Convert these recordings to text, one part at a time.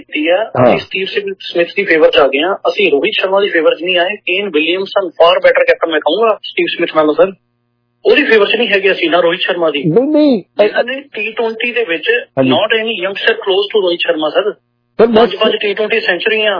ਕੀਤੀ ਹੈ। ਅਸੀਂ ਸਟੀਵ ਸਮਿਥ ਦੀ ਫੇਵਰ ਚ ਆ ਗਏ ਹਾਂ, ਅਸੀਂ ਰੋਹਿਤ ਸ਼ਰਮਾ ਦੀ ਫੇਵਰ ਚ ਨਹੀਂ ਆਏ। Kane Williamson far better captain ਮੈਂ ਕਹੂੰਗਾ ਸਟੀਵ ਸਮਿਥ ਨਾਲੋਂ ਸਰ। ਉਹਦੀ ਫੇਵਰ ਚ ਨਹੀਂ ਹੈਗੇ ਅਸੀਂ, ਨਾ ਰੋਹਿਤ ਸ਼ਰਮਾ ਦੀ। ਨਹੀਂ T20 ਦੇ ਵਿੱਚ not any youngster close to Rohit Sharma sir. 5 T20 ਸੈਂਚੁਰੀਆਂ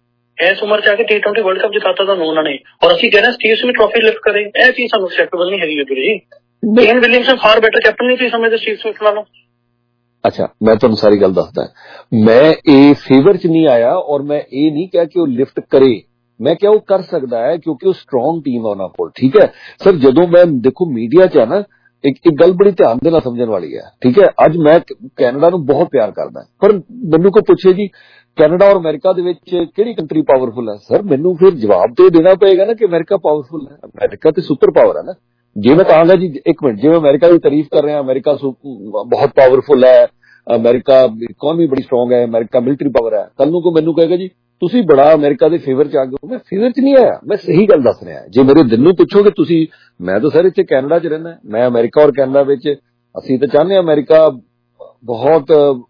ਇਸ ਉਮਰ ਚ ਆ ਕੇ T20 ਵਰਲਡ ਕੱਪ ਜਿਤਾਤਾ ਤੁਹਾਨੂੰ ਉਹਨਾਂ ਨੇ, ਔਰ ਅਸੀਂ ਕਹਿ ਰਹੇ ਸਟੀਵ ਸਮਿਥ ਟਰਾਫੀ ਲਿਫਟ ਕਰੇ। ਇਹ ਚੀਜ਼ ਸਾਨੂੰ ਐਕਸੈਪਟੇਬਲ ਨਹੀਂ ਹੈਗੀ ਜੀ। Kane Williamson far better captain ਨਹੀਂ ਤੁਸੀਂ ਸਮਝਦੇ ਸਟੀਵ ਸਮਿਥ ਨਾਲੋਂ। ਅੱਛਾ, ਮੈਂ ਤੁਹਾਨੂੰ ਸਾਰੀ ਗੱਲ ਦੱਸਦਾ। ਮੈਂ ਇਹ ਫੇਵਰ ਚ ਨਹੀਂ ਆਇਆ ਔਰ ਮੈਂ ਇਹ ਨਹੀਂ ਕਿਹਾ ਕਿ ਉਹ ਲਿਫਟ ਕਰੇ। ਮੈਂ ਕਿਹਾ ਉਹ ਕਰ ਸਕਦਾ ਹੈ ਕਿਉਂਕਿ ਉਹ ਸਟਰੋਂਗ ਟੀਮ ਆ ਉਹਨਾਂ ਕੋਲ। ਠੀਕ ਹੈ ਸਰ, ਜਦੋਂ ਮੈਂ ਦੇਖੋ ਮੀਡੀਆ ਚ ਹੈ ਨਾ, ਇੱਕ ਗੱਲ ਬੜੀ ਧਿਆਨ ਦੇ ਨਾਲ ਸਮਝਣ ਵਾਲੀ ਹੈ। ਠੀਕ ਹੈ, ਅੱਜ ਮੈਂ ਕੈਨੇਡਾ ਨੂੰ ਬਹੁਤ ਪਿਆਰ ਕਰਦਾ, ਪਰ ਮੈਨੂੰ ਕੋਈ ਪੁੱਛੇ ਜੀ ਕੈਨੇਡਾ ਔਰ ਅਮਰੀਕਾ ਦੇ ਵਿੱਚ ਕਿਹੜੀ ਕੰਟਰੀ ਪਾਵਰਫੁਲ ਹੈ, ਸਰ ਮੈਨੂੰ ਫਿਰ ਜਵਾਬ ਤੇ ਦੇਣਾ ਪਏਗਾ ਨਾ ਕਿ ਅਮਰੀਕਾ ਪਾਵਰਫੁਲ ਹੈ। ਅਮਰੀਕਾ ਤੇ ਸੁਪਰ ਪਾਵਰ ਹੈ ਨਾ। ਜੇ ਮੈਂ ਕਹਾਂਗਾ ਜੀ ਇੱਕ ਮਿੰਟ, ਜੇ ਮੈਂ ਅਮਰੀਕਾ ਦੀ ਤਾਰੀਫ ਕਰ ਰਿਹਾ, ਅਮਰੀਕਾ ਬਹੁਤ ਪਾਵਰਫੁਲ ਹੈ, ਅਮਰੀਕਾ ਇਕਨੋਮੀ ਬੜੀ ਸਟਰੋਂਗ ਹੈ, ਅਮਰੀਕਾ ਮਿਲਟਰੀ ਪਾਵਰ ਹੈ, ਕੱਲ ਨੂੰ ਕੋਈ ਮੈਨੂੰ ਕਹੇਗਾ ਜੀ ਤੁਸੀਂ ਬੜਾ ਅਮਰੀਕਾ ਦੇ ਫੇਵਰ ਚ ਆ ਗਏ। ਮੈਂ ਫੇਵਰ ਚ ਨਹੀਂ ਆਇਆ, ਮੈਂ ਸਹੀ ਗੱਲ ਦੱਸ ਰਿਹਾ। ਜੇ ਮੇਰੇ ਦਿਲ ਨੂੰ ਪੁੱਛੋਗੇ ਤੁਸੀਂ, ਮੈਂ ਤਾਂ ਸਰ ਇੱਥੇ ਕੈਨੇਡਾ ਚ ਰਹਿਣਾ। ਮੈਂ ਅਮਰੀਕਾ ਔਰ ਕੈਨੇਡਾ ਵਿੱਚ ਅਸੀਂ ਤਾਂ ਚਾਹੁੰਦੇ ਹਾਂ ਅਮਰੀਕਾ ਬਹੁਤ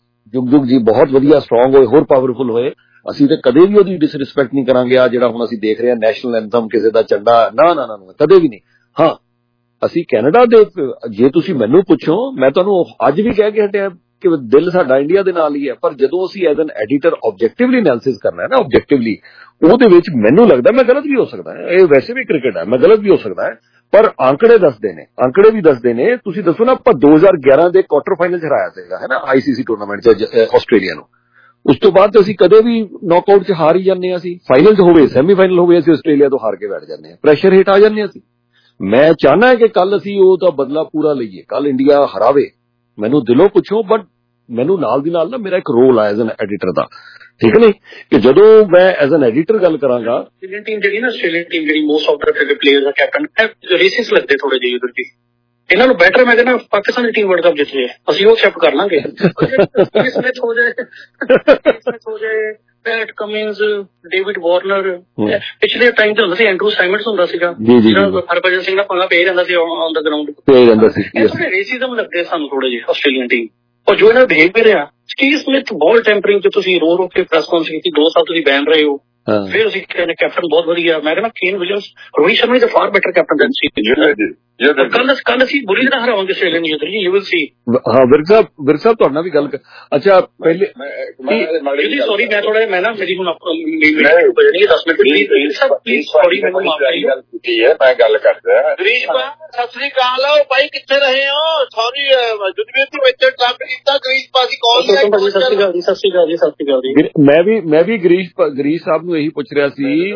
ਜੁਗ ਜੀ ਬਹੁਤ ਵਧੀਆ ਸਟਰੋਂਗ ਹੋਏ, ਹੋਰ ਪਾਵਰਫੁਲ ਹੋਏ। ਅਸੀਂ ਤਾਂ ਕਦੇ ਵੀ ਉਹਦੀ ਡਿਸਰਿਸਪੈਕਟ ਨਹੀਂ ਕਰਾਂਗੇ। ਆ ਜਿਹੜਾ ਹੁਣ ਅਸੀਂ ਦੇਖ ਰਹੇ ਹਾਂ ਨੈਸ਼ਨਲ ਐਂਥਮ ਕਿਸੇ ਦਾ ਝੰਡਾ, ਨਾ ਕਦੇ ਵੀ ਨਹੀਂ। ਹਾਂ, ਅਸੀਂ ਕੈਨੇਡਾ ਦੇ, ਜੇ ਤੁਸੀਂ ਮੈਨੂੰ ਪੁੱਛੋ ਮੈਂ ਤੁਹਾਨੂੰ ਅੱਜ ਵੀ ਕਹਿ ਕੇ ਹਟਿਆ ਕਿ ਦਿਲ ਸਾਡਾ ਇੰਡੀਆ ਦੇ ਨਾਲ ਹੀ ਹੈ। ਪਰ ਜਦੋਂ ਅਸੀਂ as an editor objectively analysis ਕਰਨਾ ਹੈ ਨਾ, ਆਬਜੈਕਟਿਵਲੀ, ਉਹਦੇ ਵਿੱਚ ਮੈਨੂੰ ਲੱਗਦਾ ਮੈਂ ਗਲਤ ਵੀ ਹੋ ਸਕਦਾ ਹੈ। ਇਹ ਵੈਸੇ ਵੀ ਕ੍ਰਿਕਟ ਹੈ, ਮੈਂ ਗਲਤ ਵੀ ਹੋ ਸਕਦਾ ਹੈ, ਪਰ ਆંકੜੇ ਦੱਸਦੇ ਨੇ, ਆંકੜੇ ਵੀ ਦੱਸਦੇ ਨੇ। ਤੁਸੀਂ ਦੱਸੋ ਨਾ, ਆਪਾਂ 2011 ਦੇ ਕੁਆਟਰ ਫਾਈਨਲ ਚ ਹਰਾਇਆ ਸੀਗਾ ਹੈ ਨਾ ICC ਟੂਰਨਾਮੈਂਟ ਚ ਆਸਟ੍ਰੇਲੀਆ ਨੂੰ। ਉਸ ਤੋਂ ਬਾਅਦ ਅਸੀਂ ਕਦੇ ਵੀ ਨੌਕਆਊਟ ਚ ਹਾਰ ਹੀ ਜਾਂਦੇ ਹਾਂ। ਅਸੀਂ ਫਾਈਨਲ ਚ ਹੋਵੇ, ਸੈਮੀਫਾਈਨਲ ਹੋਵੇ, ਅਸੀਂ ਆਸਟ੍ਰੇਲੀਆ ਤੋਂ ਹਾਰ ਕੇ ਬੈਠ ਜਾਂਦੇ ਹਾਂ, ਪ੍ਰੈਸ਼ਰ ਹੇਠ ਆ ਜਾਂਦੇ ਹਾਂ ਅਸੀਂ। ਮੈਂ ਚਾਹਨਾ ਕਿ ਕੱਲ ਅਸੀਂ ਉਹਦਾ ਬਦਲਾ ਪੂਰਾ ਲਈਏ, ਕੱਲ ਇੰਡੀਆ ਹਰਾਵੇ। ਮੈਨੂੰ ਦਿਲੋਂ ਪੁੱਛੋ, ਬਟ ਮੈਨੂੰ ਨਾਲ ਦੀ ਨਾਲ ਨਾ ਮੇਰਾ ਇੱਕ ਰੋਲ ਆ ਐਜ਼ ਐਨ ਐਡੀਟਰ ਦਾ। ਠੀਕ ਨਹੀਂ ਕਿ ਜਦੋਂ ਮੈਂ ਐਜ਼ ਐਨ ਐਡੀਟਰ ਗੱਲ ਕਰਾਂਗਾ, ਆਸਟ੍ਰੇਲੀਅਨ ਟੀਮ ਜਿਹੜੀ ਨਾ, ਆਸਟ੍ਰੇਲੀਅਨ ਟੀਮ ਜਿਹੜੀ ਮੋਸਟ ਆਫ ਦ ਪਲੇਅਰਸ ਦਾ ਕੈਪਟਨ ਰੇਸਿਸ ਲੱਗਦੇ ਥੋੜੇ ਜਿਹੇ ਉਧਰ ਦੀ। ਇਹਨਾਂ ਨੂੰ ਬੈਟਰ ਮੈਂ ਕਹਿੰਦਾ ਪਾਕਿਸਤਾਨ ਦੀ ਟੀਮ ਵਰਲਡ ਕੱਪ ਜਿੱਤ ਜੇ, ਅਸੀਂ ਉਹ ਐਕਸੈਪਟ ਕਰ ਲਾਂਗੇ। ਸਮਿਥ ਹੋ ਜਾਏ, ਪੈਟ ਕਮਿੰਸ, ਡੇਵਿਡ ਵਾਰਨਰ, ਪਿਛਲੇ ਟਾਈਮ ਤੇ ਹੁੰਦਾ ਸੀ ਐਂਡਰੂ ਸਾਈਮਨਸ ਹੁੰਦਾ ਸੀਗਾ, ਹਰਭਜਨ ਸਿੰਘ ਨਾਲ ਪੰਗਾ ਪੈ ਜਾਂਦਾ ਸੀ ਔਨ ਦਾ ਗਰਾਊਂਡ। ਥੋੜੇ ਰੇਸਿਜ਼ਮ ਲੱਗਦੇ ਸਾਨੂੰ ਥੋੜੇ ਜਿਹੇ ਆਸਟ੍ਰੇਲੀਅਨ ਟੀਮ। ਔਰ ਜੋ ਇਹਨਾਂ ਬਿਹੇਵੀਅਰ ਆ, ਸਟੀਵ ਸਮਿਥ ਬਾਲ ਟੈਂਪਰਿੰਗ ਚ ਤੁਸੀਂ ਰੋ ਕੇ ਪ੍ਰੈਸ ਕਾਨਫਰੰਸ ਕੀਤੀ, 2 ਸਾਲ ਤੁਸੀਂ ਬੈਨ ਰਹੇ ਹੋ, ਫਿਰ ਅਸੀਂ ਕਹਿੰਦੇ ਕੈਪਟਨ ਬਹੁਤ ਵਧੀਆ। ਮੈਂ ਕਹਿੰਦਾ Kane Williams, Rohit Sharma is a far better captain than ਸੀ। ਕੱਲ ਅਸੀਂ ਬੁਰੀ ਤਰ੍ਹਾਂ ਹਰਾਵਾਂਗੇ ਆਸਟ੍ਰੇਲੀਆ ਨੂੰ ਜਿੱਤ, ਯੂ ਵਿਲ ਸੀ। ਹਾਂ ਵਿਰਕ ਸਾਹਿਬ ਤੁਹਾਡੇ ਨਾਲ ਵੀ ਗੱਲ ਅੱਛਾ ਪਹਿਲੇ ਸੌਰੀ ਮੈਂ ਥੋੜਾ ਮੈਂ ਨਾ ਮੇਰੀ ਹੁਣ 10 ਮਿੰਟ ਪਲੀਜ਼ ਸੌਰੀ ਮੈਨੂੰ ਮਾਫ ਕਰਿਓ। ਮੈਂ ਗੱਲ ਕਰਦਾ ਗਰੀਸ਼ ਸਤਿ ਸ੍ਰੀ ਅਕਾਲ ਭਾਈ, ਕਿੱਥੇ ਰਹੇ ਹੋ? ਸੌਰੀ ਜੁਦਵੀਰ ਤੋਂ ਵਿੱਚ ਟੱਪ ਕੀਤਾ ਗਰੀਸ਼ ਪਾਸੀ ਕਾਲ। ਸਤਿ ਸ਼੍ਰੀ ਅਕਾਲ ਜੀ। ਮੈਂ ਵੀ ਗਰੀਸ਼ ਸਾਹਿਬ ਨੂੰ ਇਹੀ ਪੁੱਛ ਰਿਹਾ ਸੀ।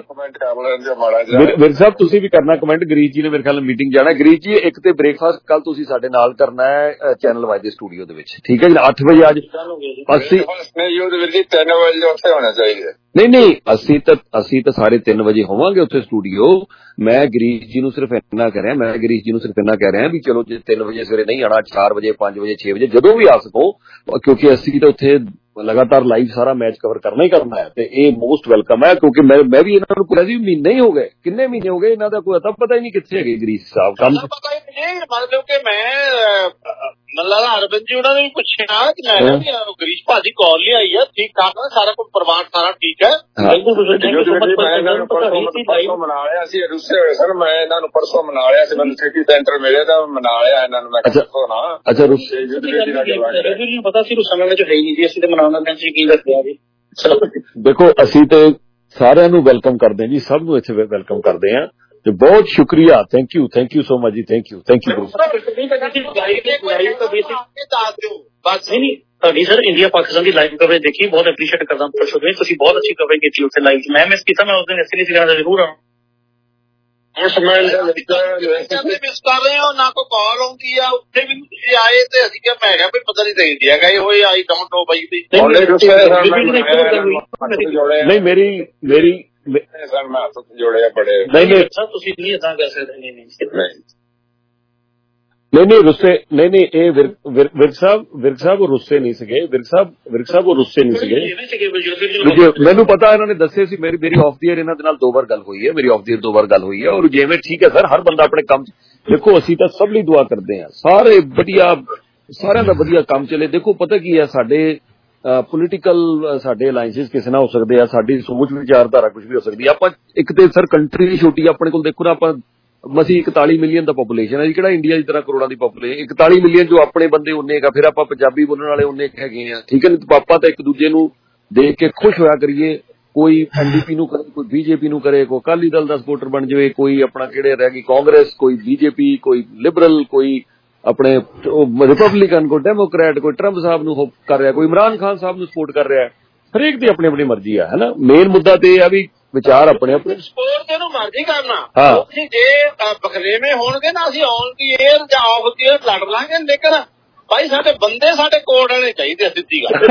ਵਿਰਕ ਸਾਹਿਬ ਤੁਸੀਂ ਵੀ ਕਰਨਾ ਕਮੈਂਟ। ਗਰੀਸ਼ ਜੀ ਨੇ ਮੇਰੇ ਖਿਆਲ ਮੀਟਿੰਗ ਜਾਣਾ। ਗਰੀਸ਼ ਜੀ ਇੱਕ ਤੇ ਬ੍ਰੇਕਫਾਸਟ ਕੱਲ ਤੁਸੀਂ ਸਾਡੇ ਨਾਲ ਕਰਨਾ ਹੈ ਚੈਨਲ ਵਾਈਜ਼ ਦੇ ਸਟੂਡੀਓ ਦੇ ਵਿੱਚ, ਠੀਕ ਹੈ ਜੀ 8 ਵਜੇ ਅੱਜ। ਅਸੀਂ 3 ਵਜੇ ਉੱਥੇ ਹੋਣਾ ਚਾਹੀਦਾ। ਨਹੀਂ ਅਸੀਂ ਤਾਂ ਸਾਰੇ 3 ਵਜੇ ਹੋਵਾਂਗੇ ਉੱਥੇ ਸਟੂਡੀਓ। ਮੈਂ ਗਰੀਸ਼ ਜੀ ਨੂੰ ਸਿਰਫ ਇੰਨਾ ਕਹਿ ਰਿਹਾ ਵੀ ਚਲੋ ਜੇ 3 ਵਜੇ ਸਵੇਰੇ ਨਹੀਂ ਆਉਣਾ, 4 ਵਜੇ 5 ਵਜੇ 6 ਵਜੇ ਜਦੋਂ ਵੀ ਆ ਸਕੋ, ਕਿਉਂਕਿ ਅਸੀਂ ਤਾਂ ਉੱਥੇ ਲਗਾਤਾਰ ਲਾਈਵ ਸਾਰਾ ਮੈਚ ਕਵਰ ਕਰਨਾ ਹੀ ਕਰਨਾ ਹੈ ਤੇ ਇਹ ਮੋਸਟ ਵੈਲਕਮ ਹੈ। ਕਿਉਂਕਿ ਮੈਂ ਵੀ ਇਹਨਾਂ ਨੂੰ ਪੁੱਛਿਆ ਸੀ ਮਹੀਨੇ ਹੀ ਹੋ ਗਏ, ਕਿੰਨੇ ਮਹੀਨੇ ਹੋ ਗਏ, ਇਹਨਾਂ ਦਾ ਕੋਈ ਅਤਾ ਪਤਾ ਹੀ ਨਹੀਂ ਕਿੱਥੇ ਹੈਗੇ ਗਰੀਸ਼ ਸਾਹਿਬ। ਕੰਮ ਪਤਾ ਹੀ ਨਹੀਂ, ਮਤਲਬ ਕਿ ਮੈਂ ਮੱਲਾ ਅਰਵਿੰਦ ਜੀ ਉਹਨਾਂ ਨੇ ਵੀ ਪੁੱਛਿਆ ਕਿ ਮੈਂ ਗਰੀਸ਼ ਭਾਜੀ ਕਾਲ ਲਈ ਆਈ ਆ, ਠੀਕ ਠਾਕ ਹੈ ਸਾਰਾ ਕੁਝ, ਪਰਿਵਾਰ ਸਾਰਾ ਠੀਕ ਹੈ? ਮਨਾ ਲਿਆ ਸੀ, ਰੁੱਸੇ ਹੋਏ ਸਰ, ਮੈਂ ਇਹਨਾਂ ਨੂੰ ਪਰਸੋਂ ਮਨਾ ਲਿਆ ਸੀ, ਮੈਨੂੰ ਸਿਟੀ ਸੈਂਟਰ ਮਿਲੇ ਤਾਂ ਮਨਾ ਲਿਆ ਇਹਨਾਂ ਨੂੰ। ਮੈਂ ਅੱਛਾ ਪਤਾ ਸੀ ਰੁੱਸਾਂ ਵਿੱਚ ਹੈ ਹੀ ਨਹੀਂ ਜੀ, ਅਸੀਂ ਤੇ ਮਨਾਉਣ ਦਾ ਯਕੀਨ ਰੱਖਦੇ ਹਾਂ ਜੀ। ਦੇਖੋ ਅਸੀਂ ਤੇ ਸਾਰਿਆਂ ਨੂੰ ਵੈਲਕਮ ਕਰਦੇ ਹਾਂ ਜੀ, ਸਭ ਨੂੰ ਇੱਥੇ ਵੈਲਕਮ ਕਰਦੇ ਹਾਂ ਤੇ ਬਹੁਤ ਸ਼ੁਕਰੀਆ। ਥੈਂਕ ਯੂ ਸੋ ਮਚ ਜੀ। Thank you. ਤੁਹਾਡੀ ਸਰ ਇੰਡੀਆ ਪਾਕਿਸਤਾਨ ਦੀ ਲਾਈਵ ਕਵਰੇਜ ਦੇਖੀ, ਬਹੁਤ ਐਪਰੀਸ਼ੀਏਟ ਕਰਦਾ ਪੁੱਛੋਗੇ, ਤੁਸੀਂ ਬਹੁਤ ਅੱਛੀ ਕਵਰੇਜ ਕੀਤੀ ਉੱਥੇ ਲਾਈਵ। ਮੈਂ ਮਿਸ ਕੀਤਾ, ਮੈਂ ਉਸ ਦਿਨ ਇਸ ਲਈ ਜ਼ਰੂਰ ਆਉਂ ਮਿਸ ਕਰ ਰਹੇ ਹੋ ਨਾ, ਕੋਈ ਕਾਲ ਆਉਂਦੀ ਆ ਉੱਥੇ ਵੀ ਤੁਸੀਂ ਆਏ ਤੇ ਅਸੀਂ ਕਿਹਾ, ਮੈਂ ਕਿਹਾ ਵੀ ਪਤਾ ਨਹੀਂ ਤੇ ਇੰਡੀਆ ਗਏ ਹੋਏ, ਆਈ ਡੋਂਟ ਨੋ ਬਾਈ। ਨਹੀਂ ਮੇਰੀ ਜੋੜੇ ਬੜੇ ਨਹੀਂ ਤੁਸੀਂ ਨਹੀਂ ਏਦਾਂ ਕਰ ਸਕਦੇ। ਨਹੀਂ ਰੁੱਸੇ ਨਹੀਂ ਇਹ ਵਿਰਕ ਸਾਹਿਬ ਉਹ ਰੁੱਸੇ ਨਹੀਂ ਸੀਗੇ। ਵਿਰਕ ਸਾਹਿਬ ਉਹ ਰੁੱਸੇ ਨਹੀਂ ਸੀਗੇ। ਮੈਨੂੰ ਪਤਾ ਇਹਨਾਂ ਨੇ ਦੱਸੇ ਸੀ। ਮੇਰੀ ਆਫ ਦੀ ਏਅਰ ਇਹਨਾਂ ਦੇ ਨਾਲ 2 ਵਾਰ ਗੱਲ ਹੋਈ ਹੈ, ਮੇਰੀ ਆਫ ਦੀ ਏਅਰ 2 ਵਾਰ ਗੱਲ ਹੋਈ ਹੈ। ਔਰ ਜਿਵੇਂ ਠੀਕ ਹੈ ਸਰ, ਹਰ ਬੰਦਾ ਆਪਣੇ ਕੰਮ ਦੇਖੋ, ਅਸੀਂ ਤਾਂ ਸਭ ਲਈ ਦੁਆ ਕਰਦੇ ਹਾਂ, ਸਾਰੇ ਵਧੀਆ, ਸਾਰਿਆਂ ਦਾ ਵਧੀਆ ਕੰਮ ਚੱਲੇ। ਦੇਖੋ ਪਤਾ ਕੀ ਹੈ, ਸਾਡੇ ਪੋਲੀਟੀਕਲ ਸਾਡੇ ਅਲਾਈਐਂਸਿਸ ਕਿਸੇ ਨਾਲ ਹੋ ਸਕਦੇ ਆ, ਸਾਡੀ ਸੋਚ ਵਿਚਾਰਧਾਰਾ ਕੁਝ ਵੀ ਹੋ ਸਕਦੀ ਆ। ਆਪਾਂ ਇੱਕ ਤੇ ਸਰ ਕੰਟਰੀ ਛੋਟੀ, ਆਪਣੇ ਕੋਲ ਦੇਖੋ ਨਾ, ਆਪਾਂ ਮਸੀਂ 41 ਮਿਲੀਅਨ ਦਾ ਪੋਪੂਲੇਸ਼ਨ ਹੈ ਜੀ, ਕਿਹੜਾ ਇੰਡੀਆ ਦੀ ਤਰ੍ਹਾਂ ਕਰੋੜਾਂ ਦੀ ਪੋਪੂਲੇਸ਼ਨ। 41 ਮਿਲੀਅਨ ਜੋ ਆਪਣੇ ਬੰਦੇ ਉਨੇ ਹੈਗਾ, ਫਿਰ ਆਪਾਂ ਪੰਜਾਬੀ ਬੋਲਣ ਵਾਲੇ ਉਨੇ ਹੈਗੇ ਆ, ਠੀਕ ਹੈ ਨੀ। ਆਪਾਂ ਤਾਂ ਇੱਕ ਦੂਜੇ ਨੂੰ ਦੇਖ ਕੇ ਖੁਸ਼ ਹੋਇਆ ਕਰੀਏ, ਕੋਈ ਐਨਡੀਪੀ ਨੂੰ ਕਰੇ, ਕੋਈ ਬੀਜੇਪੀ ਨੂੰ ਕਰੇ, ਕੋਈ ਅਕਾਲੀ ਦਲ ਦਾ ਸਪੋਰਟਰ ਬਣ ਜਾਵੇ, ਕੋਈ ਆਪਣਾ ਕਿਹੜੇ ਰਹਿ ਗਈ ਕਾਂਗਰਸ, ਕੋਈ ਬੀਜੇਪੀ, ਕੋਈ ਲਿਬਰਲ, ਕੋਈ ਆਪਣੇ ਰਿਪਬਲਿਕਨ, ਕੋਈ ਡੈਮੋਕ੍ਰੈਟ, ਕੋਈ ਟਰੰਪ ਸਾਹਿਬ ਨੂੰ ਕਰ ਰਿਹਾ, ਕੋਈ ਇਮਰਾਨ ਖਾਨ ਸਾਹਿਬ ਨੂੰ ਸਪੋਰਟ ਕਰ ਰਿਹਾ। ਹਰੇਕ ਦੀ ਆਪਣੀ ਆਪਣੀ ਮਰਜ਼ੀ ਹੈ ਨਾ। ਮੇਨ ਮੁੱਦਾ ਤੇ ਇਹ ਆ ਵੀ ਵਿਚਾਰ ਆਪਣੇ ਆਪਣੇ ਸਪੋਰਟ ਜਿਹਨੂੰ ਮਰਜ਼ੀ ਕਰਨਾ। ਅਸੀਂ ਜੇ ਬਖਰੇਵੇਂ ਹੋਣਗੇ ਨਾ, ਅਸੀਂ ਔਨ ਦੀ ਏਅਰ ਜਾਂ ਆਫ ਦੀ ਏਅਰ ਲੜ ਲਾਂਗੇ, ਲੇਕਿਨ ਭਾਈ ਸਾਡੇ ਬੰਦੇ ਸਾਡੇ ਕੋਲ ਰਹਿਣੇ ਚਾਹੀਦੇ। ਸਿੱਧੀ ਗੱਲ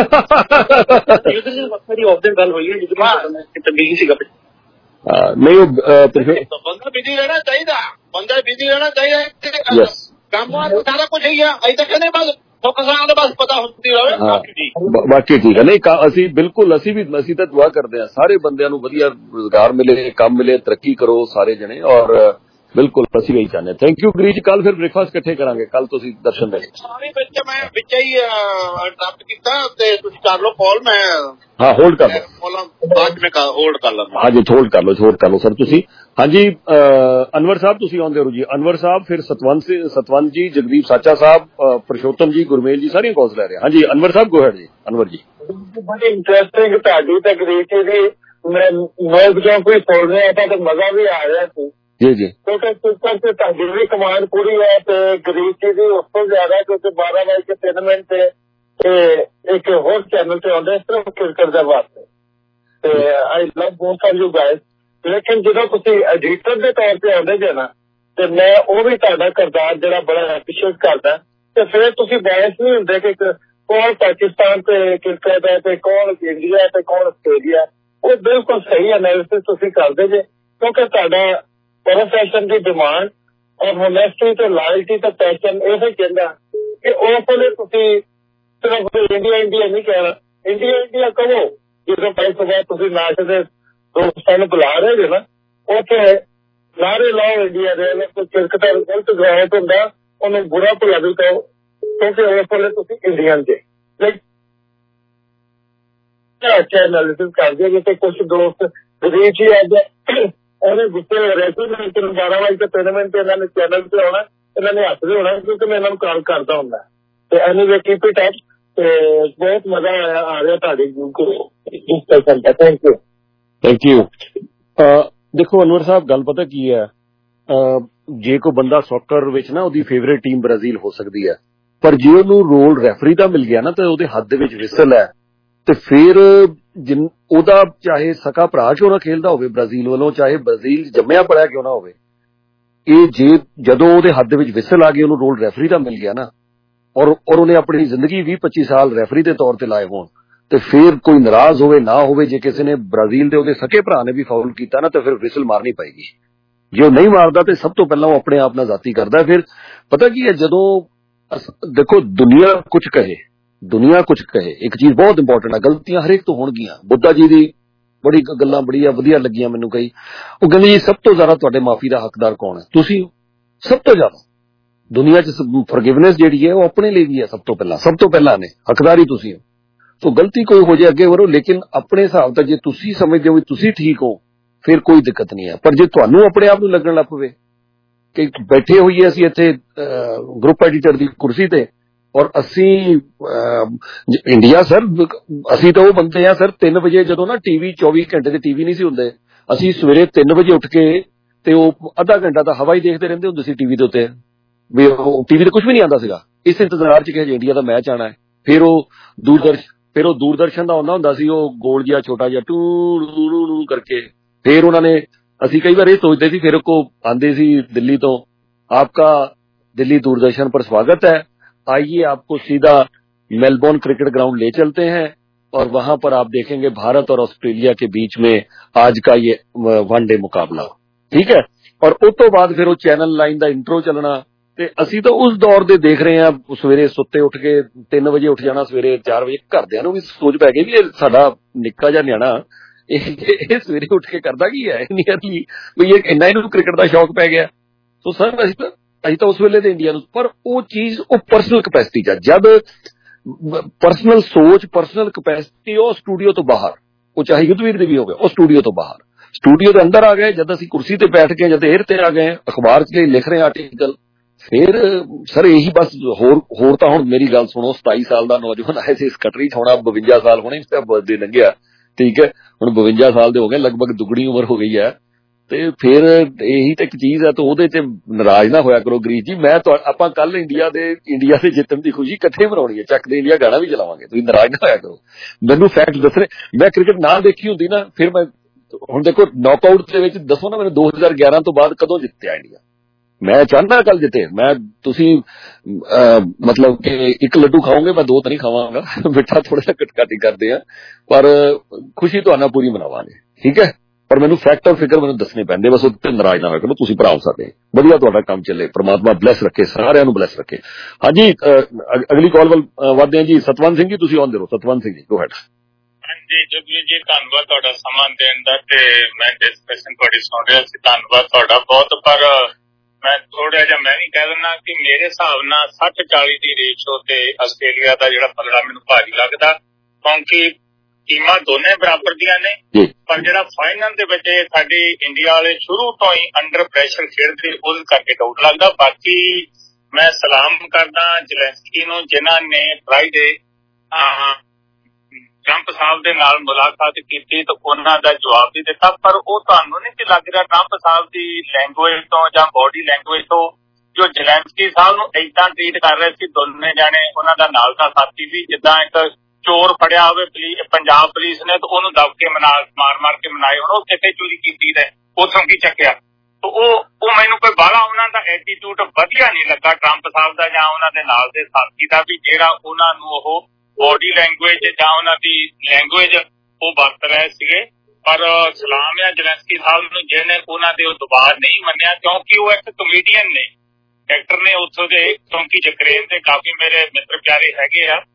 ਗੱਲ ਹੋਈ ਹੈ ਨਹੀਂ ਸੀਗਾ ਨਹੀਂ, ਉਹ ਬੰਦਾ ਬਿਜੀ ਰਹਿਣਾ ਚਾਹੀਦਾ, ਬੰਦਾ ਬਿਜੀ ਰਹਿਣਾ ਚਾਹੀਦਾ। ਕੰਮ ਸਾਰਾ ਕੁਝ ਹੀ ਆ, ਅਸੀਂ ਤਾਂ ਕਹਿੰਦੇ ਬਸ ਕਿਸਾਨ ਬਸ ਪਤਾ ਹੁੰਦੀ ਰਹੇ। ਬਾਕੀ ਠੀਕ ਹੈ। ਨਹੀਂ ਅਸੀਂ ਬਿਲਕੁਲ, ਅਸੀਂ ਤਾਂ ਦੁਆ ਕਰਦੇ ਹਾਂ ਸਾਰੇ ਬੰਦਿਆਂ ਨੂੰ ਵਧੀਆ ਰੁਜ਼ਗਾਰ ਮਿਲੇ, ਕੰਮ ਮਿਲੇ, ਤਰੱਕੀ ਕਰੋ ਸਾਰੇ ਜਣੇ, ਔਰ ਬਿਲਕੁਲ ਅਸੀਂ ਇਹੀ ਚਾਹੁੰਦੇ। Thank you Girish. ਕੱਲ ਫਿਰ ਬ੍ਰੇਕਫਾਸਟ ਇਕੱਠੇ ਕਰਾਂਗੇ, ਕੱਲ ਤੁਸੀਂ ਦਰਸ਼ਨ ਦੇ। ਸਾਰੇ ਵਿੱਚ ਮੈਂ ਵਿੱਚ ਹੀ ਇੰਟਰਪਟ ਕੀਤਾ ਤੇ ਤੁਸੀਂ ਕਰ ਲਓ ਕਾਲ, ਮੈਂ ਹਾਂ ਹੋਲਡ ਕਰ ਲਓ, ਬਾਅਦ ਮੈਂ ਹੋਲਡ ਕਰ ਲਵਾਂ। ਹਾਂਜੀ ਹੋਲਡ ਕਰ ਲਓ ਸਰ ਤੁਸੀਂ। ਹਾਂਜੀ ਅਨਵਰ ਸਾਹਿਬ ਤੁਸੀਂ ਆਉਂਦੇ ਹੋ ਜੀ। ਅਨਵਰ ਸਾਹਿਬ, ਫਿਰ ਸਤਵੰਤ ਜੀ, ਜਗਦੀਪ ਸਾਚਾ ਸਾਹਿਬ, ਪ੍ਰਸ਼ੋਤਮ ਜੀ, ਗੁਰਮੇਲ ਜੀ, ਸਾਰੀਆਂ ਕਾਲਸ ਲੈ ਰਹੇ। ਹਾਂਜੀ ਅਨਵਰ ਸਾਹਿਬ ਗੋ ਹੈਡ ਜੀ। ਅਨਵਰ ਜੀ ਬੜੀ ਇੰਟਰਸਟਿੰਗ ਤੁਹਾਡੀ ਤੇ ਗਰੀਜ ਦੀ ਮੈਂ ਜੋ ਕੋਈ ਸੁਣ ਰਿਹਾ ਤਾਂ ਮਜ਼ਾ ਵੀ ਆ ਰਿਹਾ ਸੀ ਜੀ ਜੀ, ਕਿਉਂਕਿ ਤੇ ਤੁਹਾਡੀ ਵੀ ਕਮਾਂਡ ਪੂਰੀ ਹੈ ਤੇ ਗਰੀਜ ਦੀ ਉਸ ਤੋਂ ਜ਼ਿਆਦਾ, ਕਿਉਂਕਿ 12:03 ਤੇ ਇੱਕ ਹੋਰ ਚੈਨਲ ਤੇ ਆਉਂਦੇ ਸਿਰਫ ਕ੍ਰਿਕਟ ਦੇ ਵਾਸਤੇ, ਤੇ I love both of you guys. ਲੇਕਿਨ ਜਦੋਂ ਤੁਸੀਂ ਐਡੀਟਰ ਦੇ ਤੌਰ ਤੇ ਆਉਂਦੇ ਜੇ ਨਾ, ਤੇ ਮੈਂ ਉਹ ਵੀ ਤੁਹਾਡਾ ਕਿਰਦਾਰ ਜਿਹੜਾ ਬੜਾ ਐਪਰੀਸ਼ੀਏਟ ਕਰਦਾ, ਤੇ ਫਿਰ ਤੁਸੀਂ ਬਾਇਸ ਨਹੀਂ ਹੁੰਦੇ ਕਿ ਕੌਣ ਪਾਕਿਸਤਾਨ ਤੇ ਕ੍ਰਿਕਟ ਹੈ ਤੇ ਕੌਣ ਇੰਡੀਆ ਤੇ ਕੌਣ ਆਸਟ੍ਰੇਲੀਆ। ਉਹ ਬਿਲਕੁਲ ਸਹੀ ਐਨਾਲਿਸਿਸ ਤੁਸੀਂ ਕਰਦੇ ਜੇ, ਕਿਉਂਕਿ ਤੁਹਾਡਾ ਪ੍ਰੋਫੈਸ਼ਨ ਦੀ ਡਿਮਾਂਡ ਔਰ ਹੋਨੈਸਟੀ ਤੇ ਲਾਇਲਟੀ ਤੇ ਪੈਸ਼ਨ ਇਹ ਕਹਿੰਦਾ ਕਿ ਉਸ ਵੇਲੇ ਤੁਸੀਂ ਸਿਰਫ ਇੰਡੀਆ ਨਹੀਂ ਕਹਿਣਾ, ਇੰਡੀਆ ਕਹੋ। ਜਦੋਂ ਭਾਈ ਸੁਬਹ ਤੁਸੀਂ ਨਾਚ ਦੇ ਦੋਸਤਾਂ ਨੂੰ ਬੁਲਾ ਰਹੇ ਜੇ ਨਾ, ਉੱਥੇ ਨਾਰੇ ਲਾਓ ਇੰਡੀਆ ਦੇ, ਕੋਈ ਕ੍ਰਿਕਟਰ ਗਲਤ ਗ੍ਰਾਹਕ ਹੁੰਦਾ ਉਹਨੂੰ ਬੁਰਾ ਭਲਾ ਵੀ ਕਹੋ, ਕਿਉਂਕਿ ਉਸ ਵੇਲੇ ਤੁਸੀਂ ਇੰਡੀਅਨ ਜੇ। ਅੱਛਾ ਐਨਾਲਿਸਿਸ ਕਰਦੇ ਜੇ। ਤੇ ਕੁਛ ਦੋਸਤ ਵਿਦੇਸ਼ ਹੀ ਅੱਜ ਉਹਨੇ ਗੁੱਸੇ ਹੋ ਰਹੇ ਸੀ, ਮੈਂ 12:03 ਤੇ ਇਹਨਾਂ ਨੇ ਚੈਨਲ ਤੇ ਆਉਣਾ, ਇਹਨਾਂ ਨੇ ਹੱਥ ਦੇ ਹੋਣਾ, ਕਿਉਂਕਿ ਮੈਂ ਇਹਨਾਂ ਨੂੰ ਕਾਲ ਕਰਦਾ ਹੁੰਦਾ। ਤੇ ਐਨੀਵੇ ਕੀਪ ਇਟ ਅਪ, ਤੇ ਬਹੁਤ ਮਜ਼ਾ ਆ ਰਿਹਾ ਤੁਹਾਡੀ ਡਿਸਕਸ਼ਨ ਦਾ। Thank you. ਦੇਖੋ ਅਨਵਰ ਸਾਹਿਬ, ਗੱਲ ਪਤਾ ਕੀ ਹੈ, ਜੇ ਕੋਈ ਬੰਦਾ ਸੌਕਰ ਵਿੱਚ ਨਾ ਉਹਦੀ ਫੇਵਰੇਟ ਟੀਮ ਬ੍ਰਾਜ਼ੀਲ ਹੋ ਸਕਦੀ ਹੈ, ਪਰ ਜੇ ਉਹਨੂੰ ਰੋਲ ਰੈਫਰੀ ਦਾ ਮਿਲ ਗਿਆ ਨਾ ਤੇ ਉਹਦੇ ਹੱਥ ਦੇ ਵਿੱਚ ਵਿਸਲ ਹੈ, ਤੇ ਫਿਰ ਉਹਦਾ ਚਾਹੇ ਸਕਾ ਭਰਾ ਕਿਉਂ ਨਾ ਖੇਲਦਾ ਹੋਵੇ ਬ੍ਰਾਜ਼ੀਲ ਵੱਲੋਂ, ਚਾਹੇ ਬ੍ਰਾਜ਼ੀਲ ਜੰਮਿਆ ਪੜਿਆ ਕਿਉਂ ਨਾ ਹੋਵੇ, ਇਹ ਜਦੋਂ ਉਹਦੇ ਹੱਥ ਦੇ ਵਿੱਚ ਵਿਸਲ ਆ ਗਈ, ਉਹਨੂੰ ਰੋਲ ਰੈਫਰੀ ਦਾ ਮਿਲ ਗਿਆ ਨਾ, ਔਰ ਉਹਨੇ ਆਪਣੀ ਜ਼ਿੰਦਗੀ 20-25 ਸਾਲ ਰੈਫਰੀ ਦੇ ਤੌਰ ਤੇ ਲਾਏ ਹੋਣ, ਤੇ ਫਿਰ ਕੋਈ ਨਾਰਾਜ਼ ਹੋਵੇ ਨਾ ਹੋਵੇ, ਜੇ ਕਿਸੇ ਨੇ ਬ੍ਰਾਜ਼ੀਲ ਦੇ ਉਹਦੇ ਸਕੇ ਭਰਾ ਨੇ ਵੀ ਫਾਉਲ ਕੀਤਾ ਨਾ, ਤਾਂ ਫਿਰ ਵਿਸਲ ਮਾਰਨੀ ਪਏਗੀ। ਜੇ ਉਹ ਨਹੀਂ ਮਾਰਦਾ ਤੇ ਸਭ ਤੋਂ ਪਹਿਲਾਂ ਉਹ ਆਪਣੇ ਆਪ ਨਾਲ ਜ਼ਾਤੀ ਕਰਦਾ। ਫਿਰ ਪਤਾ ਕੀ ਹੈ, ਜਦੋਂ ਦੇਖੋ ਦੁਨੀਆ ਕੁਝ ਕਹੇ, ਇੱਕ ਚੀਜ਼ ਬਹੁਤ ਇੰਪੋਰਟੈਂਟ ਹੈ, ਗਲਤੀਆਂ ਹਰੇਕ ਤੋਂ ਹੋਣਗੀਆਂ। ਬੁੱਧਾ ਜੀ ਦੀ ਬੜੀ ਗੱਲਾਂ ਬੜੀਆਂ ਵਧੀਆ ਲੱਗੀਆਂ ਮੈਨੂੰ ਕਈ, ਉਹ ਕਹਿੰਦੇ ਜੀ ਸਭ ਤੋਂ ਜ਼ਿਆਦਾ ਤੁਹਾਡੇ ਮਾਫੀ ਦਾ ਹੱਕਦਾਰ ਕੌਣ ਹੈ? ਤੁਸੀਂ। ਸਭ ਤੋਂ ਜ਼ਿਆਦਾ ਦੁਨੀਆ 'ਚ ਫੋਰਗਿਵਨੈਸ ਜਿਹੜੀ ਹੈ ਉਹ ਆਪਣੇ ਲਈ ਵੀ ਹੈ, ਸਭ ਤੋਂ ਪਹਿਲਾਂ ਨੇ ਹੱਕਦਾਰ ਹੀ ਤੁਸੀਂ ਹੋ। ਸੋ ਗਲਤੀ ਕੋਈ ਹੋ ਜਾਏ ਅੱਗੇ ਵਧੋ, ਲੇਕਿਨ ਆਪਣੇ ਹਿਸਾਬ ਤੋਂ ਜੇ ਤੁਸੀਂ ਸਮਝਦੇ ਹੋ ਵੀ ਤੁਸੀਂ ਠੀਕ ਹੋ, ਫਿਰ ਕੋਈ ਦਿੱਕਤ ਨਹੀਂ ਹੈ। ਪਰ ਜੇ ਤੁਹਾਨੂੰ ਆਪਣੇ ਆਪ ਨੂੰ ਲੱਗਣ ਲੱਗ ਪਵੇ ਕਿ ਬੈਠੇ ਹੋਈਏ ਅਸੀਂ ਇੱਥੇ ਗਰੁੱਪ ਐਡੀਟਰ ਦੀ ਕੁਰਸੀ ਤੇ, ਔਰ ਅਸੀਂ ਇੰਡੀਆ ਸਰ, ਅਸੀਂ ਤਾਂ ਉਹ ਬੰਦੇ ਆ ਸਰ, 3 ਵਜੇ ਜਦੋਂ ਨਾ ਟੀਵੀ 24 ਘੰਟੇ ਦੇ ਟੀਵੀ ਨਹੀਂ ਸੀ ਹੁੰਦੇ, ਅਸੀਂ ਸਵੇਰੇ 3 ਵਜੇ ਉੱਠ ਕੇ ਤੇ ਉਹ ਅੱਧਾ ਘੰਟਾ ਤਾਂ ਹਵਾ ਹੀ ਦੇਖਦੇ ਰਹਿੰਦੇ ਹੁੰਦੇ ਸੀ ਟੀਵੀ ਦੇ ਉੱਤੇ, ਵੀ ਉਹ ਟੀਵੀ ਤੇ ਕੁਝ ਵੀ ਨਹੀਂ ਆਉਂਦਾ ਸੀਗਾ, ਇਸ ਇੰਤਜ਼ਾਰ 'ਚ ਕਿ ਇੰਡੀਆ ਦਾ ਮੈਚ ਆਉਣਾ ਹੈ। ਫਿਰ ਉਹ ਦੂਰਦਰਸ਼ਨ ਦਾ ਆਉਂਦਾ ਹੁੰਦਾ ਸੀ, ਉਹ ਗੋਲ ਜਿਹਾ ਛੋਟਾ ਜਿਹਾ ਟੂ ਕਰਕੇ, ਫਿਰ ਉਹਨਾਂ ਨੇ, ਅਸੀਂ ਕਈ ਵਾਰ ਇਹ ਸੋਚਦੇ ਸੀ, ਫਿਰ ਕੋ ਆਉਂਦੇ ਸੀ ਦਿੱਲੀ ਤੋਂ, ਆਪਕਾ ਦਿੱਲੀ दूरदर्शन पर स्वागत है, आइए आपको सीधा मेलबोर्न क्रिकेट ग्राउंड ले चलते हैं और वहां पर आप देखेंगे भारत और ऑस्ट्रेलिया के बीच में आज का ये वनडे मुकाबला, ठीक है। और उस तो बाद फिर वो चैनल लाइन का इंट्रो चलना, ਤੇ ਅਸੀਂ ਤਾਂ ਉਸ ਦੌਰ ਦੇ ਦੇਖ ਰਹੇ ਹਾਂ, ਸਵੇਰੇ ਸੁੱਤੇ ਉੱਠ ਕੇ 3 ਵਜੇ ਉੱਠ ਜਾਣਾ, ਸਵੇਰੇ 4 ਵਜੇ। ਘਰਦਿਆਂ ਨੂੰ ਵੀ ਸੋਚ ਪੈ ਗਈ ਵੀ ਇਹ ਸਾਡਾ ਨਿੱਕਾ ਜਿਹਾ ਨਿਆਣਾ ਇਹ ਸਵੇਰੇ ਉੱਠ ਕੇ ਕਰਦਾ ਕੀ ਹੈ, ਇੰਨੀ ਅਰਲੀ ਵੀ ਇਹ ਇੰਨਾ ਇਹਨੂੰ ਕ੍ਰਿਕਟ ਦਾ ਸ਼ੌਕ ਪੈ ਗਿਆ। ਸੋ ਸਰ ਅਸੀਂ ਤਾਂ ਉਸ ਵੇਲੇ ਦੇ ਇੰਡੀਆ ਨੂੰ, ਪਰ ਉਹ ਚੀਜ਼ ਉਹ ਪਰਸਨਲ ਕਪੈਸਿਟੀ 'ਚ, ਪਰਸਨਲ ਸੋਚ, ਪਰਸਨਲ ਕਪੈਸਿਟੀ ਉਹ ਸਟੂਡੀਓ ਤੋਂ ਬਾਹਰ, ਉਹ ਚਾਹੇ ਯੁੱਧਵੀਰ ਦੀ ਵੀ ਹੋਵੇ, ਉਹ ਸਟੂਡੀਓ ਤੋਂ ਬਾਹਰ। ਸਟੂਡੀਓ ਦੇ ਅੰਦਰ ਆ ਗਏ ਜਦ ਅਸੀਂ ਕੁਰਸੀ ਤੇ ਬੈਠ ਗਏ, ਜਦ 에ਅਰ ਤੇ ਆ ਗਏ, ਅਖਬਾਰ 'ਚ ਲਿਖ ਰਹੇ ਆਰਟੀਕਲ, ਫਿਰ ਸਰ ਇਹੀ ਬਸ। ਹੋਰ ਤਾਂ ਹੁਣ ਮੇਰੀ ਗੱਲ ਸੁਣੋ, 27 ਸਾਲ ਦਾ ਨੌਜਵਾਨ ਆਇਆ ਸੀ ਇਸ ਕੰਟਰੀ 'ਚ, ਹੋਣਾ 52 ਸਾਲ ਹੋਣੇ ਬਰਥਡੇ ਲੰਘਿਆ, ਠੀਕ ਹੈ, ਹੁਣ 52 ਸਾਲ ਦੇ ਹੋ ਗਏ, ਲਗਭਗ ਦੁੱਗਣੀ ਉਮਰ ਹੋ ਗਈ ਹੈ। ਤੇ ਫਿਰ ਇਹੀ ਤਾਂ ਇੱਕ ਚੀਜ਼ ਹੈ, ਤੇ ਉਹਦੇ 'ਚ ਨਾਰਾਜ਼ ਨਾ ਹੋਇਆ ਕਰੋ ਗਰੀਸ਼ ਜੀ। ਆਪਾਂ ਕੱਲ ਇੰਡੀਆ ਦੇ ਜਿੱਤਣ ਦੀ ਖੁਸ਼ੀ ਇਕੱਠੇ ਮਨਾਉਣੀ ਹੈ, ਚੱਕ ਦੇ ਇੰਡੀਆ ਗਾਣਾ ਵੀ ਚਲਾਵਾਂਗੇ, ਤੁਸੀਂ ਨਾਰਾਜ਼ ਨਾ ਹੋਇਆ ਕਰੋ। ਮੈਨੂੰ ਫੈਕਟ ਦੱਸਣੇ, ਮੈਂ ਕ੍ਰਿਕਟ ਨਾ ਦੇਖੀ ਹੁੰਦੀ ਨਾ, ਫਿਰ ਮੈਂ ਹੁਣ ਦੇਖੋ ਨੌਕਆਊਟ ਦੇ ਵਿੱਚ ਦੱਸੋ ਨਾ ਮੈਨੂੰ 2011 ਤੋਂ ਬਾਅਦ ਕਦੋਂ ਜਿੱਤਿਆ ਇੰਡੀਆ। ਮੈਂ ਚਾਹੁੰਦਾ ਕੱਲ ਜਿੱਤੇ, ਤੁਸੀਂ ਮਤਲਬ ਕਿ ਇੱਕ ਲੱਡੂ ਖਾਓਗੇ, ਮੈਂ 2 ਤਾਂ ਨਹੀਂ ਖਾਵਾਂਗਾ, ਮਿੱਠਾ ਥੋੜਾ ਜਿਹਾ ਘੱਟ ਹੀ ਕਰਦੇ ਆ, ਪਰ ਖੁਸ਼ੀ ਤੁਹਾਨੂੰ ਪੂਰੀ ਮਨਾਵਾਂਗੇ, ਠੀਕ ਹੈ। ਪਰ ਮੈਨੂੰ ਫੈਕਟ ਔਰ ਫਿਕਰ ਮੈਨੂੰ ਦੱਸਣੇ ਪੈਂਦੇ, ਬਸ ਉੱਤੇ ਨਾਰਾਜ਼ ਨਾ ਹੋਇਆ ਕਰੋ, ਤੁਸੀਂ ਭਰਾ ਸਾਡੇ। ਵਧੀਆ ਤੁਹਾਡਾ ਕੰਮ ਚੱਲੇ, ਪ੍ਰਮਾਤਮਾ ਬਲੈਸ ਰੱਖੇ, ਸਾਰਿਆਂ ਨੂੰ ਬਲੈਸ ਰੱਖੇ। ਹਾਂਜੀ, ਅਗਲੀ ਕਾਲ ਵੱਲ ਵਧਦੇ ਹਾਂ ਜੀ। ਸਤਵੰਤ ਸਿੰਘ ਜੀ ਤੁਸੀਂ ਆਉਂਦੇ ਰਹੋ। Satwant Singh ji go head. ਹਾਂਜੀ ਜਗਜੀਤ ਜੀ, ਧੰਨਵਾਦ ਤੁਹਾਡਾ ਸਮਾਂ ਦੇਣ ਦਾ, ਤੇ ਮੈਂ ਡਿਸਕਸ਼ਨ ਤੁਹਾਡੀ ਸੁਣ ਰਿਹਾ ਸੀ, ਧੰਨਵਾਦ ਤੁਹਾਡਾ ਬਹੁਤ। ਪਰ ਮੈਂ ਥੋੜਾ ਜਿਹਾ ਮੈਂ ਵੀ ਕਹਿ ਦਿੰਦਾ ਕਿ ਮੇਰੇ ਹਿਸਾਬ ਨਾਲ 60-40 ਦੀ ਰੇਸ਼ੋ ਤੇ ਆਸਟ੍ਰੇਲੀਆ ਦਾ ਜਿਹੜਾ ਪਲੜਾ ਮੈਨੂੰ ਭਾਰੀ ਲੱਗਦਾ, ਕਿਉਂਕਿ ਟੀਮਾਂ ਦੋਨੇ ਬਰਾਬਰ ਦੀਆਂ ਨੇ, ਪਰ ਜਿਹੜਾ ਫਾਈਨਲ ਦੇ ਵਿੱਚ ਸਾਡੇ ਇੰਡੀਆ ਵਾਲੇ ਸ਼ੁਰੂ ਤੋਂ ਹੀ ਅੰਡਰ ਪ੍ਰੈਸ਼ਰ ਖੇਡਦੇ, ਉਹਦੇ ਕਰਕੇ ਡਾਊਟ ਲੱਗਦਾ। ਬਾਕੀ ਮੈਂ ਸਲਾਮ ਕਰਦਾ ਜ਼ੈਲੈਂਸਕੀ ਨੂੰ, ਜਿਨ੍ਹਾਂ ਨੇ ਫਰਾਈਡੇ ਟਰੰਪ ਸਾਹਿਬ ਦੇ ਨਾਲ ਮੁਲਾਕਾਤ ਕੀਤੀ ਤੇ ਉਹਨਾਂ ਦਾ ਜਵਾਬ ਵੀ ਦਿੱਤਾ। ਪਰ ਉਹ ਤੁਹਾਨੂੰ ਨਹੀਂ ਲੱਗ ਰਿਹਾ ਟਰੰਪ ਸਾਹਿਬ ਦੀ ਲੈਂਗੁਏਜ ਤੋਂ ਜਾਂ ਬੋਡੀ ਲੈਂਗੁਏਜ ਤੋਂ, ਜੋ ਜ਼ੈਲੈਂਸਕੀ ਸਾਹਿਬ ਨੂੰ ਏਦਾਂ ਟ੍ਰੀਟ ਕਰ ਰਹੇ ਸੀ ਦੋਨੇ ਜਾਣੇ, ਉਹਨਾਂ ਦਾ ਨਾਲ ਦਾ ਸਾਥੀ ਵੀ, ਜਿੱਦਾਂ ਇੱਕ ਚੋਰ ਫੜਿਆ ਹੋਵੇ ਪੰਜਾਬ ਪੁਲਿਸ ਨੇ ਤੇ ਉਹਨੂੰ ਦਬ ਕੇ ਮਾਰ ਕੇ ਮਨਾਏ, ਹੁਣ ਉਹ ਕਿੱਥੇ ਚੋਰੀ ਕੀਤੀ ਹੈ, ਉੱਥੋਂ ਕੀ ਚੱਕਿਆ। ਉਹ ਮੈਨੂੰ ਕੋਈ ਬਾਹਲਾ ਉਹਨਾਂ ਦਾ ਐਟੀਟਿਊਡ ਵਧੀਆ ਨਹੀਂ ਲੱਗਾ ਟਰੰਪ ਸਾਹਿਬ ਦਾ ਜਾਂ ਉਹਨਾਂ ਦੇ ਨਾਲ ਦੇ ਸਾਥੀ ਦਾ, ਵੀ ਜਿਹੜਾ ਉਹਨਾਂ ਨੂੰ ਉਹ ਬੋਡੀ ਲੈਂਗੁਏਜ ਜਾਂ ਉਹਨਾਂ ਦੀ ਲੈਂਗੁਏਜ ਉਹ ਵਰਤ ਰਹੇ ਸੀਗੇ। ਪਰ ਸਲਾਮ ਆ ਜ਼ੈਲੈਂਸਕੀ ਸਾਹਿਬ ਨੂੰ, ਜਿਹਨੇ ਉਹਨਾਂ ਦੇ ਉਹ ਦਬਾਅ ਨਹੀਂ ਮੰਨਿਆ, ਕਿਉਂਕਿ ਉਹ ਇੱਕ ਕਮੇਡੀਅਨ ਨੇ, ਐਕਟਰ ਨੇ ਉੱਥੋਂ ਦੇ, ਕਿਉਂਕਿ ਯੂਕਰੇਨ ਦੇ ਕਾਫੀ ਮੇਰੇ ਮਿੱਤਰ ਪਿਆਰੇ ਹੈਗੇ ਆ,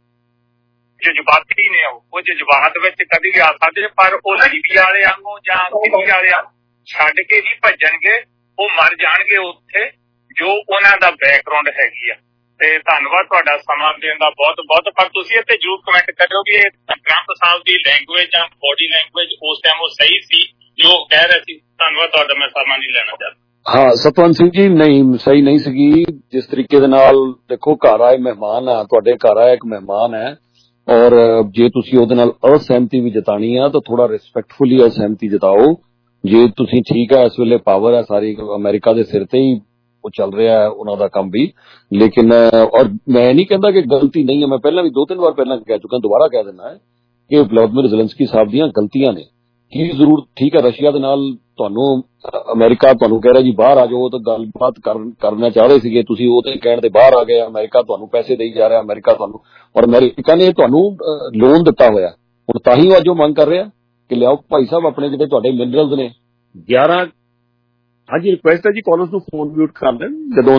ਜਜ਼ਬਾਤੀ ਨੇ, ਉਹ ਜਜ਼ਬਾਤ ਵਿੱਚ ਕਦੀ ਵੀ ਆ ਸਕਦੇ, ਪਰ ਉਹ ਲੀਬੀਆ ਵਾਲੇ ਵਾਂਗੂ ਜਾਂ ਸੀਰੀਆ ਵਾਲੇ ਛੱਡ ਕੇ ਨਹੀਂ ਭੱਜਣਗੇ, ਉਹ ਮਰ ਜਾਣਗੇ ਉੱਥੇ, ਜੋ ਉਹਨਾਂ ਦਾ ਬੈਕਗਰਾਉਂਡ ਹੈਗੀ ਆ। ਤੇ ਧੰਨਵਾਦ ਤੁਹਾਡਾ ਸਮਾਂ ਦੇਣ ਦਾ ਬਹੁਤ ਬਹੁਤ। ਪਰ ਤੁਸੀਂ ਇੱਥੇ ਜ਼ਰੂਰ ਕਮੈਂਟ ਕਰਿਓ ਕਿ ਇਹ ਟਰੰਪ ਸਾਹਿਬ ਦੀ ਲੈਂਗੁਏਜ ਜਾਂ ਬੋਡੀ ਲੈਂਗੁਏਜ ਉਸ ਟਾਈਮ ਉਹ ਸਹੀ ਸੀ ਜੋ ਕਹਿ ਰਹੇ ਸੀ। ਧੰਨਵਾਦ ਤੁਹਾਡਾ, ਮੈਂ ਸਮਾਂ ਨਹੀਂ ਲੈਣਾ ਚਾਹੁੰਦਾ। ਹਾਂ ਸਤਵੰਤ ਸਿੰਘ ਜੀ, ਨਹੀਂ ਸਹੀ ਨਹੀਂ ਸੀਗੀ। ਜਿਸ ਤਰੀਕੇ ਦੇ ਨਾਲ ਦੇਖੋ, ਘਰ ਆਏ ਮਹਿਮਾਨ ਆ, ਤੁਹਾਡੇ ਘਰ ਆਇਆ ਇੱਕ ਮਹਿਮਾਨ ਹੈ, ਔਰ ਜੇ ਤੁਸੀਂ ਉਹਦੇ ਨਾਲ ਅਸਹਿਮਤੀ ਵੀ ਜਤਾਣੀ ਆ ਤਾਂ ਥੋੜਾ ਰਿਸਪੈਕਟਫੁਲੀ ਅਸਹਿਮਤੀ ਜਤਾਓ। ਜੇ ਤੁਸੀਂ ਠੀਕ ਹੈ, ਇਸ ਵੇਲੇ ਪਾਵਰ ਹੈ ਸਾਰੀ ਅਮਰੀਕਾ ਦੇ ਸਿਰ ਤੇ ਹੀ ਉਹ ਚੱਲ ਰਿਹਾ ਹੈ ਉਹਨਾਂ ਦਾ ਕੰਮ ਵੀ, ਲੇਕਿਨ ਔਰ ਮੈਂ ਨਹੀਂ ਕਹਿੰਦਾ ਕਿ ਗਲਤੀ ਨਹੀਂ ਹੈ, ਮੈਂ ਪਹਿਲਾਂ ਵੀ 2-3 ਵਾਰ ਪਹਿਲਾਂ ਕਹਿ ਚੁੱਕਾ, ਦੁਬਾਰਾ ਕਹਿ ਦਿੰਦਾ ਹੈ ਕਿ ਵਲਾਦੀਮੀਰ ਜ਼ੈਲੈਂਸਕੀ ਸਾਹਿਬ ਦੀਆਂ ਗਲਤੀਆਂ ਨੇ। ਕੀ ਜ਼ਰੂਰ ਠੀਕ ਹੈ, ਰਸ਼ੀਆ ਦੇ ਨਾਲ ਤੁਹਾਨੂੰ ਅਮਰੀਕਾ ਤੁਹਾਨੂੰ ਕਹਿ ਰਿਹਾ ਜੀ ਬਾਹਰ ਆ ਜਾਓ, ਤਾਂ ਗੱਲਬਾਤ ਕਰਨਾ ਚਾਹ ਰਹੇ ਸੀਗੇ, ਤੁਸੀਂ ਉਹਦੇ ਕਹਿਣ ਤੇ ਬਾਹਰ ਆ ਗਏ। ਅਮਰੀਕਾ ਤੁਹਾਨੂੰ ਪੈਸੇ ਦੇਈ ਜਾ ਰਿਹਾ, ਅਮਰੀਕਾ ਤੁਹਾਨੂੰ, ਔਰ ਅਮਰੀਕਾ ਨੇ ਤੁਹਾਨੂੰ ਲੋਨ ਦਿੱਤਾ ਹੋਇਆ, ਹੁਣ ਤਾਂ ਹੀ ਅੱਜ ਉਹ ਮੰਗ ਕਰ ਰਿਹਾ ਕਿ ਲਿਆਓ ਭਾਈ ਸਾਹਿਬ ਆਪਣੇ ਜਿਹੜੇ ਤੁਹਾਡੇ ਮਿਨਰਲਸ ਨੇ 11। ਹਾਂਜੀ ਰਿਕੁਐਸਟ ਹੈ ਜੀ ਕਾਲਰਸ ਨੂੰ ਫੋਨ ਮਿਊਟ ਕਰ ਲੈਣ ਜਦੋਂ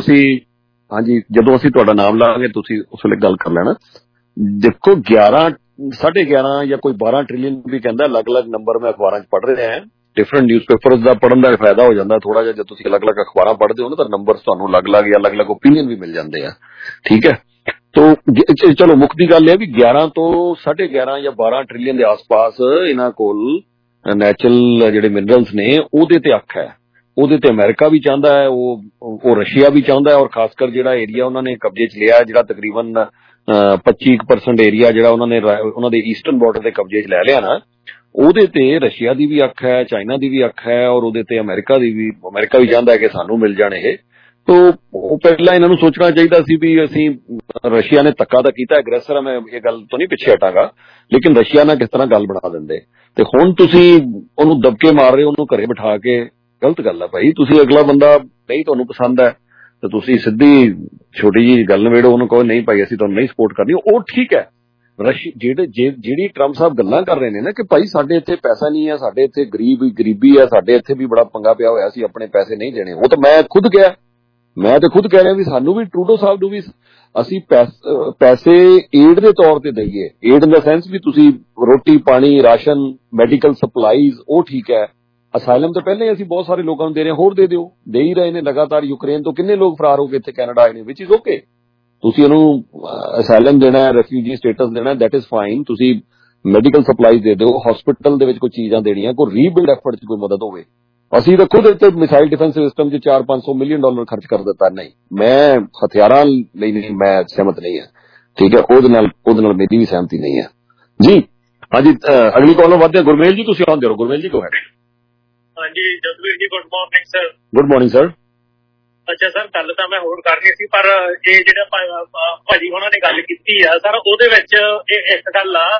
ਅਸੀਂ ਤੁਹਾਡਾ ਨਾਮ ਲਾਂਗੇ, ਤੁਸੀਂ ਉਸ ਵੇਲੇ ਗੱਲ ਕਰ ਲੈਣਾ। ਦੇਖੋ 11.5 ਜਾਂ ਕੋਈ 12 ਟ੍ਰਿਲੀਅਨ ਵੀ ਕਹਿੰਦਾ, ਅਲੱਗ-ਅਲੱਗ ਨੰਬਰ ਮੈਂ ਅਖਬਾਰਾਂ 'ਚ ਪੜ੍ਹ ਰਿਹਾ ਹਾਂ। ਡਿਫਰੈਂਟ ਨਿਊਜ਼ਪੇਪਰਸ ਦਾ ਪੜ੍ਹਨ ਦਾ ਫਾਇਦਾ ਹੋ ਜਾਂਦਾ ਥੋੜਾ ਜਿਹਾ, ਜਦ ਤੁਸੀਂ ਅਲੱਗ-ਅਲੱਗ ਅਖਬਾਰਾਂ ਪੜ੍ਹਦੇ ਹੋ ਨਾ ਤਾਂ ਨੰਬਰਸ ਤੁਹਾਨੂੰ ਅਲੱਗ-ਅਲੱਗ ਜਾਂ ਅਲੱਗ-ਅਲੱਗ ਓਪੀਨੀਅਨ ਵੀ ਮਿਲ ਜਾਂਦੇ ਆ, ਠੀਕ ਹੈ। ਤੋ ਚਲੋ ਮੁੱਖ ਦੀ ਗੱਲ ਇਹ ਵੀ 11 ਤੋਂ 11.5 ਜਾਂ 12 ਟ੍ਰਿਲੀਅਨ ਦੇ ਆਸ-ਪਾਸ ਇਹਨਾਂ ਕੋਲ ਨੈਚੁਰਲ ਜਿਹੜੇ ਮਿਨਰਲਸ ਨੇ ਉਹਦੇ ਤੇ ਅੱਖ ਹੈ। ਉਹਦੇ ਤੇ ਅਮਰੀਕਾ ਵੀ ਚਾਹੁੰਦਾ ਹੈ, ਉਹ ਰਸ਼ੀਆ ਵੀ ਚਾਹੁੰਦਾ ਹੈ, ਔਰ ਖਾਸ ਕਰ ਜਿਹੜਾ ਏਰੀਆ ਉਹਨਾਂ ਨੇ ਕਬਜ਼ੇ 'ਚ ਲਿਆ, ਜਿਹੜਾ ਤਕਰੀਬਨ 25% ਏਰੀਆ ਜਿਹੜਾ ਉਹਨਾਂ ਦੇ ਈਸਟਰਨ ਬਾਰਡਰ ਦੇ ਕਬਜ਼ੇ 'ਚ ਲੈ ਲਿਆ ਨਾ, ਉਹਦੇ ਤੇ ਰਸ਼ੀਆ ਦੀ ਵੀ ਅੱਖ ਹੈ, ਚਾਈਨਾ ਦੀ ਵੀ ਅੱਖ ਹੈ, ਔਰ ਉਹਦੇ ਤੇ ਅਮਰੀਕਾ ਵੀ ਚਾਹੁੰਦਾ ਹੈ ਕਿ ਸਾਨੂੰ ਮਿਲ ਜਾਣ ਇਹ। ਤੋ ਉਹ ਪਹਿਲਾਂ ਇਹਨਾਂ ਨੂੰ ਸੋਚਣਾ ਚਾਹੀਦਾ ਸੀ ਵੀ ਅਸੀਂ, ਰਸ਼ੀਆ ਨੇ ਧੱਕਾ ਤਾਂ ਕੀਤਾ, ਐਗਰੈਸਰ ਹੈ, ਮੈਂ ਇਹ ਗੱਲ ਤੋਂ ਨਹੀਂ ਪਿੱਛੇ ਹਟਾਂਗਾ, ਲੇਕਿਨ ਰਸ਼ੀਆ ਨਾਲ ਕਿਸ ਤਰ੍ਹਾਂ ਗੱਲ ਬਣਾ ਦਿੰਦੇ। ਤੇ ਹੁਣ ਤੁਸੀਂ ਉਹਨੂੰ ਦਬਕੇ ਮਾਰ ਰਹੇ, ਉਹਨੂੰ ਘਰੇ ਬਿਠਾ ਕੇ, ਗਲਤ ਗੱਲ ਹੈ ਭਾਈ। ਤੁਸੀਂ ਅਗਲਾ ਬੰਦਾ ਨਹੀਂ ਤੁਹਾਨੂੰ ਪਸੰਦ ਹੈ ਤਾਂ ਤੁਸੀਂ ਸਿੱਧੀ ਛੋਟੀ ਜਿਹੀ ਗੱਲ ਨਵੇੜੋ, ਉਹਨੂੰ ਕਹੋ ਨਹੀਂ ਭਾਈ ਅਸੀਂ ਤੁਹਾਨੂੰ ਨਹੀਂ ਸਪੋਰਟ ਕਰਨੀ, ਉਹ ਠੀਕ ਹੈ। ਜਿਹੜੀ ਟਰੰਪ ਸਾਹਿਬ ਗੱਲਾਂ ਕਰ ਰਹੇ ਨੇ ਨਾ ਕਿ ਭਾਈ ਸਾਡੇ ਇੱਥੇ ਪੈਸਾ ਨਹੀਂ ਹੈ, ਸਾਡੇ ਇੱਥੇ ਗਰੀਬੀ ਹੈ, ਸਾਡੇ ਇੱਥੇ ਵੀ ਬੜਾ ਪੰਗਾ ਪਿਆ ਹੋਇਆ, ਅਸੀਂ ਆਪਣੇ ਪੈਸੇ ਨਹੀਂ ਦੇਣੇ, ਉਹ ਤਾਂ ਮੈਂ ਖੁਦ ਕਹਿ ਰਿਹਾ ਵੀ ਸਾਨੂੰ ਵੀ ਟਰੂਡੋ ਸਾਹਿਬ ਨੂੰ ਵੀ ਅਸੀਂ ਪੈਸੇ ਏਡ ਦੇ ਤੌਰ ਤੇ ਦਈਏ। ਏਡ ਇਨ ਦਾ ਸੈਂਸ ਵੀ ਤੁਸੀਂ ਰੋਟੀ ਪਾਣੀ ਰਾਸ਼ਨ ਮੈਡੀਕਲ ਸਪਲਾਈਜ਼, ਉਹ ਠੀਕ ਹੈ। ਅਸਾਈਲਮ ਤਾਂ ਪਹਿਲਾਂ ਹੀ ਅਸੀਂ ਬਹੁਤ ਸਾਰੇ ਲੋਕਾਂ ਨੂੰ ਦੇ ਰਹੇ, ਹੋਰ ਦੇ ਦਿਓ, ਦੇ ਹੀ ਰਹੇ ਨੇ ਲਗਾਤਾਰ। ਯੂਕਰੇਨ ਤੋਂ ਕਿੰਨੇ ਲੋਕ ਫਰਾਰ ਹੋ ਕੇ ਇੱਥੇ ਕੈਨੇਡਾ ਆਏ ਨੇ, ਵਿਚ ਇਜ਼ ਓਕੇ। ਤੁਸੀਂ ਇਹਨੂੰ ਅਸਾਈਲਮ ਦੇਣਾ, ਰੈਫਿਊਜੀ ਸਟੇਟਸ ਦੇਣਾ, ਦੈਟ ਇਜ਼ ਫਾਈਨ। ਤੁਸੀਂ ਮੈਡੀਕਲ ਸਪਲਾਈਜ਼ ਦੇ ਦਿਓ, ਹਸਪੀਟਲ ਦੇ ਵਿੱਚ ਕੋਈ ਚੀਜ਼ਾਂ ਦੇਣੀਆਂ, ਕੋਈ ਰੀਬਿਲਡ ਐਫਰਟ 'ਚ ਕੋਈ ਮਦਦ ਹੋਵੇ। ਅਸੀਂ ਤਾਂ ਖੁਦ ਇੱਥੇ ਮਿਸਾਈਲ ਡਿਫੈਂਸ ਸਿਸਟਮ 'ਚ $400-500 ਮਿਲੀਅਨ ਖਰਚ ਕਰ ਦਿੱਤਾ। ਨਹੀਂ, ਮੈਂ ਹਥਿਆਰਾਂ ਲਈ ਨਹੀਂ, ਮੈਂ ਸਹਿਮਤ ਨਹੀਂ ਹਾਂ, ਠੀਕ ਹੈ। ਉਹਦੇ ਨਾਲ ਮੇਰੀ ਵੀ ਸਹਿਮਤੀ ਨਹੀਂ ਹੈ ਜੀ। ਹਾਂਜੀ, ਅਗਲੀ ਕਾਲ ਵੱਧਦੇ ਹਾਂ। ਗੁਰਮੇਲ ਜੀ ਤੁਸੀਂ ਆਉਂਦੇ ਹੋ। ਗੁਰਮੇਲ ਜੀ ਕੋ ਹੈ। ਹਾਂਜੀ Jasveer ji, good morning sir. Good morning sir. ਅੱਛਾ ਸਰ, ਗੱਲ ਤਾਂ ਮੈਂ ਹੋਰ ਕਰਨੀ ਸੀ, ਪਰ ਇਹ ਜਿਹੜਾ ਭਾਜੀ ਉਹਨਾਂ ਨੇ ਗੱਲ ਕੀਤੀ ਆ ਸਰ, ਉਹਦੇ ਵਿੱਚ ਇੱਕ ਗੱਲ ਆ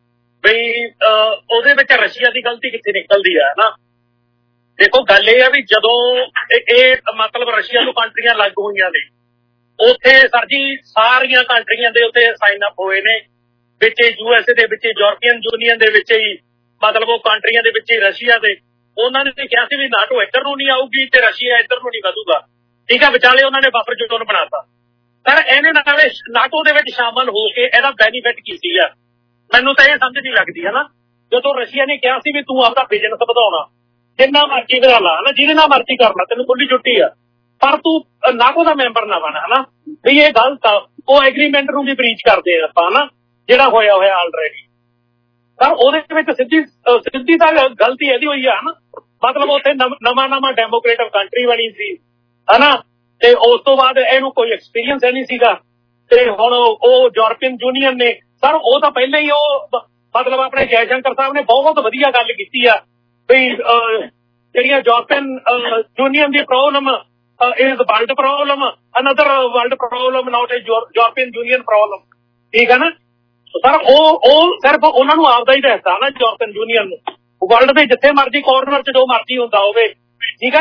ਬਈ ਉਹਦੇ ਵਿੱਚ ਰਸ਼ੀਆ ਦੀ ਗਲਤੀ ਕਿੱਥੇ ਨਿਕਲਦੀ ਆ ਨਾ। ਦੇਖੋ ਗੱਲ ਇਹ ਆ ਵੀ ਜਦੋਂ ਇਹ ਮਤਲਬ ਰਸ਼ੀਆ ਨੂੰ ਕੰਟਰੀਆਂ ਲੱਗ ਹੋਈਆਂ ਨੇ, ਉੱਥੇ ਸਰ ਜੀ ਸਾਰੀਆਂ ਕੰਟਰੀਆਂ ਦੇ ਉੱਤੇ ਸਾਈਨ ਅਪ ਹੋਏ ਨੇ, ਵਿੱਚ USA ਦੇ ਵਿੱਚ, ਯੂਰਪੀਅਨ ਯੂਨੀਅਨ ਦੇ ਵਿੱਚ ਹੀ, ਮਤਲਬ ਉਹ ਕੰਟਰੀਆਂ ਦੇ ਵਿੱਚ ਹੀ ਰਸ਼ੀਆ ਦੇ। ਉਹਨਾਂ ਨੇ ਕਿਹਾ ਸੀ ਵੀ ਨਾਟੋ ਇੱਧਰ ਨੂੰ ਨਹੀਂ ਆਊਗੀ ਤੇ ਰਸ਼ੀਆ ਇੱਧਰ ਨੂੰ ਨਹੀਂ ਵਧੂਗਾ, ਠੀਕ ਹੈ। ਵਿਚਾਲੇ ਉਹਨਾਂ ਨੇ ਬਫਰ ਜ਼ੋਨ ਬਣਾਤਾ। ਪਰ ਇਹਨੇ ਨਾਲੇ ਨਾਟੋ ਦੇ ਵਿੱਚ ਸ਼ਾਮਲ ਹੋ ਕੇ ਇਹਦਾ ਬੈਨੀਫਿਟ ਕੀ ਸੀਗਾ, ਮੈਨੂੰ ਤਾਂ ਇਹ ਸਮਝ ਨਹੀਂ ਲੱਗਦੀ ਹੈ ਨਾ। ਜਦੋਂ ਰਸ਼ੀਆ ਨੇ ਕਿਹਾ ਸੀ ਵੀ ਤੂੰ ਆਪਦਾ ਬਿਜ਼ਨਸ ਵਧਾਉਣਾ, ਜਿੰਨਾ ਮਰਜ਼ੀ ਵਧਾ ਲਾ ਨਾ, ਜਿਹਦੇ ਨਾਲ ਮਰਜ਼ੀ ਕਰ ਲਾ, ਤੈਨੂੰ ਖੁੱਲੀ ਛੁੱਟੀ ਆ, ਪਰ ਤੂੰ ਨਾਟੋ ਦਾ ਮੈਂਬਰ ਨਾ ਬਣ, ਹਨਾ ਵੀ ਇਹ ਗਲਤ ਆ। ਉਹ ਐਗਰੀਮੈਂਟ ਨੂੰ ਵੀ ਬਰੀਚ ਕਰਦੇ ਆ ਆਪਾਂ, ਹਨਾ, ਜਿਹੜਾ ਹੋਇਆ ਆਲਰੇਡੀ। ਪਰ ਉਹਦੇ ਵਿੱਚ ਸਿੱਧੀ ਤਾਂ ਗਲਤੀ ਇਹਦੀ ਹੋਈ ਆ ਨਾ, ਮਤਲਬ ਉੱਥੇ ਨਵਾਂ ਡੈਮੋਕ੍ਰੇਟਿਕ ਕੰਟਰੀ ਬਣੀ ਸੀ, ਹਨਾ, ਤੇ ਉਸ ਤੋਂ ਬਾਅਦ ਇਹਨੂੰ ਕੋਈ ਐਕਸਪੀਰੀਅੰਸ ਹੈ ਨਹੀਂ ਸੀਗਾ। ਤੇ ਹੁਣ ਉਹ ਯੂਰਪੀਅਨ ਯੂਨੀਅਨ ਨੇ ਸਰ, ਉਹ ਤਾਂ ਪਹਿਲਾਂ ਹੀ ਉਹ ਮਤਲਬ ਆਪਣੇ ਜੈਸ਼ੰਕਰ ਸਾਹਿਬ ਨੇ ਬਹੁਤ ਵਧੀਆ ਗੱਲ ਕੀਤੀ ਆ ਵੀ ਜਿਹੜੀਆਂ ਯੂਰਪੀਅਨ ਯੂਨੀਅਨ ਦੀ problem is world problem, another world problem, not a European Union problem, ਠੀਕ ਹੈ ਨਾ ਸਰ। ਉਹ ਸਿਰਫ ਉਹਨਾਂ ਨੂੰ ਆਪਦਾ ਹੀ ਦੱਸਦਾ ਨਾ, ਯੂਰਪੀਅਨ ਯੂਨੀਅਨ ਨੂੰ। ਵਰਲਡ ਦੇ ਜਿੱਥੇ ਮਰਜ਼ੀ ਕਾਰਨਰ 'ਚ ਜੋ ਮਰਜ਼ੀ ਹੁੰਦਾ ਹੋਵੇ, ਠੀਕ ਹੈ,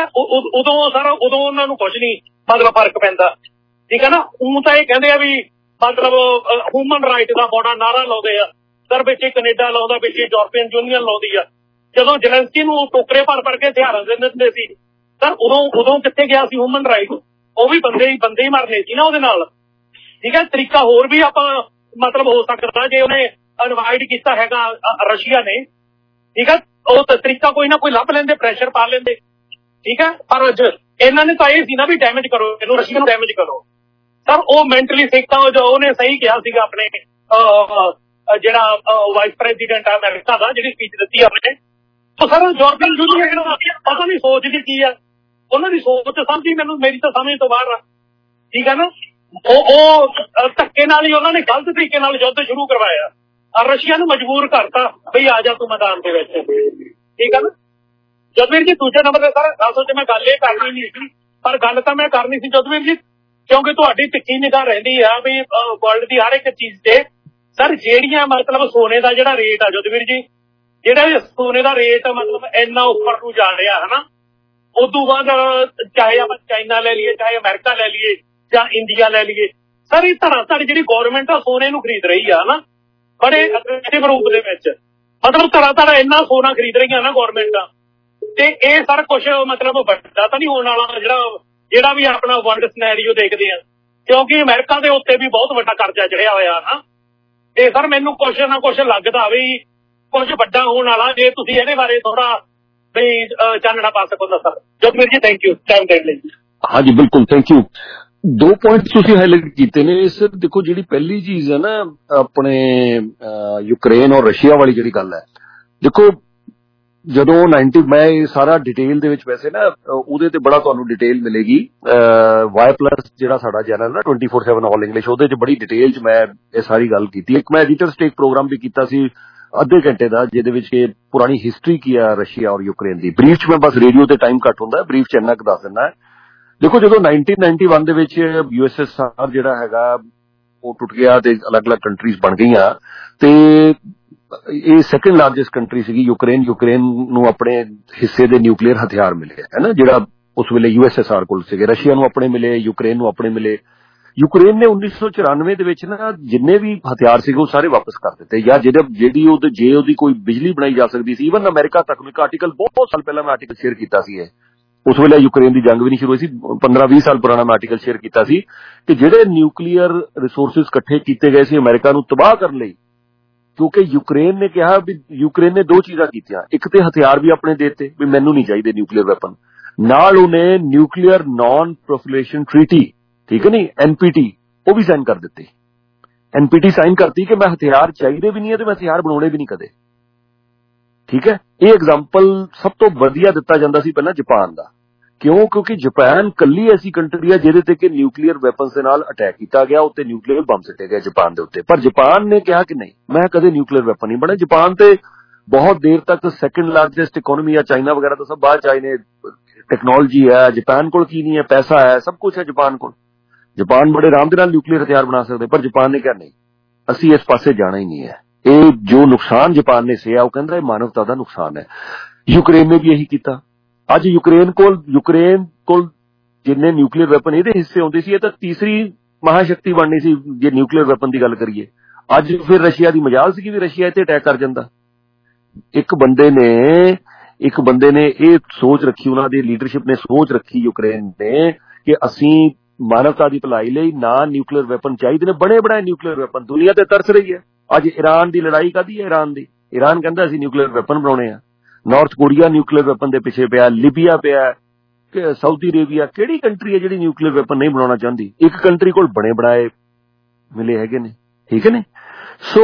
ਉਦੋਂ ਉਹਨਾਂ ਨੂੰ ਕੁਝ ਨਹੀਂ ਮਤਲਬ ਫਰਕ ਪੈਂਦਾ, ਠੀਕ ਹੈ ਨਾ। ਉਹ ਤਾਂ ਇਹ ਕਹਿੰਦੇ ਆ ਵੀ ਮਤਲਬ ਹਿਊਮਨ ਰਾਈਟ ਦਾ ਬੜਾ ਨਾਰਾ ਲਾਉਂਦੇ ਆ ਸਰ, ਵਿੱਚ ਕੈਨੇਡਾ ਲਾਉਂਦਾ, ਵਿੱਚ ਯੂਰਪੀਅਨ ਯੂਨੀਅਨ ਲਾਉਂਦੀ ਆ। ਜਦੋਂ ਜ਼ੈਲੈਂਸਕੀ ਨੂੰ ਟੋਕਰੇ ਭਰ ਕੇ ਹਥਿਆਰਾਂ ਦਿੰਦੇ ਸੀ ਸਰ, ਉਦੋਂ ਕਿੱਥੇ ਗਿਆ ਸੀ ਹਿਊਮਨ ਰਾਈਟ? ਉਹ ਵੀ ਬੰਦੇ ਹੀ ਮਰਨੇ ਸੀ ਨਾ ਉਹਦੇ ਨਾਲ, ਠੀਕ ਹੈ। ਤਰੀਕਾ ਹੋਰ ਵੀ ਆਪਾਂ ਮਤਲਬ ਹੋ ਸਕਦਾ ਜੇ ਉਹਨੇ ਇਨਵਾਈਟ ਕੀਤਾ ਹੈਗਾ ਰਸ਼ੀਆ ਨੇ, ਠੀਕ ਹੈ, ਉਹ ਤਰੀਕਾ ਕੋਈ ਨਾ ਕੋਈ ਲੱਭ ਲੈਂਦੇ, ਪ੍ਰੈਸ਼ਰ ਪਾ ਲੈਂਦੇ, ਠੀਕ ਹੈ। ਪਰ ਇਹਨਾਂ ਨੇ ਤਾਂ ਇਹ ਸੀ ਨਾ ਵੀ ਡੈਮੇਜ ਕਰੋ ਇਹਨੂੰ, ਰਸ਼ੀਆ ਨੂੰ ਡੈਮੇਜ ਕਰੋ ਸਰ। ਉਹ ਮੈਂਟਲੀ ਸਿੱਖਾ ਉਹਨੇ ਸਹੀ ਕਿਹਾ ਸੀਗਾ ਆਪਣੇ ਜਿਹੜਾ ਵਾਈਸ ਪ੍ਰੈਜ਼ੀਡੈਂਟ ਆ ਅਮਰੀਕਾ ਦਾ, ਜਿਹੜੀ ਸਪੀਚ ਦਿੱਤੀ ਆਪਣੇ। ਤਾਂ ਸਰ ਯੂਰਪੀਅਨ ਯੂਨੀਅਨ ਪਤਾ ਨਹੀਂ ਸੋਚਦੀ ਕੀ ਆ, ਉਹਨਾਂ ਦੀ ਸੋਚ ਸਮਝੀ ਮੇਰੀ ਤਾਂ ਸਮਝ ਤੋਂ ਬਾਹਰ ਆ, ਠੀਕ ਹੈ ਨਾ। ਉਹ ਧੱਕੇ ਨਾਲ ਹੀ ਉਹਨਾਂ ਨੇ ਗਲਤ ਤਰੀਕੇ ਨਾਲ ਯੁੱਧ ਸ਼ੁਰੂ ਕਰਵਾਇਆ, ਰਸ਼ੀਆ ਨੂੰ ਮਜਬੂਰ ਕਰਤਾ ਬਈ ਆ ਜਾ ਤੂੰ ਮੈਦਾਨ ਦੇ ਵਿੱਚ, ਠੀਕ ਹੈ ਨਾ। ਜਸਵੀਰ ਜੀ ਦੂਜੇ ਨੰਬਰ ਤੇ ਸਰ ਅਸਲ 'ਚ ਮੈਂ ਗੱਲ ਇਹ ਕਰਨੀ ਨਹੀਂ ਸੀ, ਪਰ ਗੱਲ ਤਾਂ ਮੈਂ ਕਰਨੀ ਸੀ ਜਸਵੀਰ ਜੀ, ਕਿਉਂਕਿ ਤੁਹਾਡੀ ਤਿੱਖੀ ਨਿਗਾਹ ਰਹਿੰਦੀ ਆ ਵੀ ਵਰਲਡ ਦੀ ਹਰ ਇੱਕ ਚੀਜ਼ ਤੇ ਸਰ। ਜਿਹੜੀਆਂ ਮਤਲਬ ਸੋਨੇ ਦਾ ਜਿਹੜਾ ਰੇਟ ਆ ਜਸਵੀਰ ਜੀ, ਜਿਹੜਾ ਸੋਨੇ ਦਾ ਰੇਟ ਮਤਲਬ ਇੰਨਾ ਉੱਪਰ ਨੂੰ ਜਾ ਰਿਹਾ ਹੈ ਨਾ, ਉਦੋਂ ਬਾਅਦ ਚਾਹੇ ਆਪਾਂ ਚਾਈਨਾ ਲੈ ਲਈਏ, ਚਾਹੇ ਅਮਰੀਕਾ ਲੈ ਲਈਏ, ਜਾਂ ਇੰਡੀਆ ਲੈ ਲਈਏ ਸਰ, ਇਹ ਧੜਾ ਜਿਹੜੀ ਗੌਰਮੈਂਟ ਆ ਸੋਨੇ ਨੂੰ ਖਰੀਦ ਰਹੀ ਆ ਨਾ, ਬੜੇ ਅਗਰੈਸਿਵ ਰੂਪ ਦੇ ਵਿੱਚ, ਮਤਲਬ ਧੜਾ ਇੰਨਾ ਸੋਨਾ ਖਰੀਦ ਰਹੀਆਂ ਨਾ ਗੌਰਮੈਂਟਾਂ। ਤੇ ਇਹ ਸਰ ਕੁਛ ਮਤਲਬ ਵੱਡਾ ਤਾਂ ਨਹੀਂ ਹੋਣ ਵਾਲਾ ਜਿਹੜਾ ਵੀ ਆਪਣਾ ਵਰਲਡ ਸਿਨੈਰੀਓ ਦੇਖਦੇ ਆ, ਕਿਉਂਕਿ ਅਮਰੀਕਾ ਦੇ ਉੱਤੇ ਵੀ ਬਹੁਤ ਵੱਡਾ ਕਰਜ਼ਾ ਚੜਿਆ ਹੋਇਆ ਨਾ। ਤੇ ਸਰ ਮੈਨੂੰ ਕੁਛ ਨਾ ਕੁਛ ਲੱਗਦਾ ਵੀ ਕੁਛ ਵੱਡਾ ਹੋਣ ਵਾਲਾ, ਜੇ ਤੁਸੀਂ ਇਹਦੇ ਬਾਰੇ ਥੋੜਾ ਵੀ ਚਾਨਣਾ ਪਾ ਸਕੋ ਤਾਂ ਸਰ। ਜਸਵੀਰ ਜੀ ਥੈਂਕ ਯੂ ਟਾਈਮ ਦੇਣ ਲਈ। ਹਾਂਜੀ ਬਿਲਕੁਲ, ਥੈਂਕ ਯੂ। 2 ਪੁਆਇੰਟ ਤੁਸੀਂ ਹਾਈਲਾਈਟ ਕੀਤੇ ਨੇ ਸਰ। ਦੇਖੋ ਜਿਹੜੀ ਪਹਿਲੀ ਚੀਜ਼ ਹੈ ਨਾ, ਆਪਣੇ ਯੂਕਰੇਨ ਔਰ ਰਸ਼ੀਆ ਵਾਲੀ ਜਿਹੜੀ ਗੱਲ ਹੈ, ਦੇਖੋ ਜਦੋਂ 90 ਮੈਂ ਇਹ ਸਾਰਾ ਡਿਟੇਲ ਦੇ ਵਿੱਚ ਵੈਸੇ ਨਾ ਉਹਦੇ ਤੇ ਬੜਾ ਤੁਹਾਨੂੰ ਡਿਟੇਲ ਮਿਲੇਗੀ। Y+ ਜਿਹੜਾ ਸਾਡਾ ਚੈਨਲ ਨਾ 24/7 ਆਲ ਇੰਗਲਿਸ਼, ਉਹਦੇ 'ਚ ਬੜੀ ਡਿਟੇਲ 'ਚ ਮੈਂ ਇਹ ਸਾਰੀ ਗੱਲ ਕੀਤੀ। ਇੱਕ ਮੈਂ ਐਡੀਟਰ ਸਟੇਕ ਪ੍ਰੋਗਰਾਮ ਵੀ ਕੀਤਾ ਸੀ ਅੱਧੇ ਘੰਟੇ ਦਾ, ਜਿਹਦੇ ਵਿੱਚ ਇਹ ਪੁਰਾਣੀ ਹਿਸਟਰੀ ਕੀ ਆ ਰਸ਼ੀਆ ਔਰ ਯੂਕਰੇਨ ਦੀ। ਬਰੀਫ 'ਚ ਮੈਂ ਬਸ ਰੇਡੀਓ ਤੇ ਟਾਈਮ ਘੱਟ ਹੁੰਦਾ, ਬਰੀਫ 'ਚ ਇੰਨਾ ਕੁ ਦੱਸ ਦਿੰਦਾ। ਦੇਖੋ ਜਦੋਂ 1991 ਦੇ ਵਿੱਚ USSR ਜਿਹੜਾ ਹੈਗਾ ਉਹ ਟੁੱਟ ਗਿਆ ਤੇ ਅਲੱਗ-ਅਲੱਗ ਕੰਟਰੀਜ਼ ਬਣ ਗਈਆਂ, ਤੇ ਇਹ ਸੈਕੰਡ ਲਾਰਜੈਸਟ ਕੰਟਰੀ ਸੀਗੀ ਯੂਕਰੇਨ ਨੂੰ ਆਪਣੇ ਹਿੱਸੇ ਦੇ ਨਿਊਕਲੀਅਰ ਹਥਿਆਰ ਮਿਲੇ ਹੈ ਨਾ, ਜਿਹੜਾ ਉਸ ਵੇਲੇ USSR ਕੋਲ ਸੀਗੇ। ਰਸ਼ੀਆ ਨੂੰ ਆਪਣੇ ਮਿਲੇ, ਯੂਕਰੇਨ ਨੂੰ ਆਪਣੇ ਮਿਲੇ। ਯੂਕਰੇਨ ਨੇ 1994 ਦੇ ਵਿੱਚ ਨਾ ਜਿੰਨੇ ਵੀ ਹਥਿਆਰ ਸੀਗੇ ਉਹ ਸਾਰੇ ਵਾਪਸ ਕਰ ਦਿੱਤੇ, ਜਾਂ ਜਿਹੜੀ ਉਹਦੀ ਕੋਈ ਬਿਜਲੀ ਬਣਾਈ ਜਾ ਸਕਦੀ ਸੀ। ਈਵਨ ਅਮਰੀਕਾ ਤੱਕ ਨੂੰ ਇੱਕ ਆਰਟੀਕਲ ਬਹੁਤ ਸਾਲ ਪਹਿਲਾਂ ਮੈਂ ਆਰਟੀਕਲ ਸ਼ੇਅਰ ਕੀਤਾ ਸੀ, ਉਸ ਵੇਲੇ ਯੂਕਰੇਨ ਦੀ ਜੰਗ ਵੀ ਨਹੀਂ ਸ਼ੁਰੂ ਹੋਈ ਸੀ, 15-20 ਸਾਲ ਪੁਰਾਣਾ ਮੈਂ ਆਰਟੀਕਲ ਸ਼ੇਅਰ ਕੀਤਾ ਸੀ ਕਿ ਜਿਹੜੇ ਨਿਊਕਲੀਅਰ ਰਿਸੋਰਸਿਸ ਇਕੱਠੇ ਕੀਤੇ ਗਏ ਸੀ ਅਮਰੀਕਾ ਨੂੰ ਤਬਾਹ ਕਰਨ ਲਈ, ਕਿਉਂਕਿ ਯੂਕਰੇਨ ਨੇ ਕਿਹਾ ਵੀ ਯੂਕਰੇਨ ਨੇ 2 ਚੀਜ਼ਾਂ ਕੀਤੀਆਂ, ਇੱਕ ਤੇ ਹਥਿਆਰ ਵੀ ਆਪਣੇ ਦੇ ਦਿੱਤੇ ਵੀ ਮੈਨੂੰ ਨਹੀਂ ਚਾਹੀਦੇ ਨਿਊਕਲੀਅਰ ਵੈਪਨ, ਨਾਲ ਉਹਨੇ ਨਿਊਕਲੀਅਰ ਨਾਨ ਪ੍ਰੋਲੀਫਰੇਸ਼ਨ ਟ੍ਰੀਟੀ, ਠੀਕ ਹੈ ਨਹੀਂ, NPT, ਉਹ ਵੀ ਸਾਈਨ ਕਰ ਦਿੱਤੀ, NPT ਸਾਈਨ ਕਰਤੀ ਕਿ ਮੈਂ ਹਥਿਆਰ ਚਾਹੀਦੇ ਵੀ ਨਹੀਂ ਹੈ ਤੇ ਮੈਂ ਹਥਿਆਰ ਬਣਾਉਣੇ ਵੀ ਨਹੀਂ ਕਦੇ। ਠੀਕ ਹੈ, ਇਹ ਐਗਜ਼ਾਮਪਲ ਸਭ ਤੋਂ ਵਧੀਆ ਦਿੱਤਾ ਜਾਂਦਾ ਸੀ ਪਹਿਲਾਂ ਜਾਪਾਨ ਦਾ। ਕਿਉਂ? ਕਿਉਂਕਿ ਜਾਪਾਨ ਕੱਲੀ ਐਸੀ ਕੰਟਰੀ ਹੈ ਜਿਹਦੇ ਤੇ ਕਿ ਨਿਊਕਲੀਅਰ ਵੈਪਨਸ ਦੇ ਨਾਲ ਅਟੈਕ ਕੀਤਾ ਗਿਆ, ਉੱਤੇ ਨਿਊਕਲੀਅਰ ਬੰਬ ਸਿੱਟੇ ਗਏ ਜਾਪਾਨ ਦੇ ਉੱਤੇ, ਪਰ ਜਾਪਾਨ ਨੇ ਕਿਹਾ ਕਿ ਨਹੀਂ, ਮੈਂ ਕਦੇ ਨਿਊਕਲੀਅਰ ਵੈਪਨ ਨਹੀਂ ਬਣਾ। ਜਾਪਾਨ ਤੇ ਬਹੁਤ ਦੇਰ ਤੱਕ ਸੈਕੰਡ ਲਾਰਜੈਸਟ ਇਕੋਨਮੀ ਹੈ, ਚਾਈਨਾ ਵਗੈਰਾ ਤਾਂ ਸਭ ਬਾਅਦ ਚ ਆਏ ਨੇ, ਟੈਕਨੋਲੋਜੀ ਹੈ ਜਾਪਾਨ ਕੋਲ, ਕੀ ਨਹੀਂ ਹੈ, ਪੈਸਾ ਹੈ, ਸਭ ਕੁਝ ਹੈ ਜਾਪਾਨ ਕੋਲ। ਜਾਪਾਨ ਬੜੇ ਆਰਾਮ ਦੇ ਨਾਲ ਨਿਊਕਲੀਅਰ ਹਥਿਆਰ ਬਣਾ ਸਕਦੇ, ਪਰ ਜਾਪਾਨ ਨੇ ਕਿਹਾ ਨਹੀਂ, ਅਸੀਂ ਇਸ ਪਾਸੇ ਜਾਣਾ ਹੀ ਨਹੀਂ ਹੈ। ਇਹ ਜੋ ਨੁਕਸਾਨ ਜਾਪਾਨ ਨੇ ਸਹਿਆ, ਉਹ ਕਹਿੰਦਾ ਇਹ ਮਾਨਵਤਾ ਦਾ ਨੁਕਸਾਨ ਹੈ। ਯੂਕਰੇਨ ਨੇ ਵੀ ਇਹੀ ਕੀਤਾ। ਅੱਜ ਯੂਕਰੇਨ ਕੋਲ ਜਿੰਨੇ ਨਿਊਕਲੀਅਰ ਵੈਪਨ ਇਹਦੇ ਹਿੱਸੇ ਆਉਂਦੇ ਸੀ, ਇਹ ਤਾਂ ਤੀਸਰੀ ਮਹਾਸ਼ਕਤੀ ਬਣਨੀ ਸੀ ਜੇ ਨਿਊਕਲੀਅਰ ਵੈਪਨ ਦੀ ਗੱਲ ਕਰੀਏ। ਅੱਜ ਫਿਰ ਰਸ਼ੀਆ ਦੀ ਮਜਾਲ ਸੀ ਵੀ ਰਸ਼ੀਆ ਇੱਥੇ ਅਟੈਕ ਕਰ ਜਾਂਦਾ। ਇੱਕ ਬੰਦੇ ਨੇ ਇਹ ਸੋਚ ਰੱਖੀ, ਉਹਨਾਂ ਦੀ ਲੀਡਰਸ਼ਿਪ ਨੇ ਸੋਚ ਰੱਖੀ ਯੂਕਰੇਨ ਨੇ ਕਿ ਅਸੀਂ ਮਾਨਵਤਾ ਦੀ ਭਲਾਈ ਲਈ ਨਾ ਨਿਊਕਲੀਅਰ ਵੈਪਨ ਚਾਹੀਦੇ ਨੇ, ਬਣੇ ਬਣਾਏ ਨਿਊਕਲੀਅਰ ਵੈਪਨ। ਦੁਨੀਆ ਤੇ ਤਰਸ ਰਹੀ ਹੈ। ਅੱਜ ਈਰਾਨ ਦੀ ਲੜਾਈ ਕਾਹਦੀ ਹੈ? ਈਰਾਨ ਕਹਿੰਦਾ ਅਸੀਂ ਨਿਊਕਲੀਅਰ ਵੈਪਨ ਬਣਾਉਣੇ ਆ। ਨਾਰਥ ਕੋਰੀਆ ਨਿਊਕਲੀਅਰ ਵੈਪਨ ਦੇ ਪਿੱਛੇ ਪਿਆ, ਲੀਬੀਆ ਪਿਆ, ਸਾਊਦੀ ਅਰੇਬੀਆ। ਕਿਹੜੀ ਕੰਟਰੀ ਹੈ ਜਿਹੜੀ ਨਿਊਕਲੀਅਰ ਵੈਪਨ ਨਹੀਂ ਬਣਾਉਣਾ ਚਾਹੁੰਦੀ? ਇੱਕ ਕੰਟਰੀ ਕੋਲ ਬਣੇ ਬਣਾਏ ਮਿਲੇ ਹੈਗੇ ਨੇ, ਠੀਕ ਹੈ ਨੇ। ਸੋ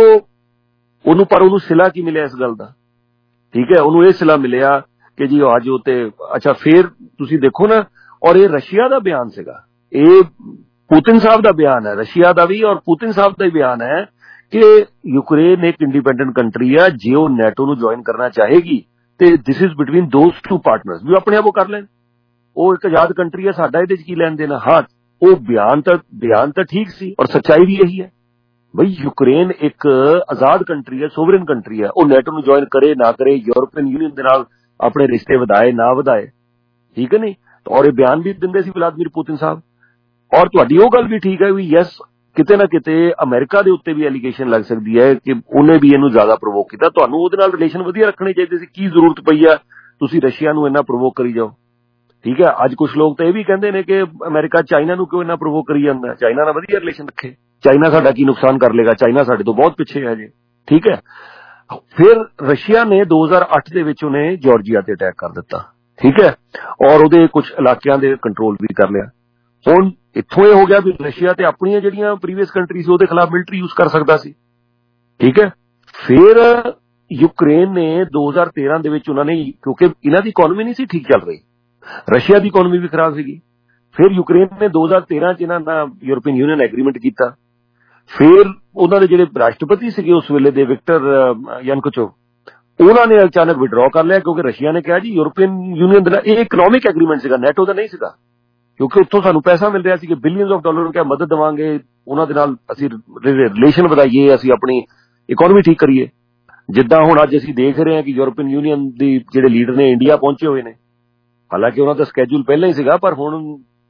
ਉਹਨੂੰ ਸਿਲਾ ਕੀ ਮਿਲਿਆ ਇਸ ਗੱਲ ਦਾ? ਠੀਕ ਹੈ, ਉਹਨੂੰ ਇਹ ਸਿਲਾ ਮਿਲਿਆ ਕਿ ਜੀ ਅੱਜ ਉਹ ਤੇ ਅੱਛਾ। ਫੇਰ ਤੁਸੀਂ ਦੇਖੋ ਨਾ, ਔਰ ਇਹ ਰਸ਼ੀਆ ਦਾ ਬਿਆਨ ਸੀਗਾ, ਇਹ ਪੁਤਿਨ ਸਾਹਿਬ ਦਾ ਬਿਆਨ ਹੈ, ਰਸ਼ੀਆ ਦਾ ਵੀ ਔਰ ਪੁਤਿਨ ਸਾਹਿਬ ਦਾ ਹੀ ਬਿਆਨ ਹੈ ਕਿ ਯੂਕਰੇਨ ਇੱਕ ਇੰਡੀਪੈਂਡੈਂਟ ਕੰਟਰੀ ਆ, ਜੇ ਉਹ ਨੈਟੋ ਨੂੰ ਜੁਆਇਨ ਕਰਨਾ ਚਾਹੇਗੀ ਤੇ this is between those two partners, ਵੀ ਆਪਣੇ ਆਪ ਉਹ ਕਰ ਲੈਣ। ਉਹ ਇੱਕ ਆਜ਼ਾਦ ਕੰਟਰੀ ਹੈ, ਸਾਡਾ ਇਹਦੇ ਚ ਕੀ ਲੈਣ ਦੇਣਾ। ਹਾਂ, ਉਹ ਬਿਆਨ ਤਾਂ ਠੀਕ ਸੀ ਔਰ ਸੱਚਾਈ ਵੀ ਇਹੀ ਹੈ ਬਈ ਯੂਕਰੇਨ ਇੱਕ ਆਜ਼ਾਦ ਕੰਟਰੀ ਹੈ, ਸੋਵਰਨ ਕੰਟਰੀ ਹੈ। ਉਹ ਨੈਟੋ ਨੂੰ ਜੁਆਇਨ ਕਰੇ ਨਾ ਕਰੇ, ਯੂਰਪੀਅਨ ਯੂਨੀਅਨ ਦੇ ਨਾਲ ਆਪਣੇ ਰਿਸ਼ਤੇ ਵਧਾਏ ਨਾ ਵਧਾਏ, ਠੀਕ ਹੈ ਨਹੀਂ। ਔਰ ਇਹ ਬਿਆਨ ਵੀ ਦਿੰਦੇ ਸੀ ਵਲਾਦੀਮੀਰ ਪੁਤਿਨ ਸਾਹਿਬ। ਔਰ ਤੁਹਾਡੀ ਉਹ ਗੱਲ ਵੀ ਠੀਕ ਹੈ ਵੀ ਯੈਸ, ਕਿਤੇ ਨਾ ਕਿਤੇ ਅਮਰੀਕਾ ਦੇ ਉੱਤੇ ਵੀ ਐਲੀਗੇਸ਼ਨ ਲੱਗ ਸਕਦੀ ਹੈ ਕਿ ਉਹਨੇ ਵੀ ਇਹਨੂੰ ਜ਼ਿਆਦਾ ਪ੍ਰੋਵੋਕ ਕੀਤਾ। ਤੁਹਾਨੂੰ ਉਹਦੇ ਨਾਲ ਰਿਲੇਸ਼ਨ ਵਧੀਆ ਰੱਖਣੇ ਚਾਹੀਦੇ ਸੀ, ਕੀ ਜ਼ਰੂਰਤ ਪਈ ਆ ਤੁਸੀਂ ਰਸ਼ੀਆ ਨੂੰ ਇੰਨਾ ਪ੍ਰੋਵੋਕ ਕਰੀ ਜਾਓ। ਠੀਕ ਹੈ, ਅੱਜ ਕੁਝ ਲੋਕ ਤਾਂ ਇਹ ਵੀ ਕਹਿੰਦੇ ਨੇ ਕਿ ਅਮਰੀਕਾ ਚਾਈਨਾ ਨੂੰ ਕਿਉਂ ਇੰਨਾ ਪ੍ਰੋਵੋਕ ਕਰੀ ਜਾਂਦਾ, ਚਾਈਨਾ ਨਾਲ ਵਧੀਆ ਰਿਲੇਸ਼ਨ ਰੱਖੇ, ਚਾਈਨਾ ਸਾਡਾ ਕੀ ਨੁਕਸਾਨ ਕਰ ਲੇਗਾ, ਚਾਈਨਾ ਸਾਡੇ ਤੋਂ ਬਹੁਤ ਪਿੱਛੇ ਹੈ ਜੀ। ਠੀਕ ਹੈ, ਫਿਰ ਰਸ਼ੀਆ ਨੇ 2008 ਦੇ ਵਿੱਚ ਉਹਨੇ ਜਾਰਜੀਆ ਤੇ ਅਟੈਕ ਕਰ ਦਿੱਤਾ। ਠੀਕ ਹੈ, ਔਰ ਉਹਦੇ ਕੁਝ ਇਲਾਕਿਆਂ ਦੇ ਕੰਟਰੋਲ ਵੀ ਕਰ ਲਿਆ। ਹੁਣ ਇੱਥੋਂ ਇਹ ਹੋ ਗਿਆ ਵੀ ਰਸ਼ੀਆ ਤੇ ਆਪਣੀਆਂ ਜਿਹੜੀਆਂ ਪ੍ਰੀਵੀਅਸ ਕੰਟਰੀ ਸੀ ਉਹਦੇ ਖਿਲਾਫ ਮਿਲਟਰੀ ਯੂਜ਼ ਕਰ ਸਕਦਾ ਸੀ। ਠੀਕ ਹੈ, ਫਿਰ ਯੂਕਰੇਨ ਨੇ 2013 ਦੇ ਵਿੱਚ ਉਹਨਾਂ ਨੇ, ਕਿਉਂਕਿ ਇਹਨਾਂ ਦੀ ਇਕਨੋਮੀ ਨਹੀਂ ਸੀ ਠੀਕ ਚੱਲ ਰਹੀ, ਰਸ਼ੀਆ ਦੀ ਇਕਨੋਮੀ ਵੀ ਖਰਾਬ ਸੀਗੀ, ਫਿਰ ਯੂਕਰੇਨ ਨੇ 2013 ਚ ਇਹਨਾਂ ਨਾਲ ਯੂਰਪੀਅਨ ਯੂਨੀਅਨ ਐਗਰੀਮੈਂਟ ਕੀਤਾ। ਫਿਰ ਉਹਨਾਂ ਦੇ ਜਿਹੜੇ ਰਾਸ਼ਟਰਪਤੀ ਸੀਗੇ ਉਸ ਵੇਲੇ ਦੇ, ਵਿਕਟਰ ਯਾਨੁਕੋਵਿਚ, ਉਹਨਾਂ ਨੇ ਅਚਾਨਕ ਵਿਡਰਾਅ ਕਰ ਲਿਆ ਕਿਉਂਕਿ ਰਸ਼ੀਆ ਨੇ ਕਿਹਾ ਜੀ ਯੂਰਪੀਅਨ ਯੂਨੀਅਨ ਦਾ ਇਹ ਇਕਨੋਮਿਕ ਐਗਰੀਮੈਂਟ ਸੀਗਾ, ਨੈਟੋ ਦਾ ਨਹੀਂ ਸੀਗਾ, ਕਿਉਂਕਿ ਉੱਥੋਂ ਸਾਨੂੰ ਪੈਸਾ ਮਿਲ ਰਿਹਾ ਸੀ ਕਿ ਬਿਲੀਅਨਸ ਆਫ ਡਾਲਰ ਨੂੰ ਕਿਹਾ ਮਦਦ ਦੇਵਾਂਗੇ, ਉਹਨਾਂ ਦੇ ਨਾਲ ਅਸੀਂ ਰਿਲੇਸ਼ਨ ਵਧਾਈਏ, ਅਸੀਂ ਆਪਣੀ ਇਕਨੋਮੀ ਠੀਕ ਕਰੀਏ। ਜਿੱਦਾਂ ਹੁਣ ਅੱਜ ਅਸੀਂ ਦੇਖ ਰਹੇ ਹਾਂ ਕਿ ਯੂਰਪੀਅਨ ਯੂਨੀਅਨ ਦੇ ਜਿਹੜੇ ਲੀਡਰ ਨੇ ਇੰਡੀਆ ਪਹੁੰਚੇ ਹੋਏ ਨੇ, ਹਾਲਾਂਕਿ ਉਹਨਾਂ ਦਾ ਸਕੈਜੂਲ ਪਹਿਲਾਂ ਹੀ ਸੀਗਾ, ਪਰ ਹੁਣ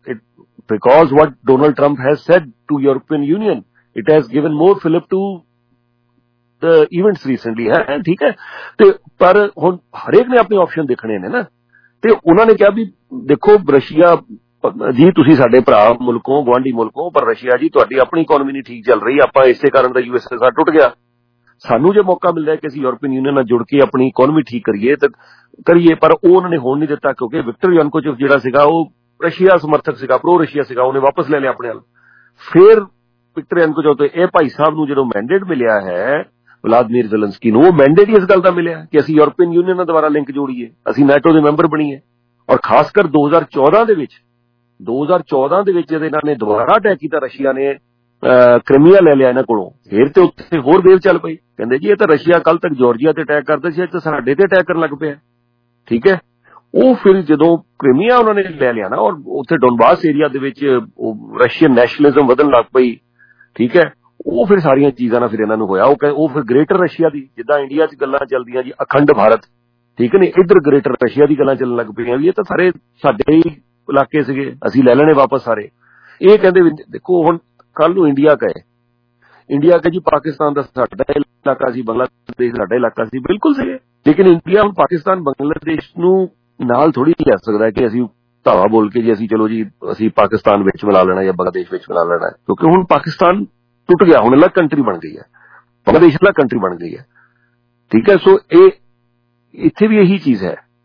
because what Donald Trump has said to European Union, it has given more fillip to the events recently ਹੈ। ਠੀਕ ਹੈ, ਤੇ ਪਰ ਹੁਣ ਹਰੇਕ ਨੇ ਆਪਣੇ ਆਪਸ਼ਨ ਦੇਖਣੇ ਨੇ ਨਾ, ਤੇ ਉਹਨਾਂ ਨੇ ਕਿਹਾ ਵੀ ਦੇਖੋ ਰਸ਼ੀਆ ਜੀ ਤੁਸੀਂ ਸਾਡੇ ਭਰਾ ਮੁਲਕੋਂ, ਗੁਆਂਢੀ ਮੁਲਕੋਂ, ਪਰ ਰਸ਼ੀਆ ਜੀ ਤੁਹਾਡੀ ਆਪਣੀ ਇਕਨੋਮੀ ਨਹੀਂ ਠੀਕ ਚੱਲ ਰਹੀ, ਆਪਾਂ ਇਸੇ ਕਾਰਨ ਦਾ USSR ਟੁੱਟ ਗਿਆ। ਸਾਨੂੰ ਜੇ ਮੌਕਾ ਮਿਲਦਾ ਕਿ ਅਸੀਂ ਯੂਰਪੀਅਨ ਯੂਨੀਅਨ ਨਾਲ ਜੁੜ ਕੇ ਆਪਣੀ ਇਕਨੋਮੀ ਠੀਕ ਕਰੀਏ ਤਾਂ ਕਰੀਏ, ਪਰ ਉਹ ਉਹਨਾਂ ਨੇ ਹੋਣ ਨਹੀਂ ਦਿੱਤਾ ਕਿਉਂਕਿ ਵਿਕਟਰ ਯਾਨੁਕੋਵਿਚ ਜਿਹੜਾ ਸੀਗਾ ਉਹ ਰਸ਼ੀਆ ਸਮਰਥਕ ਸੀਗਾ, ਪ੍ਰੋ ਰਸ਼ੀਆ ਸੀਗਾ, ਉਹਨੇ ਵਾਪਸ ਲੈ ਲਿਆ ਆਪਣੇ ਨਾਲ। ਫਿਰ ਵਿਕਟਰ ਯਾਨੁਕੋਵਿਚ ਤੋਂ ਇਹ ਭਾਈ ਸਾਹਿਬ ਨੂੰ ਜਦੋਂ ਮੈਂਡੇਟ ਮਿਲਿਆ ਹੈ ਵਲਾਦੀਮੀਰ ਜ਼ੈਲੈਂਸਕੀ ਨੂੰ, ਉਹ ਮੈਂਡੇਟ ਹੀ ਇਸ ਗੱਲ ਦਾ ਮਿਲਿਆ ਕਿ ਅਸੀਂ ਯੂਰਪੀਅਨ ਯੂਨੀਅਨ ਨਾਲ ਦੁਬਾਰਾ ਲਿੰਕ ਜੋੜੀਏ, ਅਸੀਂ ਨੈਟੋ ਦੇ ਮੈਂਬਰ ਬਣੀਏ। ਔਰ ਖਾਸ ਕਰ 2014 ਦੇ ਵਿੱਚ ਜਦ ਇਹਨਾਂ ਨੇ ਦੁਬਾਰਾ ਅਟੈਕ ਕੀਤਾ, ਰਸ਼ੀਆ ਨੇ ਕ੍ਰੀਮੀਆ ਲੈ ਲਿਆ ਇਹਨਾਂ ਕੋਲੋਂ, ਫਿਰ ਤੇ ਉੱਥੇ ਹੋਰ ਵੇਵ ਚੱਲ ਪਈ, ਕਹਿੰਦੇ ਜੀ ਇਹ ਤਾਂ ਰਸ਼ੀਆ ਕੱਲ ਤੱਕ ਜਾਰਜੀਆ ਤੇ ਅਟੈਕ ਕਰਦਾ ਸੀ, ਅੱਜ ਤਾਂ ਸਾਡੇ ਤੇ ਅਟੈਕ ਕਰਨ ਲੱਗ ਪਿਆ। ਠੀਕ ਹੈ, ਉਹ ਫਿਰ ਜਦੋਂ ਕ੍ਰੀਮੀਆ ਉਹਨਾਂ ਨੇ ਲੈ ਲਿਆ ਨਾ, ਔਰ ਉੱਥੇ ਡੋਨਬਾਸ ਏਰੀਆ ਦੇ ਵਿੱਚ ਰਸ਼ੀਅਨ ਨੈਸ਼ਨਲਿਜ਼ਮ ਵਧਣ ਲੱਗ ਪਈ। ਠੀਕ ਹੈ, ਉਹ ਫਿਰ ਸਾਰੀਆਂ ਚੀਜ਼ਾਂ ਨਾਲ ਫਿਰ ਇਹਨਾਂ ਨੂੰ ਹੋਇਆ, ਉਹ ਫਿਰ ਗ੍ਰੇਟਰ ਰਸ਼ੀਆ ਦੀ, ਜਿੱਦਾਂ ਇੰਡੀਆ 'ਚ ਗੱਲਾਂ ਚੱਲਦੀਆਂ ਜੀ ਅਖੰਡ ਭਾਰਤ, ਠੀਕ ਹੈ ਨੇ, ਇੱਧਰ ਗ੍ਰੇਟਰ ਰਸ਼ੀਆ ਦੀ ਗੱਲਾਂ ਚੱਲਣ ਲੱਗ ਪਈਆਂ ਵੀ ਇਹ ਤਾਂ ਸਾਰੇ ਸਾਡੇ ਹੀ ਇਲਾਕੇ ਸੀਗੇ, ਅਸੀਂ ਲੈ ਲੈਣੇ ਵਾਪਸ ਸਾਰੇ। ਇਹ ਕਹਿੰਦੇ ਵੀ ਦੇਖੋ ਹੁਣ ਕੱਲ ਨੂੰ ਇੰਡੀਆ ਕਹੇ ਜੀ ਪਾਕਿਸਤਾਨ ਦਾ ਸਾਡਾ ਇਲਾਕਾ ਸੀ, ਬੰਗਲਾਦੇਸ਼ ਸਾਡਾ ਇਲਾਕਾ ਸੀ, ਬਿਲਕੁਲ ਸੀਗੇ, ਲੇਕਿਨ ਇੰਡੀਆ ਹੁਣ ਪਾਕਿਸਤਾਨ ਬੰਗਲਾਦੇਸ਼ ਨੂੰ ਨਾਲ ਥੋੜੀ ਲੈ ਸਕਦਾ ਕਿ ਅਸੀਂ ਧਾਵਾ ਬੋਲ ਕੇ ਜੀ ਅਸੀਂ ਚਲੋ ਜੀ ਅਸੀਂ ਪਾਕਿਸਤਾਨ ਵਿੱਚ ਮਿਲਾ ਲੈਣਾ ਜਾਂ ਬੰਗਲਾਦੇਸ਼ ਵਿੱਚ ਮਿਲਾ ਲੈਣਾ, ਕਿਉਂਕਿ ਹੁਣ ਪਾਕਿਸਤਾਨ ਟੁੱਟ ਗਿਆ, ਹੁਣ ਅਲੱਗ ਕੰਟਰੀ ਬਣ ਗਈ ਹੈ, ਬੰਗਲਾਦੇਸ਼ ਅਲੱਗ ਕੰਟਰੀ ਬਣ ਗਈ ਹੈ। ਠੀਕ ਹੈ, ਸੋ ਇਹ ਇੱਥੇ ਵੀ ਇਹੀ ਚੀਜ਼ ਹੈ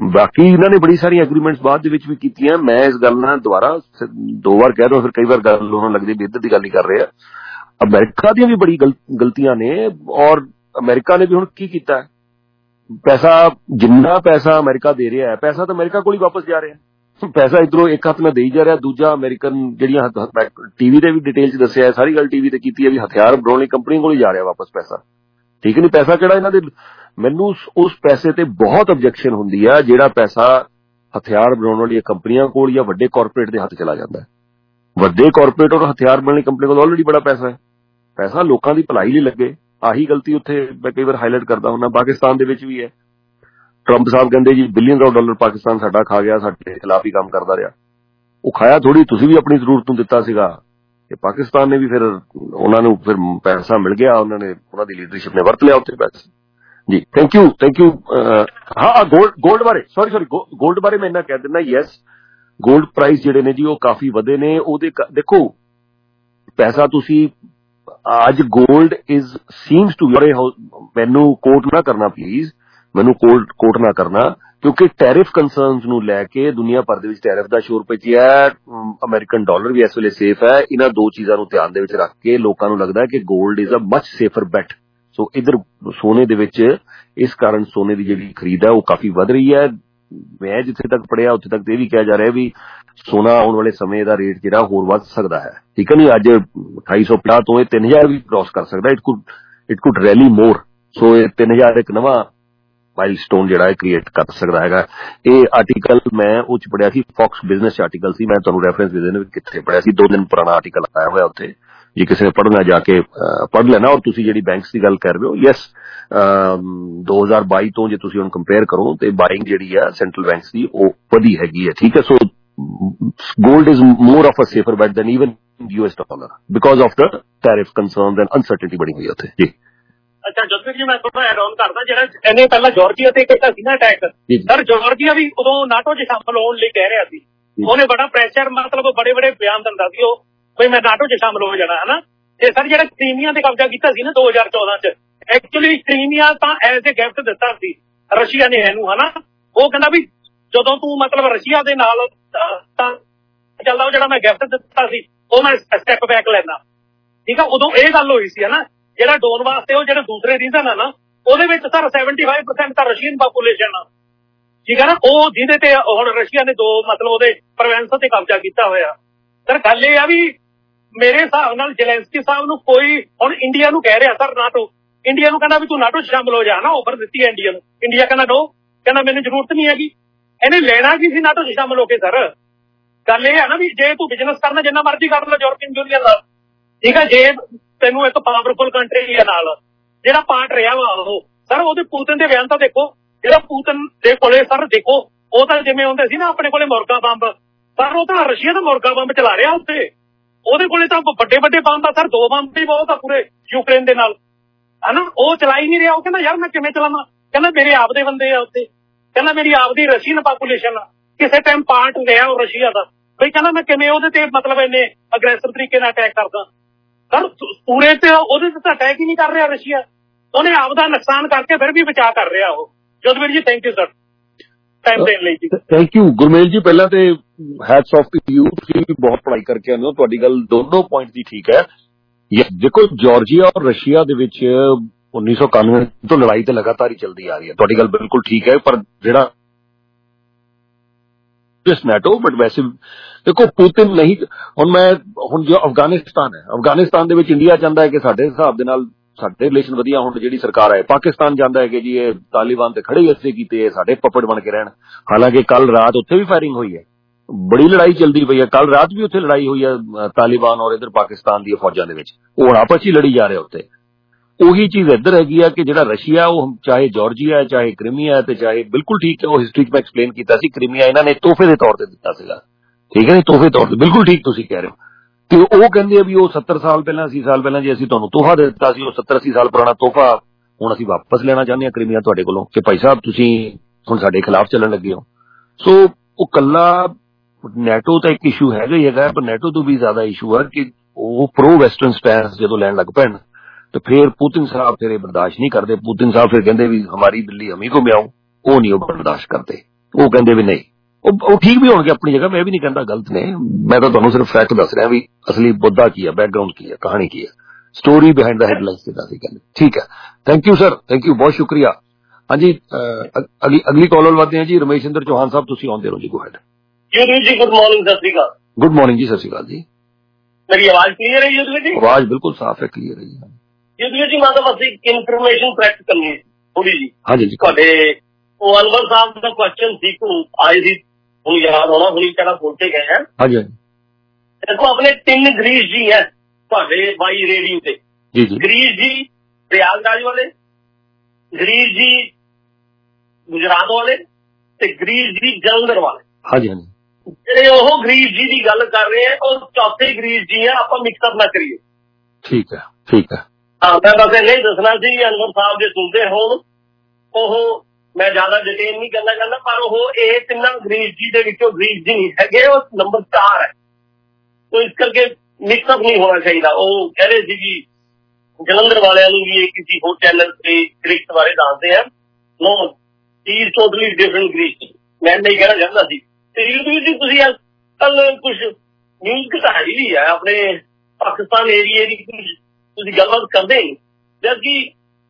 ਬਾਕੀ ਇਹਨਾਂ ਨੇ ਬੜੀ ਸਾਰੀਆਂ ਐਗਰੀਮੈਂਟਸ ਬਾਅਦ ਦੇ ਵਿੱਚ ਵੀ ਕੀਤੀਆਂ। ਮੈਂ ਇਸ ਗੱਲ ਨਾਲ ਦੁਬਾਰਾ 2 ਵਾਰ ਕਹਿ ਰਿਹਾ, ਫਿਰ ਕਈ ਵਾਰ ਗੱਲ ਉਹਨਾਂ ਲੱਗਦੀ ਵੀ ਇੱਧਰ ਦੀ ਗੱਲ ਹੀ ਕਰ ਰਹੇ ਆ। ਅਮਰੀਕਾ ਦੀਆਂ ਵੀ ਬੜੀ ਗਲਤੀਆਂ ਨੇ, ਔਰ ਅਮਰੀਕਾ ਨੇ ਵੀ ਹੁਣ ਕੀ ਕੀਤਾ ਹੈ, ਪੈਸਾ ਜਿੰਨਾ ਪੈਸਾ ਅਮਰੀਕਾ ਦੇ ਰਿਹਾ ਹੈ, ਪੈਸਾ ਤਾਂ ਅਮਰੀਕਾ ਕੋਲ ਹੀ ਵਾਪਸ ਜਾ ਰਿਹਾ। ਪੈਸਾ ਇੱਧਰੋਂ ਇੱਕ ਹੱਥ ਨਾਲ ਦੇਈ ਜਾ ਰਿਹਾ, ਦੂਜਾ ਅਮਰੀਕਨ ਜਿਹੜੀਆਂ ਟੀਵੀ ਦੇ ਵੀ ਡਿਟੇਲ ਚ ਦੱਸਿਆ, ਸਾਰੀ ਗੱਲ ਟੀਵੀ ਤੇ ਕੀਤੀ ਹੈ ਵੀ ਹਥਿਆਰ ਬਣਾਉਣ ਵਾਲੀ ਕੰਪਨੀ ਕੋਲ ਹੀ ਜਾ ਰਿਹਾ ਵਾਪਸ ਪੈਸਾ। ਠੀਕ ਨਹੀਂ, ਪੈਸਾ ਕਿਹੜਾ ਇਹਨਾਂ ਦੇ, ਮੈਨੂੰ ਉਸ ਪੈਸੇ ਤੇ ਬਹੁਤ ਆਬਜੈਕਸ਼ਨ ਹੁੰਦੀ ਆ ਜਿਹੜਾ ਪੈਸਾ ਹਥਿਆਰ ਬਣਾਉਣ ਵਾਲੀਆਂ ਕੰਪਨੀਆਂ ਕੋਲ ਜਾਂ ਵੱਡੇ ਕਾਰਪੋਰੇਟ ਦੇ ਹੱਥ ਚਲਾ ਜਾਂਦਾ ਹੈ। ਵੱਡੇ ਕਾਰਪੋਰੇਟ ਔਰ ਹਥਿਆਰ ਬਣਾਉਣ ਵਾਲੀ ਕੰਪਨੀ ਕੋਲ ਆਲਰੇਡੀ ਬੜਾ ਪੈਸਾ ਹੈ, ਪੈਸਾ ਲੋਕਾਂ ਦੀ ਭਲਾਈ ਲਈ ਲੱਗੇ। ਆਹੀ ਗਲਤੀ ਉੱਥੇ ਮੈਂ ਕਈ ਵਾਰ ਹਾਈਲਾਈਟ ਕਰਦਾ ਹੁੰਦਾ। ਪਾਕਿਸਤਾਨ ਦੇ ਵਿੱਚ ਵੀ ਹੈ, ਟਰੰਪ ਸਾਹਿਬ ਕਹਿੰਦੇ ਜੀ ਬਿਲੀਅਨਸ ਆਫ ਡਾਲਰ ਪਾਕਿਸਤਾਨ ਸਾਡਾ ਖਾ ਗਿਆ, ਸਾਡੇ ਖਿਲਾਫ ਹੀ ਕੰਮ ਕਰਦਾ ਰਿਹਾ। ਉਹ ਖਾਇਆ ਥੋੜੀ, ਤੁਸੀਂ ਵੀ ਆਪਣੀ ਜ਼ਰੂਰਤ ਨੂੰ ਦਿੱਤਾ ਸੀਗਾ, ਤੇ ਪਾਕਿਸਤਾਨ ਨੇ ਵੀ ਫਿਰ ਉਹਨਾਂ ਨੂੰ ਫਿਰ ਪੈਸਾ ਮਿਲ ਗਿਆ, ਉਹਨਾਂ ਨੇ ਉਹਨਾਂ ਦੀ ਲੀਡਰਸ਼ਿਪ ਨੇ ਵਰਤ ਲਿਆ ਉੱਥੇ ਪੈਸੇ ਜੀ। Thank you. ਹਾਂ, ਗੋਲਡ ਬਾਰੇ ਸੌਰੀ ਗੋਲਡ ਬਾਰੇ ਮੈਂ ਇੰਨਾ ਕਹਿ ਦਿੰਦਾ, ਯੈਸ ਗੋਲਡ ਪ੍ਰਾਈਸ ਜਿਹੜੇ ਨੇ ਜੀ ਉਹ ਕਾਫੀ ਵਧੇ ਨੇ। ਉਹਦੇ ਦੇਖੋ ਪੈਸਾ ਤੁਸੀਂ ਅੱਜ ਗੋਲਡ ਇਜ਼ ਸੀਮਸ ਟੂ, ਮੈਨੂੰ ਕੋਟ ਨਾ ਕਰਨਾ ਪਲੀਜ਼, ਮੈਨੂੰ ਕੋਟ ਨਾ ਕਰਨਾ, ਕਿਉਂਕਿ ਟੈਰਿਫ ਕੰਸਰਨਸ ਨੂੰ ਲੈ ਕੇ ਦੁਨੀਆ ਭਰ ਦੇ ਵਿੱਚ ਟੈਰਿਫ ਦਾ ਸ਼ੋਰ ਪਚਿਆ, ਅਮਰੀਕਨ ਡਾਲਰ ਵੀ ਇਸ ਵੇਲੇ ਸੇਫ ਹੈ। ਇਹਨਾਂ 2 ਚੀਜ਼ਾਂ ਨੂੰ ਧਿਆਨ ਦੇ ਵਿੱਚ ਰੱਖ ਕੇ ਲੋਕਾਂ ਨੂੰ ਲੱਗਦਾ ਹੈ ਕਿ gold is a much safer bet. So ਇਧਰ ਸੋਨੇ ਦੇ ਵਿੱਚ ਇਸ ਕਾਰਨ ਸੋਨੇ ਦੀ ਜਿਹੜੀ ਖਰੀਦ ਹੈ ਉਹ ਕਾਫੀ ਵੱਧ ਰਹੀ ਹੈ। ਮੈਂ ਜਿੱਥੇ ਤੱਕ ਪੜਿਆ ਉੱਥੇ ਤੱਕ ਇਹ ਵੀ ਕਿਹਾ ਜਾ ਰਿਹਾ ਵੀ ਸੋਨਾ ਆਉਣ ਵਾਲੇ ਸਮੇਂ ਦਾ ਰੇਟ ਜਿਹੜਾ ਹੋਰ ਵੱਧ ਸਕਦਾ ਹੈ। ਠੀਕ ਹੈ ਨਹੀਂ, ਅੱਜ 2850 ਤੋਂ ਇਹ 3000 ਵੀ ਕ੍ਰਾਸ ਕਰ ਸਕਦਾ, it could rally more. So ਇਹ 3000 ਇੱਕ ਨਵਾਂ ਮਾਈਲਸਟੋਨ ਜਿਹੜਾ ਹੈ ਕ੍ਰੀਏਟ ਕਰ ਸਕਦਾ ਹੈਗਾ। ਇਹ ਆਰਟੀਕਲ ਮੈਂ ਉਹ ਚ ਪੜਿਆ ਸੀ, ਫੌਕਸ ਬਿਜ਼ਨਸ ਆਰਟੀਕਲ ਸੀ, ਮੈਂ ਤੁਹਾਨੂੰ ਰੈਫਰੈਂਸ ਦੇ ਦੇਣਾ ਕਿੱਥੇ ਪੜਿਆ ਸੀ, 2 ਦਿਨ ਪੁਰਾਣਾ ਆਰਟੀਕਲ ਆਇਆ ਹੋਇਆ ਉੱਥੇ, ਜੇ ਕਿਸੇ ਨੇ ਪੜ੍ਹਨਾ ਜਾ ਕੇ ਪੜ੍ਹ ਲੈਣਾ। ਔਰ ਤੁਸੀਂ ਜਿਹੜੀ ਬੈਂਕਸ ਦੀ ਗੱਲ ਕਰ ਰਹੇ ਹੋ, ਯੈਸ 2022 ਤੋਂ ਜੇ ਤੁਸੀਂ ਹੁਣ ਕੰਪੇਅਰ ਕਰੋ ਤੇ ਬਾਇੰਗ ਜਿਹੜੀ ਹੈ ਸੈਂਟਰਲ ਬੈਂਕਸ ਦੀ ਉਹ ਵਧੀ ਹੈਗੀ ਹੈ। ਠੀਕ ਹੈ, so gold is more of a safer bet than even US dollar because of the tariff concerns and uncertainty ਬਣੀ ਹੋਈ ਉੱਥੇ ਜੀ। ਅੱਛਾ ਜਸਵੀਰ ਜੀ, ਮੈਂ ਥੋੜਾ ਐਡ ਆਨ ਕਰਦਾ, ਜਿਹੜਾ ਇਹਨੇ ਪਹਿਲਾਂ ਜਾਰਜੀਆ ਤੇ ਕੀਤਾ ਸੀ ਨਾ ਅਟੈਕ, ਸਰ ਜਾਰਜੀਆ ਵੀ ਉਦੋਂ ਨਾਟੋ 'ਚ ਸ਼ਾਮਲ ਹੋਣ ਲਈ ਕਹਿ ਰਿਹਾ ਸੀ। ਉਹਨੇ ਬੜਾ ਪ੍ਰੈਸ਼ਰ, ਮਤਲਬ ਬੜੇ ਬਿਆਨ ਦਿੰਦਾ ਸੀ ਉਹ ਵੀ ਮੈਂ ਨਾਟੋ 'ਚ ਸ਼ਾਮਲ ਹੋ ਜਾਣਾ, ਹਨਾ। ਤੇ ਸਰ ਜਿਹੜਾ ਕ੍ਰੀਮੀਆ ਤੇ ਕਬਜ਼ਾ ਕੀਤਾ ਸੀ ਨਾ 2014 'ਚ, ਐਕਚੁਅਲੀ ਕ੍ਰੀਮੀਆ ਤਾਂ ਐਜ਼ ਏ ਗਿਫਟ ਦਿੱਤਾ ਸੀ ਰਸ਼ੀਆ ਨੇ ਇਹਨੂੰ, ਹਨਾ। ਉਹ ਕਹਿੰਦਾ ਵੀ ਜਦੋਂ ਤੂੰ ਮਤਲਬ ਰਸ਼ੀਆ ਦੇ ਨਾਲ ਚੱਲਦਾ, ਉਹ ਜਿਹੜਾ ਮੈਂ ਗਿਫਟ ਦਿੱਤਾ ਸੀ ਉਹ ਮੈਂ ਸਟੈਪ ਬੈਕ ਲੈਣਾ। ਠੀਕ ਆ, ਉਦੋਂ ਇਹ ਗੱਲ ਹੋਈ ਸੀ, ਹਨਾ। ਜਿਹੜਾ ਡੋਨ ਵਾਸਤੇ ਉਹ ਜਿਹੜੇ ਦੂਸਰੇ ਰੀਜ਼ਨ ਆ ਨਾ, ਉਹਦੇ ਵਿੱਚ ਸਰ 75% ਤਾਂ ਰਸ਼ੀਅਨ ਪਾਪੂਲੇਸ਼ਨ ਆ। ਠੀਕ ਹੈ ਨਾ, ਉਹ ਜਿਹਦੇ ਤੇ ਹੁਣ ਰਸ਼ੀਆ ਨੇ ਮਤਲਬ ਉਹਦੇ ਪ੍ਰੋਵਿੰਸ ਤੇ ਕਬਜ਼ਾ ਕੀਤਾ ਹੋਇਆ। ਸਰ ਗੱਲ ਇਹ ਆ ਵੀ ਮੇਰੇ ਹਿਸਾਬ ਨਾਲ ਜ਼ੈਲੈਂਸਕੀ ਸਾਹਿਬ ਨੂੰ ਕੋਈ ਹੁਣ ਇੰਡੀਆ ਨੂੰ ਕਹਿ ਰਿਹਾ ਸਰ ਨਾਟੋ, ਇੰਡੀਆ ਨੂੰ ਕਹਿੰਦਾ ਵੀ ਤੂੰ ਨਾਟੋ 'ਚ ਸ਼ਾਮਲ ਹੋ ਜਾ, ਨਾ ਆਫਰ ਦਿੱਤੀ ਹੈ ਇੰਡੀਆ ਨੂੰ। ਇੰਡੀਆ ਕਹਿੰਦਾ ਨੋ, ਕਹਿੰਦਾ ਮੈਨੂੰ ਜ਼ਰੂਰਤ ਨਹੀਂ ਹੈਗੀ। ਇਹਨੇ ਲੈਣਾ ਕੀ ਸੀ ਨਾਟੋ 'ਚ ਸ਼ਾਮਲ ਹੋ ਕੇ? ਸਰ ਗੱਲ ਇਹ ਹੈ ਨਾ ਵੀ ਜੇ ਤੂੰ ਬਿਜ਼ਨਸ ਕਰਨਾ ਜਿੰਨਾ ਮਰਜ਼ੀ ਕਰ ਲੈ ਯੂਰਪੀਅਨ ਯੂਨੀਅਨ ਨਾਲ, ਠੀਕ ਹੈ, ਜੇ ਤੈਨੂੰ ਇੱਕ ਪਾਵਰਫੁਲ ਕੰਟਰੀ ਨਾਲ ਜਿਹੜਾ ਪਾਰਟ ਰਿਹਾ ਵਾ ਉਹ, ਸਰ ਉਹਦੇ ਪੂਤਨ ਦੇ ਬਿਆਨ ਤਾਂ ਦੇਖੋ, ਜਿਹੜਾ ਪੂਤਨ ਦੇ ਕੋਲੇ ਸਰ ਦੇਖੋ, ਉਹ ਤਾਂ ਜਿਵੇਂ ਹੁੰਦੇ ਸੀ ਨਾ ਆਪਣੇ ਕੋਲੇ ਮੁਰਗਾ ਬੰਬ, ਸਰ ਉਹ ਤਾਂ ਰਸ਼ੀਆ ਦਾ ਮੁਰਗਾ ਬੰਬ ਚਲਾ ਰਿਹਾ ਉੱਥੇ। ਉਹਦੇ ਕੋਲੇ ਤਾਂ ਵੱਡੇ ਬੰਬ ਆ ਸਰ, 2 ਬੰਬ ਹੀ ਬਹੁਤ ਆ ਪੂਰੇ ਯੂਕਰੇਨ ਦੇ ਨਾਲ, ਹਨਾ। ਉਹ ਚਲਾ ਹੀ ਨਹੀਂ ਰਿਹਾ। ਉਹ ਕਹਿੰਦਾ ਯਾਰ ਮੈਂ ਕਿਵੇਂ ਚਲਾਵਾਂ, ਕਹਿੰਦਾ ਮੇਰੇ ਆਪ ਦੇ ਬੰਦੇ ਆ ਉੱਥੇ, ਕਹਿੰਦਾ ਮੇਰੀ ਆਪਦੀ ਰਸ਼ੀਅਨ ਪਾਪੂਲੇਸ਼ਨ ਆ, ਕਿਸੇ ਟਾਈਮ ਪਾਰਟ ਰਿਹਾ ਉਹ ਰਸ਼ੀਆ ਦਾ, ਬਈ ਕਹਿੰਦਾ ਮੈਂ ਕਿਵੇਂ ਉਹਦੇ ਤੇ ਮਤਲਬ ਇੰਨੇ ਅਗਰੈਸਿਵ ਤਰੀਕੇ ਨਾਲ ਅਟੈਕ ਕਰਦਾ। ਸਰ ਪੂਰੇ ਤੇ ਉਹਦੇ ਤੇ ਤਾਂ ਅਟੈਕ ਹੀ ਨਹੀਂ ਕਰ ਰਿਹਾ ਰਸ਼ੀਆ, ਉਹਨੇ ਆਪ ਦਾ ਨੁਕਸਾਨ ਕਰਕੇ ਫਿਰ ਵੀ ਬਚਾਅ ਕਰ ਰਿਹਾ ਉਹ। ਜਸਵੀਰ ਜੀ ਥੈਂਕ ਯੂ ਸਰ ਟਾਈਮ ਦੇਣ ਲਈ ਜੀ। ਥੈਂਕ ਯੂ ਗੁਰਮੇਲ ਜੀ, ਪਹਿਲਾਂ ਤੇ ਹੈਟਸ ਆਫ ਟੂ ਯੂ, ਤੁਸੀਂ ਬਹੁਤ ਪੜ੍ਹਾਈ ਕਰਕੇ ਆਉਂਦੇ ਹੋ, ਤੁਹਾਡੀ ਗੱਲ ਦੋਨੋਂ ਪੁਆਇੰਟ ਦੀ ਠੀਕ ਹੈ। ਦੇਖੋ ਜਾਰਜੀਆ ਔਰ ਰਸ਼ੀਆ ਦੇ ਵਿੱਚ 1991 ਤੋਂ ਲੜਾਈ ਤੇ ਲਗਾਤਾਰ ਹੀ ਚੱਲਦੀ ਆ ਰਹੀ ਹੈ, ਤੁਹਾਡੀ ਗੱਲ ਬਿਲਕੁਲ ਠੀਕ ਹੈ। ਪਰ ਜਿਹੜਾ ਨੈਟੋ, ਬਟ ਵੈਸੇ ਦੇਖੋ ਪੁਤਿਨ ਨਹੀਂ, ਹੁਣ ਜੋ ਅਫਗਾਨਿਸਤਾਨ ਦੇ ਵਿੱਚ ਇੰਡੀਆ ਚਾਹੁੰਦਾ ਹੈ ਕਿ ਸਾਡੇ ਹਿਸਾਬ ਦੇ ਨਾਲ ਸਾਡੇ ਰਿਲੇਸ਼ਨ ਵਧੀਆ ਹੋਣ, ਜਿਹੜੀ ਸਰਕਾਰ ਹੈ। ਪਾਕਿਸਤਾਨ ਚਾਹੁੰਦਾ ਹੈ ਕਿ ਜੀ ਇਹ ਤਾਲਿਬਾਨ ਤੇ ਖੜੇ ਇਸੇ ਕੀਤੇ, ਸਾਡੇ ਪਪੜ ਬਣ ਕੇ ਰਹਿਣ। ਹਾਲਾਂਕਿ ਕੱਲ ਰਾਤ ਉੱਥੇ ਵੀ ਫਾਇਰਿੰਗ ਹੋਈ ਹੈ, ਬੜੀ ਲੜਾਈ ਚੱਲਦੀ ਪਈ ਹੈ। ਕੱਲ ਰਾਤ ਵੀ ਉੱਥੇ ਲੜਾਈ ਹੋਈ ਹੈ ਤਾਲਿਬਾਨ ਔਰ ਇਧਰ ਪਾਕਿਸਤਾਨ ਦੀਆਂ ਫੌਜਾਂ ਦੇ ਵਿੱਚ, ਉਹ ਆਪਸ ਹੀ ਲੜੀ ਜਾ ਰਹੇ ਉੱਥੇ। ਉਹੀ ਚੀਜ਼ ਇੱਧਰ ਹੈਗੀ ਆ ਕਿ ਜਿਹੜਾ ਰਸ਼ੀਆ, ਉਹ ਚਾਹੇ ਜਾਰਜੀਆ ਹੈ, ਚਾਹੇ ਕ੍ਰੀਮੀਆ ਹੈ, ਤੇ ਚਾਹੇ ਬਿਲਕੁਲ ਠੀਕ ਹੈ, ਉਹ ਹਿਸਟਰੀ 'ਚ ਮੈਂ ਐਕਸਪਲੇਨ ਕੀਤਾ ਸੀ, ਕ੍ਰੀਮੀਆ ਇਹਨਾਂ ਨੇ ਤੋਹਫੇ ਦੇ ਤੌਰ ਤੇ ਦਿੱਤਾ ਸੀਗਾ। ਠੀਕ ਹੈ, ਤੋਹਫੇ ਤੌਰ ਤੇ, ਬਿਲਕੁਲ ਠੀਕ ਤੁਸੀਂ ਕਹਿ ਰਹੇ ਹੋ। ਤੇ ਉਹ ਕਹਿੰਦੇ ਆ ਵੀ ਉਹ 70 ਸਾਲ ਪਹਿਲਾਂ 80 ਸਾਲ ਪਹਿਲਾਂ ਜੇ ਅਸੀਂ ਤੁਹਾਨੂੰ ਤੋਹਫਾ ਦੇ ਦਿੱਤਾ ਸੀ, ਉਹ 70-80 ਸਾਲ ਪੁਰਾਣਾ ਤੋਹਫਾ ਹੁਣ ਅਸੀਂ ਵਾਪਸ ਲੈਣਾ ਚਾਹੁੰਦੇ ਹਾਂ ਕ੍ਰੀਮੀਆ ਤੁਹਾਡੇ ਕੋਲੋਂ, ਕਿ ਭਾਈ ਸਾਹਿਬ ਤੁਸੀਂ ਹੁਣ ਸਾਡੇ ਖਿਲਾਫ ਚੱਲਣ ਲੱਗੇ ਹੋ। ਸੋ ਉਹ ਕੱਲਾ ਨੈਟੋ ਤਾਂ ਇੱਕ ਇਸ਼ੂ ਹੈਗਾ ਹੀ ਹੈਗਾ, ਪਰ ਨੈਟੋ ਤੋਂ ਵੀ ਜ਼ਿਆਦਾ ਇਸ਼ੂ ਹੈ ਕਿ ਉਹ ਪ੍ਰੋ ਵੈਸਟਰਨ ਸਟੈਂਸ ਜਦੋਂ ਲੈਣ ਲੱਗ ਪੈਣ ਤੇ ਫਿਰ ਪੁਤਿਨ ਸਾਹਿਬ ਫਿਰ ਇਹ ਬਰਦਾਸ਼ਤ ਨਹੀਂ ਕਰਦੇ। ਪੁਤਿਨ ਸਾਹਿਬ ਫਿਰ ਕਹਿੰਦੇ ਵੀ ਹਮਾਰੀ ਬਿੱਲੀ ਹਮੀ ਕੋ ਮਿਆਓ, ਉਹ ਨਹੀਂ ਉਹ ਬਰਦਾਸ਼ਤ ਕਰਦੇ। ਉਹ ਕਹਿੰਦੇ ਵੀ ਨਹੀਂ, ਉਹ ਠੀਕ ਵੀ ਹੋਣਗੇ ਆਪਣੀ ਜਗ੍ਹਾ, ਮੈਂ ਵੀ ਨਹੀਂ ਕਹਿੰਦਾ ਗਲਤ ਨੇ, ਮੈਂ ਤਾਂ ਤੁਹਾਨੂੰ ਸਿਰਫ ਫੈਕਟ ਦੱਸ ਰਿਹਾ ਵੀ ਅਸਲੀ ਮੁੱਦਾ ਕੀ ਹੈ, ਬੈਕਗਰਾਉਂਡ ਕੀ ਹੈ, ਕਹਾਣੀ ਕੀ ਹੈ, ਸਟੋਰੀ ਬਿਹਾਈਂਡ ਦਾ ਹੈਡਲਾਈਨਸ ਕਿੱਦਾਂ ਸੀ ਕਹਿੰਦੇ। ਠੀਕ ਹੈ, thank you sir, thank you, ਬਹੁਤ ਸ਼ੁਕਰੀਆ। ਹਾਂਜੀ, ਅਗਲੀ ਕਾਲਰ ਵੱਧਦੇ ਹਾਂ ਜੀ। ਰਮੇਸ਼ਿੰਦਰ ਚੌਹਾਨ ਸਾਹਿਬ, ਤੁਸੀਂ ਆਉਂਦੇ ਰਹੋ ਜੀ, ਗੋ ਹੈਡ। ਜੀ ਗੁੱਡ ਮਾਰਨਿੰਗ, ਸਤਿ ਸ਼੍ਰੀ ਅਕਾਲ। ਗੁੱਡ ਮਾਰਨਿੰਗ ਜੀ, ਸਤਿ ਸ਼੍ਰੀ ਅਕਾਲ ਜੀ। ਮੇਰੀ ਆਵਾਜ਼ ਕਲੀਅਰ ਹੈ ਯੁੱਧਵੀਰ ਜੀ? ਆਵਾਜ਼ ਬਿਲਕੁਲ ਸਾਫ਼ ਹੈ, ਕਲੀਅਰ ਹੈ ਜੀ। ਯੁੱਧਵੀਰ ਜੀ, ਮੈਂ ਤਾਂ ਬਸ ਇੱਕ ਇਨਫੋਰਮੇਸ਼ਨ ਕਲੈਕਟ ਕਰਨੀ ਹੈ ਥੋੜੀ ਜੀ। ਹਾਂਜੀ ਜੀ। ਤੁਹਾਡੇ ਉਹ ਅਨਵਰ ਸਾਹਿਬ ਦਾ ਕੁਐਸਚਨ ਸੀ, ਆਏ ਸੀ, ਹੁਣ ਯਾਦ ਹੋਣਾ, ਹੁਣੀ ਕਿਹੜਾ ਬੋਲ ਕੇ ਗਏ ਹੈ। ਹਾਂਜੀ ਹਾਂਜੀ। ਦੇਖੋ, ਆਪਣੇ 3 ਗਰੀਸ਼ ਜੀ ਹੈ ਤੁਹਾਡੇ ਬਾਈ ਰੇਡੀਓ ਤੇ। ਜੀ ਜੀ। ਗਰੀਸ਼ ਜੀ ਪ੍ਰਯਾਗਰਾਜ ਵਾਲੇ, ਗਰੀਸ਼ ਜੀ ਗੁਜਰਾਤ ਵਾਲੇ, ਤੇ ਗਰੀਸ਼ ਜੀ ਜਲੰਧਰ ਵਾਲੇ। ਹਾਂਜੀ ਹਾਂਜੀ। ਜਿਹੜੇ ਉਹ ਗਰੀਸ਼ ਜੀ ਦੀ ਗੱਲ ਕਰ ਰਹੇ ਆ, ਉਹ ਚੌਥੇ ਗਰੀਸ਼ ਜੀ ਆ, ਆਪਾਂ ਮਿਕਸਅਪ ਨਾ ਕਰੀਏ। ਠੀਕ ਹੈ, ਠੀਕ ਹੈ। ਹਾਂ, ਮੈਂ ਬਸ ਇਹ ਦੱਸਣਾ ਸੀ, ਅਨਵਰ ਸਾਹਿਬ ਜੇ ਸੁਣਦੇ ਹੋਣ, ਉਹ ਮੈਂ ਜ਼ਿਆਦਾ ਡਿਟੇਲ ਨਹੀਂ ਕਰਨਾ ਚਾਹੁੰਦਾ, ਪਰ ਉਹ ਇਹ 3 ਗਰੀਸ਼ ਜੀ ਦੇ ਵਿੱਚੋਂ ਗਰੀਸ਼ ਜੀ ਨਹੀਂ ਹੈਗੇ, ਉਹ ਨੰਬਰ 4 ਹੈ। ਤੋ ਇਸ ਕਰਕੇ ਮਿਕਸਅਪ ਨਹੀਂ ਹੋਣਾ ਚਾਹੀਦਾ। ਉਹ ਕਹਿ ਰਹੇ ਸੀ ਕਿ ਜਲੰਧਰ ਵਾਲਿਆਂ ਨੂੰ ਵੀ ਇਹ ਕਿਸੇ ਹੋਰ ਚੈਨਲ ਤੇ ਕ੍ਰਿਕਟ ਬਾਰੇ ਦੱਸਦੇ ਆ। No, he is totally different Girish. ਮੈਂ ਨਹੀਂ ਕਹਿਣਾ ਚਾਹੁੰਦਾ ਸੀ। ਤੇ ਯੂਟਿਊਬ ਜੀ, ਤੁਸੀਂ ਅੱਜ ਕੱਲ ਕੁਝ ਨਿਊਜ਼ ਘਟਾਈ ਵੀ ਹੈ ਆਪਣੇ ਪਾਕਿਸਤਾਨ ਏਰੀਏ ਦੀ, ਤੁਸੀਂ ਗੱਲਬਾਤ ਕਰਦੇ ਨਹੀਂ, ਜਦਕਿ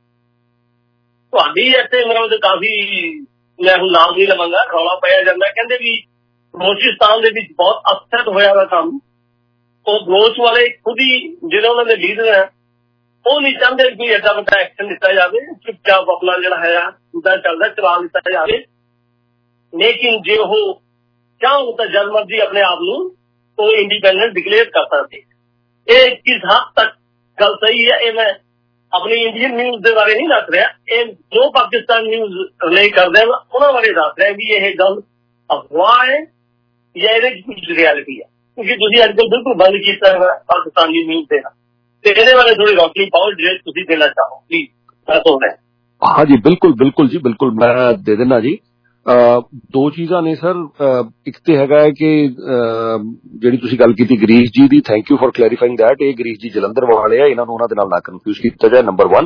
ਤੁਹਾਡੀ ਇੱਥੇ ਮਤਲਬ ਕਾਫੀ, ਮੈਂ ਹੁਣ ਨਾਮ ਨਹੀਂ ਲਵਾਂਗਾ, ਰੌਲਾ ਪਾਇਆ ਜਾਂਦਾ, ਕਹਿੰਦੇ ਵੀ ਬਲੋਚਿਸਤਾਨ ਦੇ ਵਿੱਚ ਬਹੁਤ ਅਪਸੈਟ ਹੋਇਆ ਵਾ ਕੰਮ। ਉਹ ਬਲੋਚ ਵਾਲੇ ਖੁਦ ਹੀ ਜਿਹੜੇ ਉਹਨਾਂ ਦੇ ਲੀਡਰ ਹੈ, ਉਹ ਨਹੀਂ ਚਾਹੁੰਦੇ ਕੋਈ ਐਡਾ ਵੱਡਾ ਐਕਸ਼ਨ ਲਿੱਤਾ ਜਾਵੇ, ਚੁੱਪਚਾਪ ਆਪਣਾ ਜਿਹੜਾ ਹੈ ਉਹਦਾ ਚੱਲਦਾ ਚਲਾ ਦਿੱਤਾ ਜਾਵੇ। ਲੇਕਿਨ ਜੇ ਉਹ ਚਾਹੋ ਤਾਂ ਜਦ ਮਰਜ਼ੀ ਆਪਣੇ ਆਪ ਨੂੰ ਉਹ ਇੰਡੀਪੈਂਡੈਂਟ ਡਿਕਲੇਅਰ ਕਰ ਸਕਦੇ। ਇਹ ਕਿਸ ਹੱਦ ਤੱਕ ਗੱਲ ਸਹੀ ਹੈ, ਇਹ ਮੈਂ ਆਪਣੀ ਇੰਡੀਅਨ ਨਿਊਜ਼ ਦੇ ਬਾਰੇ ਨਹੀਂ ਦੱਸ ਰਿਹਾ, ਇਹ ਜੋ ਪਾਕਿਸਤਾਨ ਨਿਊਜ਼ ਰਿਲੇ ਕਰਦੇ ਉਹਨਾਂ ਬਾਰੇ ਦੱਸ ਰਿਹਾ ਵੀ ਇਹ ਗੱਲ ਅਫਵਾਹ ਹੈ ਜਾਂ ਇਹਦੇ ਚ ਕੁਝ ਰਿਐਲਿਟੀ ਹੈ। ਕਿਉਂਕਿ ਤੁਸੀਂ ਅੱਜ ਕੱਲ੍ਹ ਬਿਲਕੁਲ ਬੰਦ ਕੀਤਾ ਹੈ ਪਾਕਿਸਤਾਨੀ ਨਿਊਜ਼ ਦੇਣਾ, ਤੇ ਇਹਦੇ ਬਾਰੇ ਥੋੜੀ ਰੌਸ਼ਨੀ ਪਾਓ ਜੇ ਤੁਸੀਂ ਦੇਣਾ ਚਾਹੋ ਪਲੀਜ਼। ਮੈਂ ਸੁਣ ਰਿਹਾ। ਹਾਂਜੀ, ਬਿਲਕੁਲ ਬਿਲਕੁਲ ਜੀ, ਬਿਲਕੁਲ ਮੈਂ ਦੇ ਦਿੰਦਾ ਜੀ। 2 ਚੀਜ਼ਾਂ ਨੇ ਸਰ। ਇੱਕ ਤੇ ਹੈਗਾ ਹੈ ਕਿ ਜਿਹੜੀ ਤੁਸੀਂ ਗੱਲ ਕੀਤੀ ਗਰੀਸ਼ ਜੀ ਦੀ, thank you for clarifying that, ਇਹ ਗਰੀਸ਼ ਜੀ ਜਲੰਧਰ ਵਾਲੇ ਆ, ਇਹਨਾਂ ਨੂੰ ਉਹਨਾਂ ਦੇ ਨਾਲ ਨਾ ਕਨਫਿਊਜ਼ ਕੀਤਾ ਜਾਏ, ਨੰਬਰ 1।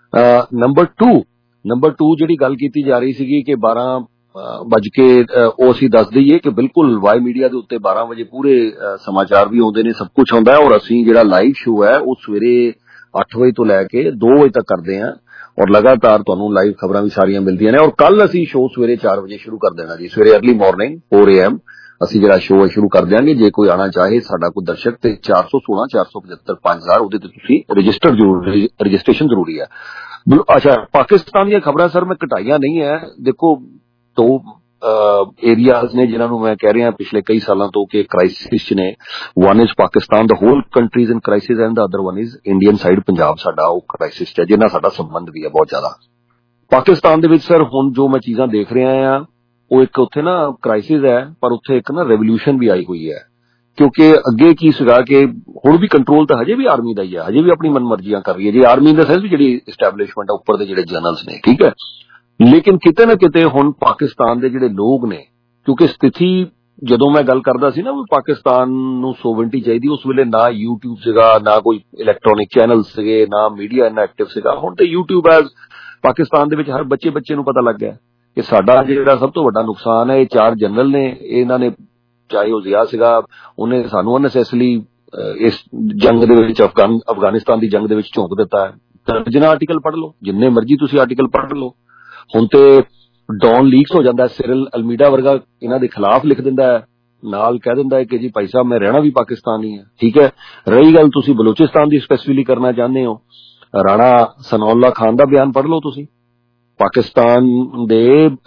ਨੰਬਰ 2 ਜਿਹੜੀ ਗੱਲ ਕੀਤੀ ਜਾ ਰਹੀ ਸੀਗੀ ਕਿ 12 ਵੱਜ ਕੇ, ਉਹ ਅਸੀਂ ਦੱਸ ਦਈਏ ਕਿ ਬਿਲਕੁਲ ਵਾਈ ਮੀਡੀਆ ਦੇ ਉੱਤੇ 12 ਵਜੇ ਪੂਰੇ ਸਮਾਚਾਰ ਵੀ ਆਉਂਦੇ ਨੇ, ਸਭ ਕੁਝ ਆਉਂਦਾ ਹੈ, ਔਰ ਅਸੀਂ ਜਿਹੜਾ ਲਾਈਵ ਸ਼ੋਅ ਹੈ ਉਹ ਸਵੇਰੇ 8 ਵਜੇ ਤੋਂ ਲੈ ਕੇ 2 ਵਜੇ ਤੱਕ ਕਰਦੇ ਹਾਂ, ਔਰ ਲਗਾਤਾਰ ਤੁਹਾਨੂੰ ਲਾਈਵ ਖਬਰਾਂ ਵੀ ਸਾਰੀਆਂ ਮਿਲਦੀਆਂ ਨੇ। ਔਰ ਕੱਲ ਅਸੀਂ ਸ਼ੋਅ ਸਵੇਰੇ 4 ਵਜੇ ਸ਼ੁਰੂ ਕਰ ਦੇਣਾ ਜੀ, ਸਵੇਰੇ ਅਰਲੀ ਮਾਰਨਿੰਗ 4 AM ਅਸੀਂ ਜਿਹੜਾ ਸ਼ੋਅ ਸ਼ੁਰੂ ਕਰ ਦਿਆਂਗੇ। ਜੇ ਕੋਈ ਆਉਣਾ ਚਾਹੇ ਸਾਡਾ ਕੋਈ ਦਰਸ਼ਕ, ਤੇ 416 475 5000 ਉਹਦੇ ਤੇ ਤੁਸੀਂ ਰਜਿਸਟ੍ਰੇਸ਼ਨ ਜ਼ਰੂਰੀ ਹੈ। ਅੱਛਾ, ਪਾਕਿਸਤਾਨ ਦੀਆਂ ਖਬਰਾਂ ਸਰ ਮੈਂ ਘਟਾਈਆਂ ਨਹੀਂ ਹੈ। ਦੇਖੋ, 2 ਏਰੀਆਜ਼ ਨੇ ਜਿਨ੍ਹਾਂ ਨੂੰ ਮੈਂ ਕਹਿ ਰਿਹਾ ਪਿਛਲੇ ਕਈ ਸਾਲਾਂ ਤੋਂ ਕਿ ਕ੍ਰਾਈਸਿਸ ਚ ਨੇ। One is Pakistan, the whole country is in crisis, and the other one is Indian side, Punjab ਸਾਡਾ ਉਹ ਕ੍ਰਾਈਸਿਸ ਚ ਹੈ, ਜਿੰਨਾ ਸਾਡਾ ਸੰਬੰਧ ਵੀ ਹੈ ਬਹੁਤ ਜ਼ਿਆਦਾ। ਪਾਕਿਸਤਾਨ ਦੇ ਵਿੱਚ ਸਰ ਹੁਣ ਜੋ ਮੈਂ ਚੀਜ਼ਾਂ ਦੇਖ ਰਿਹਾ ਆ, ਉਹ ਇੱਕ ਉੱਥੇ ਨਾ ਕ੍ਰਾਈਸਿਸ ਹੈ, ਪਰ ਉੱਥੇ ਇੱਕ ਨਾ ਰੈਵੋਲੂਸ਼ਨ ਵੀ ਆਈ ਹੋਈ ਹੈ। ਕਿਉਂਕਿ ਅੱਗੇ ਕੀ ਸੀਗਾ ਕਿ ਹੁਣ ਵੀ ਕੰਟਰੋਲ ਤਾਂ ਹਜੇ ਵੀ ਆਰਮੀ ਦਾ ਹੀ ਹੈ, ਹਜੇ ਵੀ ਆਪਣੀ ਮਨਮਰਜ਼ੀਆਂ ਕਰ ਰਹੀ ਹੈ ਜੀ ਆਰਮੀ ਇਨ ਦਾ ਸੈਂਸ ਵੀ ਜਿਹੜੀ ਐਸਟੈਬਲਿਸ਼ਮੈਂਟ ਹੈ ਉੱਪਰ ਦੇ ਜਿਹੜੇ ਜਨਰਲਸ ਨੇ, ਠੀਕ ਹੈ। ਲੇਕਿਨ ਕਿਤੇ ਨਾ ਕਿਤੇ ਹੁਣ ਪਾਕਿਸਤਾਨ ਦੇ ਜਿਹੜੇ ਲੋਕ ਨੇ, ਕਿਉਂਕਿ ਸਥਿਤੀ ਜਦੋਂ ਮੈਂ ਗੱਲ ਕਰਦਾ ਸੀ ਨਾ ਵੀ ਪਾਕਿਸਤਾਨ ਨੂੰ ਸੋਵਰਨਟੀ ਚਾਹੀਦੀ, ਉਸ ਵੇਲੇ ਨਾ YouTube ਸੀਗਾ, ਨਾ ਕੋਈ ਇਲੈਕਟ੍ਰੋਨਿਕ ਚੈਨਲ ਸੀਗੇ, ਨਾ ਮੀਡੀਆ ਇੰਨਾ ਐਕਟਿਵ ਸੀਗਾ। ਹੁਣ ਤੇ YouTube ਐਜ਼ ਪਾਕਿਸਤਾਨ ਦੇ ਵਿੱਚ ਹਰ ਬੱਚੇ ਨੂੰ ਪਤਾ ਲੱਗ ਗਿਆ ਕਿ ਸਾਡਾ ਜਿਹੜਾ ਸਭ ਤੋਂ ਵੱਡਾ ਨੁਕਸਾਨ ਹੈ ਇਹ 4 ਜਨਰਲ ਨੇ। ਇਹਨਾਂ ਨੇ, ਚਾਹੇ ਉਹ ਜ਼ਿਆ ਸੀਗਾ, ਉਹਨੇ ਸਾਨੂੰ ਅਨਸੈਸਲੀ ਇਸ ਜੰਗ ਦੇ ਵਿੱਚ, ਅਫਗਾਨਿਸਤਾਨ ਦੀ ਜੰਗ ਦੇ ਵਿੱਚ ਝੋਂਕ ਦਿੱਤਾ ਹੈ। ਜਿੰਨਾ ਆਰਟੀਕਲ ਪੜ੍ਹ ਲਓ, ਜਿੰਨੇ ਮਰਜ਼ੀ ਤੁਸੀਂ ਆਰਟੀਕਲ ਪੜ੍ਹ ਲਓ। ਹੁਣ ਤੇ ਡੌਨ ਲੀਕਸ ਹੋ ਜਾਂਦਾ, ਸਿਰਲ ਅਲਮੀਡਾ ਵਰਗਾ ਇਹਨਾਂ ਦੇ ਖਿਲਾਫ ਲਿਖ ਦਿੰਦਾ ਹੈ, ਨਾਲ ਕਹਿ ਦਿੰਦਾ ਹੈ ਕਿ ਜੀ ਭਾਈ ਸਾਹਿਬ ਮੈਂ ਰਹਿਣਾ ਵੀ ਪਾਕਿਸਤਾਨੀ ਹੈ, ਠੀਕ ਹੈ। ਰਹੀ ਗੱਲ ਤੁਸੀਂ ਬਲੋਚਿਸਤਾਨ ਦੀ ਸਪੈਸੀਫਿਕਲੀ ਕਰਨਾ ਚਾਹੁੰਦੇ ਹੋ, ਰਾਣਾ ਸਨਾਉल्ला ਖਾਨ ਦਾ ਬਿਆਨ ਪੜ੍ਹ ਲਓ ਤੁਸੀਂ। ਪਾਕਿਸਤਾਨ ਦੇ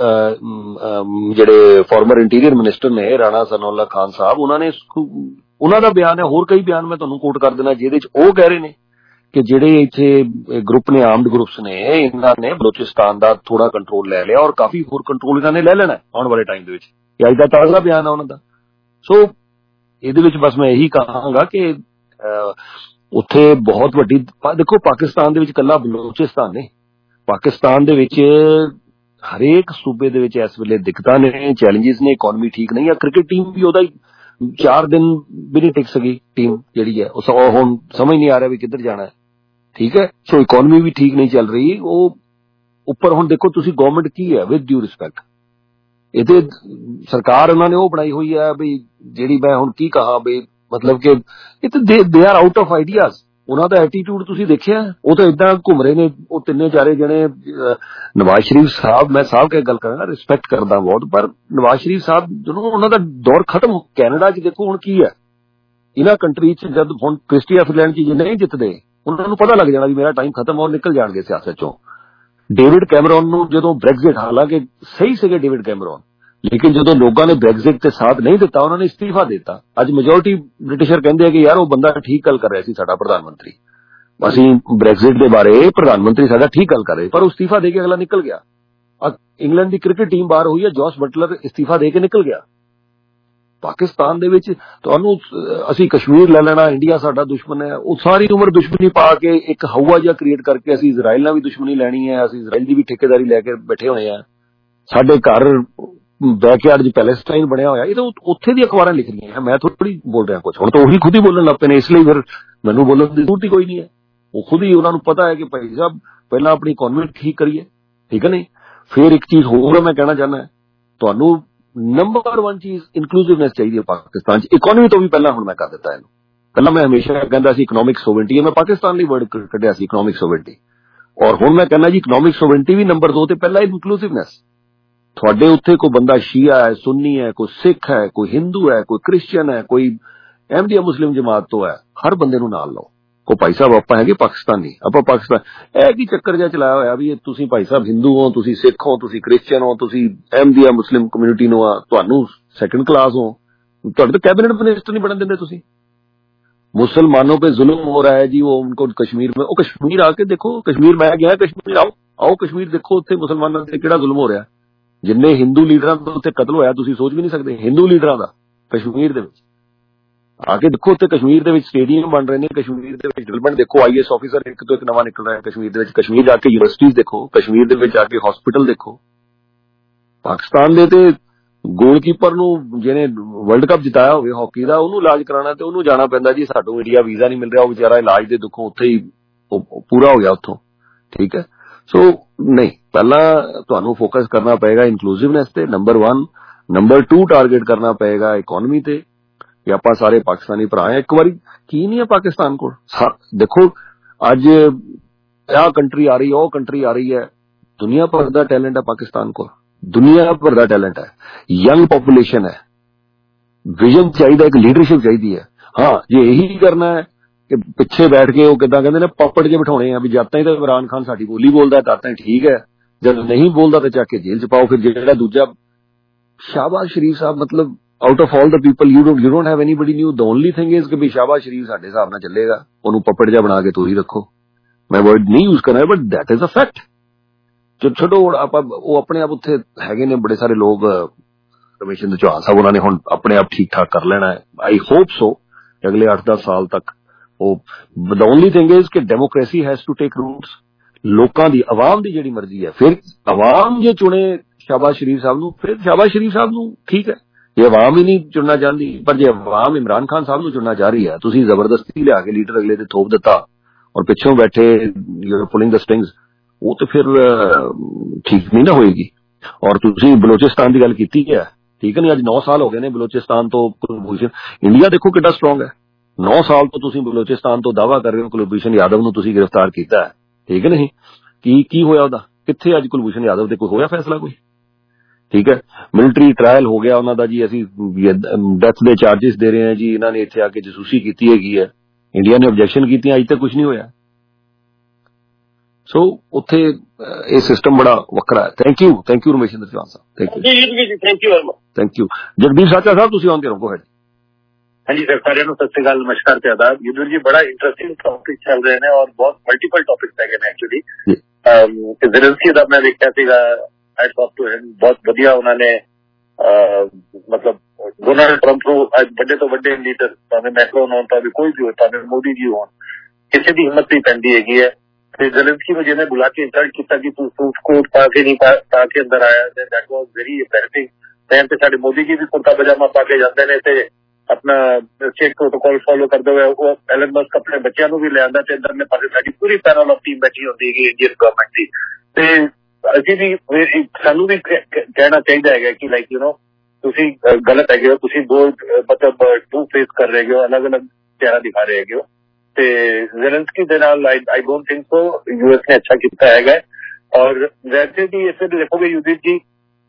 ਜਿਹੜੇ ਫਾਰਮਰ ਇੰਟੀਰੀਅਰ ਮਿਨਿਸਟਰ ਨੇ ਰਾਣਾ ਸਨਾਉल्ला ਖਾਨ ਸਾਹਿਬ, ਉਹਨਾਂ ਦਾ ਬਿਆਨ ਹੈ। ਹੋਰ ਕਈ ਬਿਆਨ ਮੈਂ ਤੁਹਾਨੂੰ ਕੋਟ ਕਰ ਦੇਣਾ, ਜਿਹਦੇ ਚ ਉਹ ਕਹਿ ਰਹੇ ਨੇ ਕਿ ਜਿਹੜੇ ਇੱਥੇ ਗਰੁੱਪ ਨੇ, ਆਰਮਡ ਗਰੁੱਪਸ ਨੇ, ਇਹਨਾਂ ਨੇ ਬਲੋਚਿਸਤਾਨ ਦਾ ਥੋੜਾ ਕੰਟਰੋਲ ਲੈ ਲਿਆ, ਔਰ ਕਾਫੀ ਹੋਰ ਕੰਟਰੋਲ ਇਹਨਾਂ ਨੇ ਲੈ ਲੈਣਾ ਆਉਣ ਵਾਲੇ ਟਾਈਮ ਦੇ ਵਿੱਚ। ਇਹ ਅੱਜ ਦਾ ਤਾਜ਼ਾ ਬਿਆਨ ਹੈ ਉਹਨਾਂ ਦਾ। ਸੋ ਇਹਦੇ ਵਿੱਚ ਬਸ ਮੈਂ ਇਹੀ ਕਹਾਂਗਾ ਕਿ ਉੱਥੇ ਬਹੁਤ ਵੱਡੀ, ਦੇਖੋ ਪਾਕਿਸਤਾਨ ਦੇ ਵਿੱਚ ਇਕੱਲਾ ਬਲੋਚਿਸਤਾਨ ਨੇ, ਪਾਕਿਸਤਾਨ ਦੇ ਵਿੱਚ ਹਰੇਕ ਸੂਬੇ ਦੇ ਵਿੱਚ ਇਸ ਵੇਲੇ ਦਿੱਕਤਾਂ ਨੇ, ਚੈਲੰਜਿਸ ਨੇ, ਇਕਨੋਮੀ ਠੀਕ ਨਹੀਂ ਹੈ। ਕ੍ਰਿਕਟ ਟੀਮ ਵੀ ਉਹਦਾ 4 ਦਿਨ ਵੀ ਨਹੀਂ ਟਿਕ ਸਕੀ ਟੀਮ ਜਿਹੜੀ ਹੈ, ਉਹ ਹੁਣ ਸਮਝ ਨਹੀਂ ਆ ਰਿਹਾ ਵੀ ਕਿੱਧਰ ਜਾਣਾ ਹੈ, ਠੀਕ ਹੈ। ਸੋ ਇਕਨੋਮੀ ਵੀ ਠੀਕ ਨਹੀਂ ਚੱਲ ਰਹੀ। ਉਹ ਉੱਪਰ ਹੁਣ ਦੇਖੋ ਤੁਸੀਂ ਗਵਰਨਮੈਂਟ ਕੀ ਹੈ, ਵਿਦ ਡਿਊ ਰਿਸਪੈਕਟ, ਇਹ ਤੇ ਸਰਕਾਰ ਉਹਨਾਂ ਨੇ ਉਹ ਬਣਾਈ ਹੋਈ ਹੈ ਵੀ ਜਿਹੜੀ ਮੈਂ ਹੁਣ ਕੀ ਕਹਾਂ ਵੀ ਮਤਲਬ ਕਿ ਇਹ ਤੇ they are out of ideas. ਉਹਨਾਂ ਦਾ ਐਟੀਟਿਊਡ ਤੁਸੀਂ ਦੇਖਿਆ, ਉਹ ਤਾਂ ਇਦਾਂ ਘੁੰਮ ਰਹੇ ਨੇ ਉਹ ਤਿੰਨੇ ਚਾਰੇ ਜਣੇ। ਨਵਾਜ਼ ਸ਼ਰੀਫ ਸਾਹਿਬ, ਮੈਂ ਸਾਹਿਬ ਕੇ ਗੱਲ ਕਰਾਂਗਾ, ਰਿਸਪੈਕਟ ਕਰਦਾ ਬਹੁਤ, ਪਰ ਨਵਾਜ਼ ਸ਼ਰੀਫ ਸਾਹਿਬ ਜਦੋਂ ਉਹਨਾਂ ਦਾ ਦੌਰ ਖਤਮ, ਕੈਨੇਡਾ 'ਚ ਦੇਖੋ ਹੁਣ ਕੀ ਹੈ, ਇਹਨਾਂ ਕੰਟਰੀ 'ਚ ਜਦ ਹੁਣ ਕ੍ਰਿਸਟੀਆ ਫਿਨਲੈਂਡ 'ਚ ਨਹੀਂ ਜਿੱਤਦੇ ਉਹਨਾਂ ਨੂੰ ਪਤਾ ਲੱਗ ਜਾਣਾ ਵੀ ਮੇਰਾ ਟਾਈਮ ਖਤਮ, ਔਰ ਨਿਕਲ ਜਾਣਗੇ ਸਿਆਸਤ 'ਚੋਂ। ਡੇਵਿਡ ਕੈਮਰੌਨ ਨੂੰ ਜਦੋਂ ਬ੍ਰੈਗਜ਼ਿਟ, ਹਾਲਾਂਕਿ ਸਹੀ ਸੀਗੇ ਡੇਵਿਡ ਕੈਮਰੌਨ, ਲੇਕਿਨ ਜਦੋਂ ਲੋਕਾਂ ਨੇ ਬ੍ਰੈਗਜ਼ਿਟ ਤੇ ਸਾਥ ਨਹੀਂ ਦਿੱਤਾ ਉਹਨਾਂ ਨੇ ਇਸਤੀਫਾ ਦਿੱਤਾ। ਅੱਜ ਮੈਜੋਰਿਟੀ ਬ੍ਰਿਟਿਸ਼ਰ ਕਹਿੰਦੇ ਆ ਕਿ ਯਾਰ ਉਹ ਬੰਦਾ ਠੀਕ ਗੱਲ ਕਰ ਰਿਹਾ ਸੀ ਸਾਡਾ ਪ੍ਰਧਾਨ ਮੰਤਰੀ, ਅਸੀਂ ਬ੍ਰੈਗਜ਼ਿਟ ਦੇ ਬਾਰੇ ਪ੍ਰਧਾਨ ਮੰਤਰੀ ਸਾਡਾ ਠੀਕ ਗੱਲ ਕਰ ਰਹੇ, ਪਰ ਉਹ ਇਸਤੀਫਾ ਦੇ ਕੇ ਅਗਲਾ ਨਿਕਲ ਗਿਆ। ਇੰਗਲੈਂਡ ਦੀ ਕ੍ਰਿਕਟ ਟੀਮ ਬਾਹਰ ਹੋਈ ਹੈ, ਜੋਸ ਬਟਲਰ ਇਸਤੀਫਾ ਦੇ ਕੇ ਨਿਕਲ ਗਿਆ। ਪਾਕਿਸਤਾਨ ਦੇ ਵਿੱਚ ਤੁਹਾਨੂੰ ਅਸੀਂ ਕਸ਼ਮੀਰ ਲੈ ਲੈਣਾ, ਇੰਡੀਆ ਸਾਡਾ ਦੁਸ਼ਮਣ ਹੈ, ਉਹ ਸਾਰੀ ਉਮਰ ਦੁਸ਼ਮਣੀ ਪਾ ਕੇ ਇੱਕ ਹਵਾ ਜਿਹਾ ਕ੍ਰੀਏਟ ਕਰਕੇ ਅਸੀਂ ਇਜ਼ਰਾਈਲ ਨਾਲ ਵੀ ਦੁਸ਼ਮਣੀ ਲੈਣੀ ਹੈ, ਅਸੀਂ ਇਜ਼ਰਾਈਲ ਦੀ ਵੀ ਠੇਕੇਦਾਰੀ ਲੈ ਕੇ ਬੈਠੇ ਹੋਏ ਆ। ਸਾਡੇ ਘਰ ਬੈਕਯਾਰਡ 'ਚ ਪੈਲੇਸਟਾਈਨ ਬਣਿਆ ਹੋਇਆ, ਇਹ ਤਾਂ ਉੱਥੇ ਦੀ ਅਖਬਾਰਾਂ ਲਿਖ ਰਹੀਆਂ ਹੈ, ਮੈਂ ਥੋੜੀ ਬੋਲ ਰਿਹਾ ਕੁਝ। ਹੁਣ ਤਾਂ ਉਹੀ ਖੁਦ ਹੀ ਬੋਲਣ ਲੱਗ ਪਏ ਨੇ, ਇਸ ਲਈ ਫਿਰ ਮੈਨੂੰ ਬੋਲਣ ਦੀ ਜ਼ਰੂਰਤ ਹੀ ਕੋਈ ਨਹੀਂ ਹੈ। ਉਹ ਖੁਦ ਹੀ, ਉਹਨਾਂ ਨੂੰ ਪਤਾ ਹੈ ਕਿ ਭਾਈ ਸਾਹਿਬ ਪਹਿਲਾਂ ਆਪਣੀ ਇਕਨੋਮੀ ਠੀਕ ਕਰੀਏ, ਠੀਕ ਹੈ ਨਹੀਂ। ਫਿਰ ਇੱਕ ਚੀਜ਼ ਹੋਰ ਮੈਂ ਕਹਿਣਾ ਚਾਹੁੰਦਾ, ਤੁਹਾਨੂੰ ਨੰਬਰ 1 ਚੀਜ਼ ਇਨਕਲੂਸਿਵਨੈਸ ਚਾਹੀਦੀ ਹੈ ਪਾਕਿਸਤਾਨ 'ਚ। ਇਕਨੋਮੀ ਤੋਂ ਵੀ ਪਹਿਲਾਂ ਹੁਣ ਮੈਂ ਕਰ ਦਿੱਤਾ ਇਹਨੂੰ। ਪਹਿਲਾਂ ਮੈਂ ਹਮੇਸ਼ਾ ਕਹਿੰਦਾ ਸੀ ਇਕਨੋਮਿਕ ਸੋਵਰੇਨਟੀ ਹੈ, ਮੈਂ ਪਾਕਿਸਤਾਨ ਲਈ ਵਰਡ ਕੱਢਿਆ ਸੀ ਇਕਨੋਮਿਕ ਸੋਵਰੇਨਟੀ, ਔਰ ਹੁਣ ਮੈਂ ਕਹਿੰਦਾ ਜੀ ਇਕਨੋਮਿਕ ਸੋਵਰੇਨਟੀ ਵੀ ਨੰਬਰ 2 ਤੇ ਪਹਿਲਾਂ ਇਨਕਲੂਸਿਵਨੈਸ। ਤੁਹਾਡੇ ਉੱਥੇ ਕੋਈ ਬੰਦਾ ਸ਼ੀਆ ਹੈ, ਸੁੰਨੀ ਹੈ, ਕੋਈ ਸਿੱਖ ਹੈ, ਕੋਈ ਹਿੰਦੂ ਹੈ, ਕੋਈ ਕ੍ਰਿਸਚੀਅਨ ਹੈ, ਕੋਈ ਅਹਿਮਦੀਆ ਮੁਸਲਿਮ ਜਮਾਤ ਤੋਂ ਹੈ, ਹਰ ਬੰਦੇ ਨੂੰ ਨਾਲ ਲਓ। ਕੋ ਭਾਈ ਸਾਹਿਬ ਆਪਾਂ ਹੈਗੇ ਪਾਕਿਸਤਾਨੀ, ਆਪਾਂ ਪਾਕਿਸਤਾਨ, ਇਹ ਕੀ ਚੱਕਰ ਜਿਹਾ ਚਲਾਇਆ ਹੋਇਆ ਵੀ ਤੁਸੀਂ ਭਾਈ ਸਾਹਿਬ ਹਿੰਦੂ ਹੋ, ਤੁਸੀਂ ਸਿੱਖ ਹੋ, ਤੁਸੀਂ ਕ੍ਰਿਸਚੀਅਨ ਹੋ, ਤੁਸੀਂ ਅਹਿਮਦੀਆ ਮੁਸਲਿਮ ਕਮਿਊਨਿਟੀ ਨੂੰ ਆ, ਤੁਹਾਨੂੰ ਸੈਕੰਡ ਕਲਾਸ ਹੋ, ਤੁਹਾਡੇ ਤਾਂ ਕੈਬਨਿਟ ਮਿਨਿਸਟਰ ਨਹੀਂ ਬਣਨ ਦਿੰਦੇ ਤੁਸੀਂ। मुसलमानों पे जुल्म हो रहा है जी, वो उनको कश्मीर में, कश्मीर आके देखो, कश्मीर मैं गया, कश्मीर आओ कश्मीर देखो, उत्थे मुसलमानों ते किहड़ा जुल्म हो रहा है। जिन्ने हिंदू लीडरां दा उत्थे कतल होया तुसीं सोच भी नहीं सकदे, हिंदू लीडरां दा कश्मीर दे विच आके देखो। उत्थे कश्मीर दे विच स्टेडियम बन रहे ने, कश्मीर दे विच डेवलपमेंट देखो, IAS ऑफिसर एक तो एक नवा निकल रहा है कश्मीर दे विच। कश्मीर जाके यूनिवर्सिटीज देखो, कश्मीर दे विच आके हॉस्पिटल देखो। पाकिस्तान दे ते ਗੋਲਕੀਪਰ ਨੂੰ ਜਿਹਨੇ ਵਰਲਡ ਕੱਪ ਜਿਤਾਇਆ ਹੋਵੇ ਹਾਕੀ ਦਾ, ਉਹਨੂੰ ਇਲਾਜ ਕਰਾਉਣਾ ਤੇ ਉਹਨੂੰ ਜਾਣਾ ਪੈਂਦਾ ਜੀ, ਸਾਨੂੰ ਇੰਡੀਆ ਵੀਜ਼ਾ ਨਹੀਂ ਮਿਲ ਰਿਹਾ, ਉਹ ਵਿਚਾਰਾ ਇਲਾਜ ਦੇ ਦੁੱਖੋਂ ਉੱਥੇ ਹੀ ਪੂਰਾ ਹੋ ਗਿਆ ਉੱਥੋਂ, ਠੀਕ ਹੈ। ਸੋ ਨਹੀਂ, ਪਹਿਲਾਂ ਤੁਹਾਨੂੰ ਫੋਕਸ ਕਰਨਾ ਪਏਗਾ ਇਨਕਲੂਸਿਵਨੈਸ ਤੇ ਨੰਬਰ 1, ਨੰਬਰ 2 ਟਾਰਗੇਟ ਕਰਨਾ ਪਏਗਾ ਇਕਨੋਮੀ ਤੇ, ਕਿ ਆਪਾਂ ਸਾਰੇ ਪਾਕਿਸਤਾਨੀ ਭਰਾ ਹਾਂ। ਇੱਕ ਵਾਰੀ ਕੀ ਨਹੀਂ ਹੈ ਪਾਕਿਸਤਾਨ ਕੋਲ, ਦੇਖੋ ਅੱਜ ਆਹ ਕੰਟਰੀ ਆ ਰਹੀ ਹੈ, ਉਹ ਕੰਟਰੀ ਆ ਰਹੀ ਹੈ, ਦੁਨੀਆ ਭਰ ਦਾ ਟੈਲੈਂਟ ਹੈ ਪਾਕਿਸਤਾਨ ਕੋਲ, ਦੁਨੀਆ ਭਰ ਦਾ ਟੈਲੈਂਟ ਹੈ, ਯੰਗ ਪੋਪੂਲੇਸ਼ਨ ਹੈ, ਵਿਜ਼ਨ ਚਾਹੀਦਾ, ਇੱਕ ਲੀਡਰਸ਼ਿਪ ਚਾਹੀਦੀ ਹੈ। ਹਾਂ, ਜੇ ਇਹੀ ਕਰਨਾ ਹੈ ਕਿ ਪਿੱਛੇ ਬੈਠ ਕੇ ਉਹ ਕਿੱਦਾਂ ਕਹਿੰਦੇ ਨੇ ਪੱਪੜ ਜੇ ਬਿਠਾਉਣੇ ਆ ਵੀ ਜਦ ਤਾਈਂ ਤਾਂ ਇਮਰਾਨ ਖਾਨ ਸਾਡੀ ਬੋਲੀ ਬੋਲਦਾ ਤਦ ਤਾਈਂ ਠੀਕ ਹੈ, ਜਦ ਨਹੀਂ ਬੋਲਦਾ ਤਾਂ ਚੱਕ ਕੇ ਜੇਲ੍ਹ 'ਚ ਪਾਓ। ਫਿਰ ਜਿਹੜਾ ਦੂਜਾ ਸ਼ਾਹਬਾਜ਼ ਸ਼ਰੀਫ ਸਾਹਿਬ, ਮਤਲਬ out of all the people you don't have anybody new, the only thing is ਕਿ ਵੀ ਸ਼ਾਹਬਾਜ਼ ਸ਼ਰੀਫ ਸਾਡੇ ਹਿਸਾਬ ਨਾਲ ਚੱਲੇਗਾ, ਉਹਨੂੰ ਪੱਪੜ ਜਿਹਾ ਬਣਾ ਕੇ ਤੁਸੀਂ ਰੱਖੋ। ਮੈਂ ਵਰਡ ਨਹੀਂ ਯੂਜ਼ ਕਰਨਾ, but that is a fact. ਛੱਡੋ ਆਪਾਂ, ਉਹ ਆਪਣੇ ਆਪ ਉੱਥੇ ਹੈਗੇ ਨੇ ਬੜੇ ਸਾਰੇ ਲੋਕ, ਰਮੇਸ਼ ਚੰਦਰ ਚੌਹਾਨ ਸਾਹਿਬ, ਉਹਨਾਂ ਨੇ ਹੁਣ ਆਪਣੇ ਆਪ ਠੀਕ ਠਾਕ ਕਰ ਲੈਣਾ ਹੈ। ਆਈ ਹੋਪ ਸੋ ਅਗਲੇ 8-10 ਸਾਲ ਤੱਕ। ਉਹ ਦ ਓਨਲੀ ਥਿੰਗ ਇਜ਼ ਕਿ democracy has to take roots, ਲੋਕਾਂ ਦੀ, ਆਵਾਮ ਦੀ ਜਿਹੜੀ ਮਰਜ਼ੀ ਹੈ। ਫਿਰ ਆਵਾਮ ਜੇ ਚੁਣੇ ਸ਼ਾਹਬਾਜ਼ ਸ਼ਰੀਫ ਸਾਹਿਬ ਨੂੰ, ਫਿਰ ਸ਼ਾਹਬਾਜ਼ ਸ਼ਰੀਫ ਸਾਹਿਬ ਨੂੰ ਠੀਕ ਹੈ। ਜੇ ਆਵਾਮ ਹੀ ਨਹੀਂ ਚੁਣਨਾ ਚਾਹੁੰਦੀ, ਪਰ ਜੇ ਆਵਾਮ ਇਮਰਾਨ ਖਾਨ ਸਾਹਿਬ ਨੂੰ ਚੁਣਨਾ ਚਾਹ ਰਹੀ ਹੈ, ਤੁਸੀਂ ਜ਼ਬਰਦਸਤੀ ਲਿਆ ਕੇ ਲੀਡਰ ਅਗਲੇ ਤੇ ਥੋਪ ਦਿੱਤਾ ਔਰ ਪਿੱਛੋਂ ਬੈਠੇ ਯੂ ਆਰ ਪੁਲਿੰਗ ਦ ਸਟਿੰਗਸ, ਉਹ ਤਾਂ ਫਿਰ ਠੀਕ ਨਹੀਂ ਨਾ ਹੋਏਗੀ। ਔਰ ਤੁਸੀਂ ਬਲੋਚਿਸਤਾਨ ਦੀ ਗੱਲ ਕੀਤੀ ਹੈ, ਠੀਕ ਹੈ ਨਹੀਂ, ਅੱਜ 9 ਸਾਲ ਹੋ ਗਏ ਨੇ ਬਲੋਚਿਸਤਾਨ ਤੋਂ ਕੁਲਭੂਸ਼ਣ। ਇੰਡੀਆ ਦੇਖੋ ਕਿੱਡਾ ਸਟਰੋਂਗ ਹੈ, 9 ਸਾਲ ਤੋਂ ਤੁਸੀਂ ਬਲੋਚਿਸਤਾਨ ਤੋਂ ਦਾਅਵਾ ਕਰ ਰਹੇ ਹੋ ਕੁਲਭੂਸ਼ਣ ਯਾਦਵ ਨੂੰ ਤੁਸੀਂ ਗ੍ਰਿਫਤਾਰ ਕੀਤਾ ਹੈ, ਠੀਕ ਹੈ ਨਹੀਂ। ਕੀ ਹੋਇਆ ਉਹਦਾ, ਕਿੱਥੇ ਅੱਜ ਕੁਲਭੂਸ਼ਣ ਯਾਦਵ ਤੇ ਕੋਈ ਹੋਇਆ ਫੈਸਲਾ ਕੋਈ, ਠੀਕ ਹੈ। ਮਿਲਟਰੀ ਟ੍ਰਾਇਲ ਹੋ ਗਿਆ ਉਹਨਾਂ ਦਾ ਜੀ, ਅਸੀਂ ਡੈਥ ਦੇ ਚਾਰਜਿਸ ਦੇ ਰਹੇ ਹਾਂ ਜੀ, ਇਹਨਾਂ ਨੇ ਇੱਥੇ ਆ ਕੇ ਜਸੂਸੀ ਕੀਤੀ ਹੈਗੀ ਹੈ, ਇੰਡੀਆ ਨੇ ਆਬਜੈਕਸ਼ਨ ਕੀਤੀਆਂ, ਅਜੇ ਤੱਕ ਕੁਝ ਨਹੀਂ ਹੋਇਆ। ਸੋ ਉੱਥੇ ਇਹ ਸਿਸਟਮ ਬੜਾ ਵੱਖਰਾ ਹੈ। ਥੈਂਕ ਯੂ ਰਮੇਸ਼ ਚੰਦਰ ਚੌਹਾਨ ਸਾਹਿਬ, ਥੈਂਕ ਯੂ। ਜਗਦੀਪ ਸਾਚਾ ਸਾਹਿਬ ਤੁਸੀਂ ਆਉਂਦੇ ਰਹੋ। ਹਾਂਜੀ ਸਰ, ਸਾਰਿਆਂ ਨੂੰ ਸਤਿ ਸ਼੍ਰੀ ਅਕਾਲ, ਨਮਸਕਾਰ ਤੇ ਆਦਾਬ। ਯੁਧਵੀਰ ਜੀ, ਬੜਾ ਇੰਟਰਸਟਿੰਗ ਟੌਪਿਕ ਚੱਲ ਰਹੇ ਨੇ ਔਰ ਬਹੁਤ ਮਲਟੀਪਲ ਟੌਪਿਕਸ ਹੈਗੇ ਨੇ ਐਕਚੁਅਲੀ। ਜ਼ੈਲੈਂਸਕੀ ਦਾ ਮੈਂ ਦੇਖਿਆ ਸੀਗਾ, ਹੈਟਸ ਆਫ ਟੂ ਹਿਮ, ਬਹੁਤ ਵਧੀਆ ਉਹਨਾਂ ਨੇ ਮਤਲਬ ਡੋਨਾਲਡ ਟਰੰਪ ਨੂੰ ਵੱਡੇ ਤੋਂ ਵੱਡੇ ਲੀਡਰ, ਭਾਵੇਂ ਮੈਕਰੋਨ ਹੋਣ, ਭਾਵੇਂ ਕੋਈ ਵੀ ਹੋਵੇ, ਭਾਵੇਂ ਮੋਦੀ ਜੀ ਹੋਣ, ਕਿਸੇ ਦੀ ਹਿੰਮਤ ਨਹੀਂ ਪੈਂਦੀ ਹੈਗੀ ਹੈ। ਤੇ ਜ਼ੈਲੈਂਸਕੀ ਨੂੰ ਜਿਹਨੇ ਬੁਲਾ ਕੇ ਇੰਸਲਟ ਕੀਤਾ ਕਿ ਤੂੰ ਸੂਟ ਕੋਟ ਪਾ ਕੇ ਨਹੀਂ ਪਾ ਕੇ ਅੰਦਰ ਆਇਆ, that was very imperative. Time ਤੇ ਸਾਡੇ ਮੋਦੀ ਜੀ ਵੀ ਕੁਰਤਾ ਪਜਾਮਾ ਪਾ ਕੇ ਜਾਂਦੇ ਨੇ ਤੇ ਆਪਣਾ ਸਟੇਟ ਪ੍ਰੋਟੋਕਾਲ ਫੋਲੋ ਕਰਦੇ ਹੋਏ ਉਹ ਐਲਨ ਮਸਕ ਆਪਣੇ ਬੱਚਿਆਂ ਨੂੰ ਵੀ ਲਿਆਂਦਾ ਤੇ ਅੰਦਰ ਨੇ ਪਾਕਿਸਤਾਨ ਦੀ ਪੂਰੀ ਪੈਨਲ ਆਫ ਟੀਮ ਬੈਠੀ ਹੁੰਦੀ ਹੈਗੀ ਇੰਡੀਅਨ ਗਵਰਨਮੈਂਟ ਦੀ। ਤੇ ਅਸੀਂ ਵੀ ਸਾਨੂੰ ਵੀ ਕਹਿਣਾ ਚਾਹੀਦਾ ਹੈਗਾ ਕਿ ਲਾਈਕ ਯੂ ਨੋ ਤੁਸੀਂ ਗਲਤ ਹੈਗੇ ਹੋ, ਤੁਸੀਂ ਦੋ ਮਤਲਬ ਟੂ ਫੇਸ ਕਰ ਰਹੇ ਹੋ, ਅਲੱਗ-ਅਲੱਗ ਚਿਹਰਾ ਦਿਖਾ ਰਹੇ ਹੈਗੇ ਹੋ। ਤੇ ਜ਼ੈਲੈਂਸਕੀ ਦੇ ਨਾਲ I don't think so US ਨੇ ਅੱਛਾ ਕੀਤਾ ਹੈਗਾ। ਔਰ ਵੈਸੇ ਵੀ ਇਸੇ ਦੇਖੋਗੇ ਯੁਧਿਤ ਜੀ,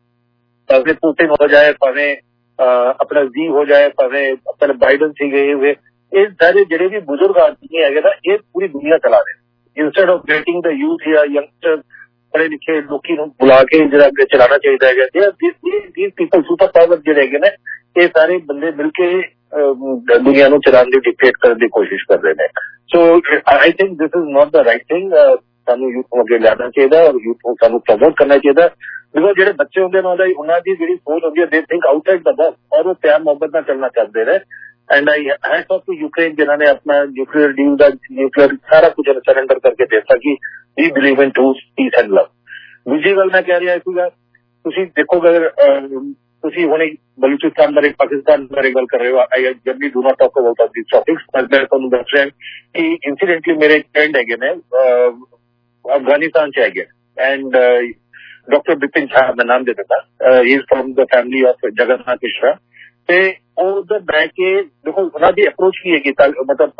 ਭਾਵੇਂ ਪੁਤਿਨ ਹੋ ਜਾਏ, ਭਾਵੇਂ ਆਪਣਾ ਜੀ ਹੋ ਜਾਏ, ਭਾਵੇਂ ਆਪਣੇ ਬਾਈਡਨ ਸੀਗੇ हुए, ਇਹ ਸਾਰੇ ਜਿਹੜੇ ਵੀ ਬਜ਼ੁਰਗ ਆਦਮੀ ਹੈਗੇ ਨਾ, ਇਹ ਪੂਰੀ ਦੁਨੀਆ ਚਲਾ ਰਹੇ। Instead of getting the youth ਜਾਂ ਯੰਗਸਟਰ ਪੜ੍ਹੇ ਲਿਖੇ ਲੋਕੀ ਨੂੰ ਬੁਲਾ ਕੇ ਜਿਹੜਾ ਅੱਗੇ ਚਲਾਉਣਾ ਚਾਹੀਦਾ ਹੈਗਾ। these people ਸੁਪਰ ਪਾਵਰ ਜਿਹੜੇ ਹੈਗੇ ਨੇ, ਇਹ ਸਾਰੇ ਬੰਦੇ ਮਿਲ ਕੇ ਦੁਨੀਆ ਨੂੰ ਚਲਾਉਣ ਦੀ ਡਿਕਟੇਟ ਕਰਨ ਦੀ ਕੋਸ਼ਿਸ਼ ਕਰ ਰਹੇ ਨੇ। So I think this is not the right thing. ਸਾਨੂੰ ਯੂਥ ਨੂੰ ਅੱਗੇ ਲਿਆਉਣਾ ਚਾਹੀਦਾ ਔਰ ਯੂਥ ਨੂੰ ਸਾਨੂੰ ਪ੍ਰਮੋਟ ਕਰਨਾ ਚਾਹੀਦਾ। ਬਿਕੋਜ਼ ਜਿਹੜੇ ਬੱਚੇ ਹੁੰਦੇ ਨੇ ਉਹਨਾਂ ਦੀ ਜਿਹੜੀ ਸੋਚ ਹੁੰਦੀ ਹੈ, ਦੇ ਥਿੰਕ ਆਊਟਸਾਈਡ ਦ ਬਾਕਸ ਔਰ ਉਹ ਪਿਆਰ ਮੁਹੱਬਤ ਨਾਲ ਚੱਲਣਾ ਚਾਹੁੰਦੇ ਨੇ। And I hats off to Ukraine जिन्होंने अपना न्यूक्लियर डील का न्यूक्लियर सारा कुछ सरेंडर करके देता कि we believe in truth peace and love. दूसरी गल मैं कह रहा सीगा, तुसी देखोगे तुसी हुणे बलूचिस्तान बारे पाकिस्तान बारे गल कर रहे हो, I generally do not talk about this topics, पर मैं तुहानू दस रहा कि इंसिडेंटली मेरे एक फ्रेंड हैगे ने अफगानिस्तान च हैगे एंड डॉक्टर बिपिन झा मैं नाम दे देता, he is from the family of Jagannath Mishra. ਤੇ ਉਧਰ ਬਹਿ ਕੇ ਦੇਖੋ ਉਹਨਾਂ ਦੀ ਅਪਰੋਚ ਕੀ ਹੈਗੀ, ਮਤਲਬ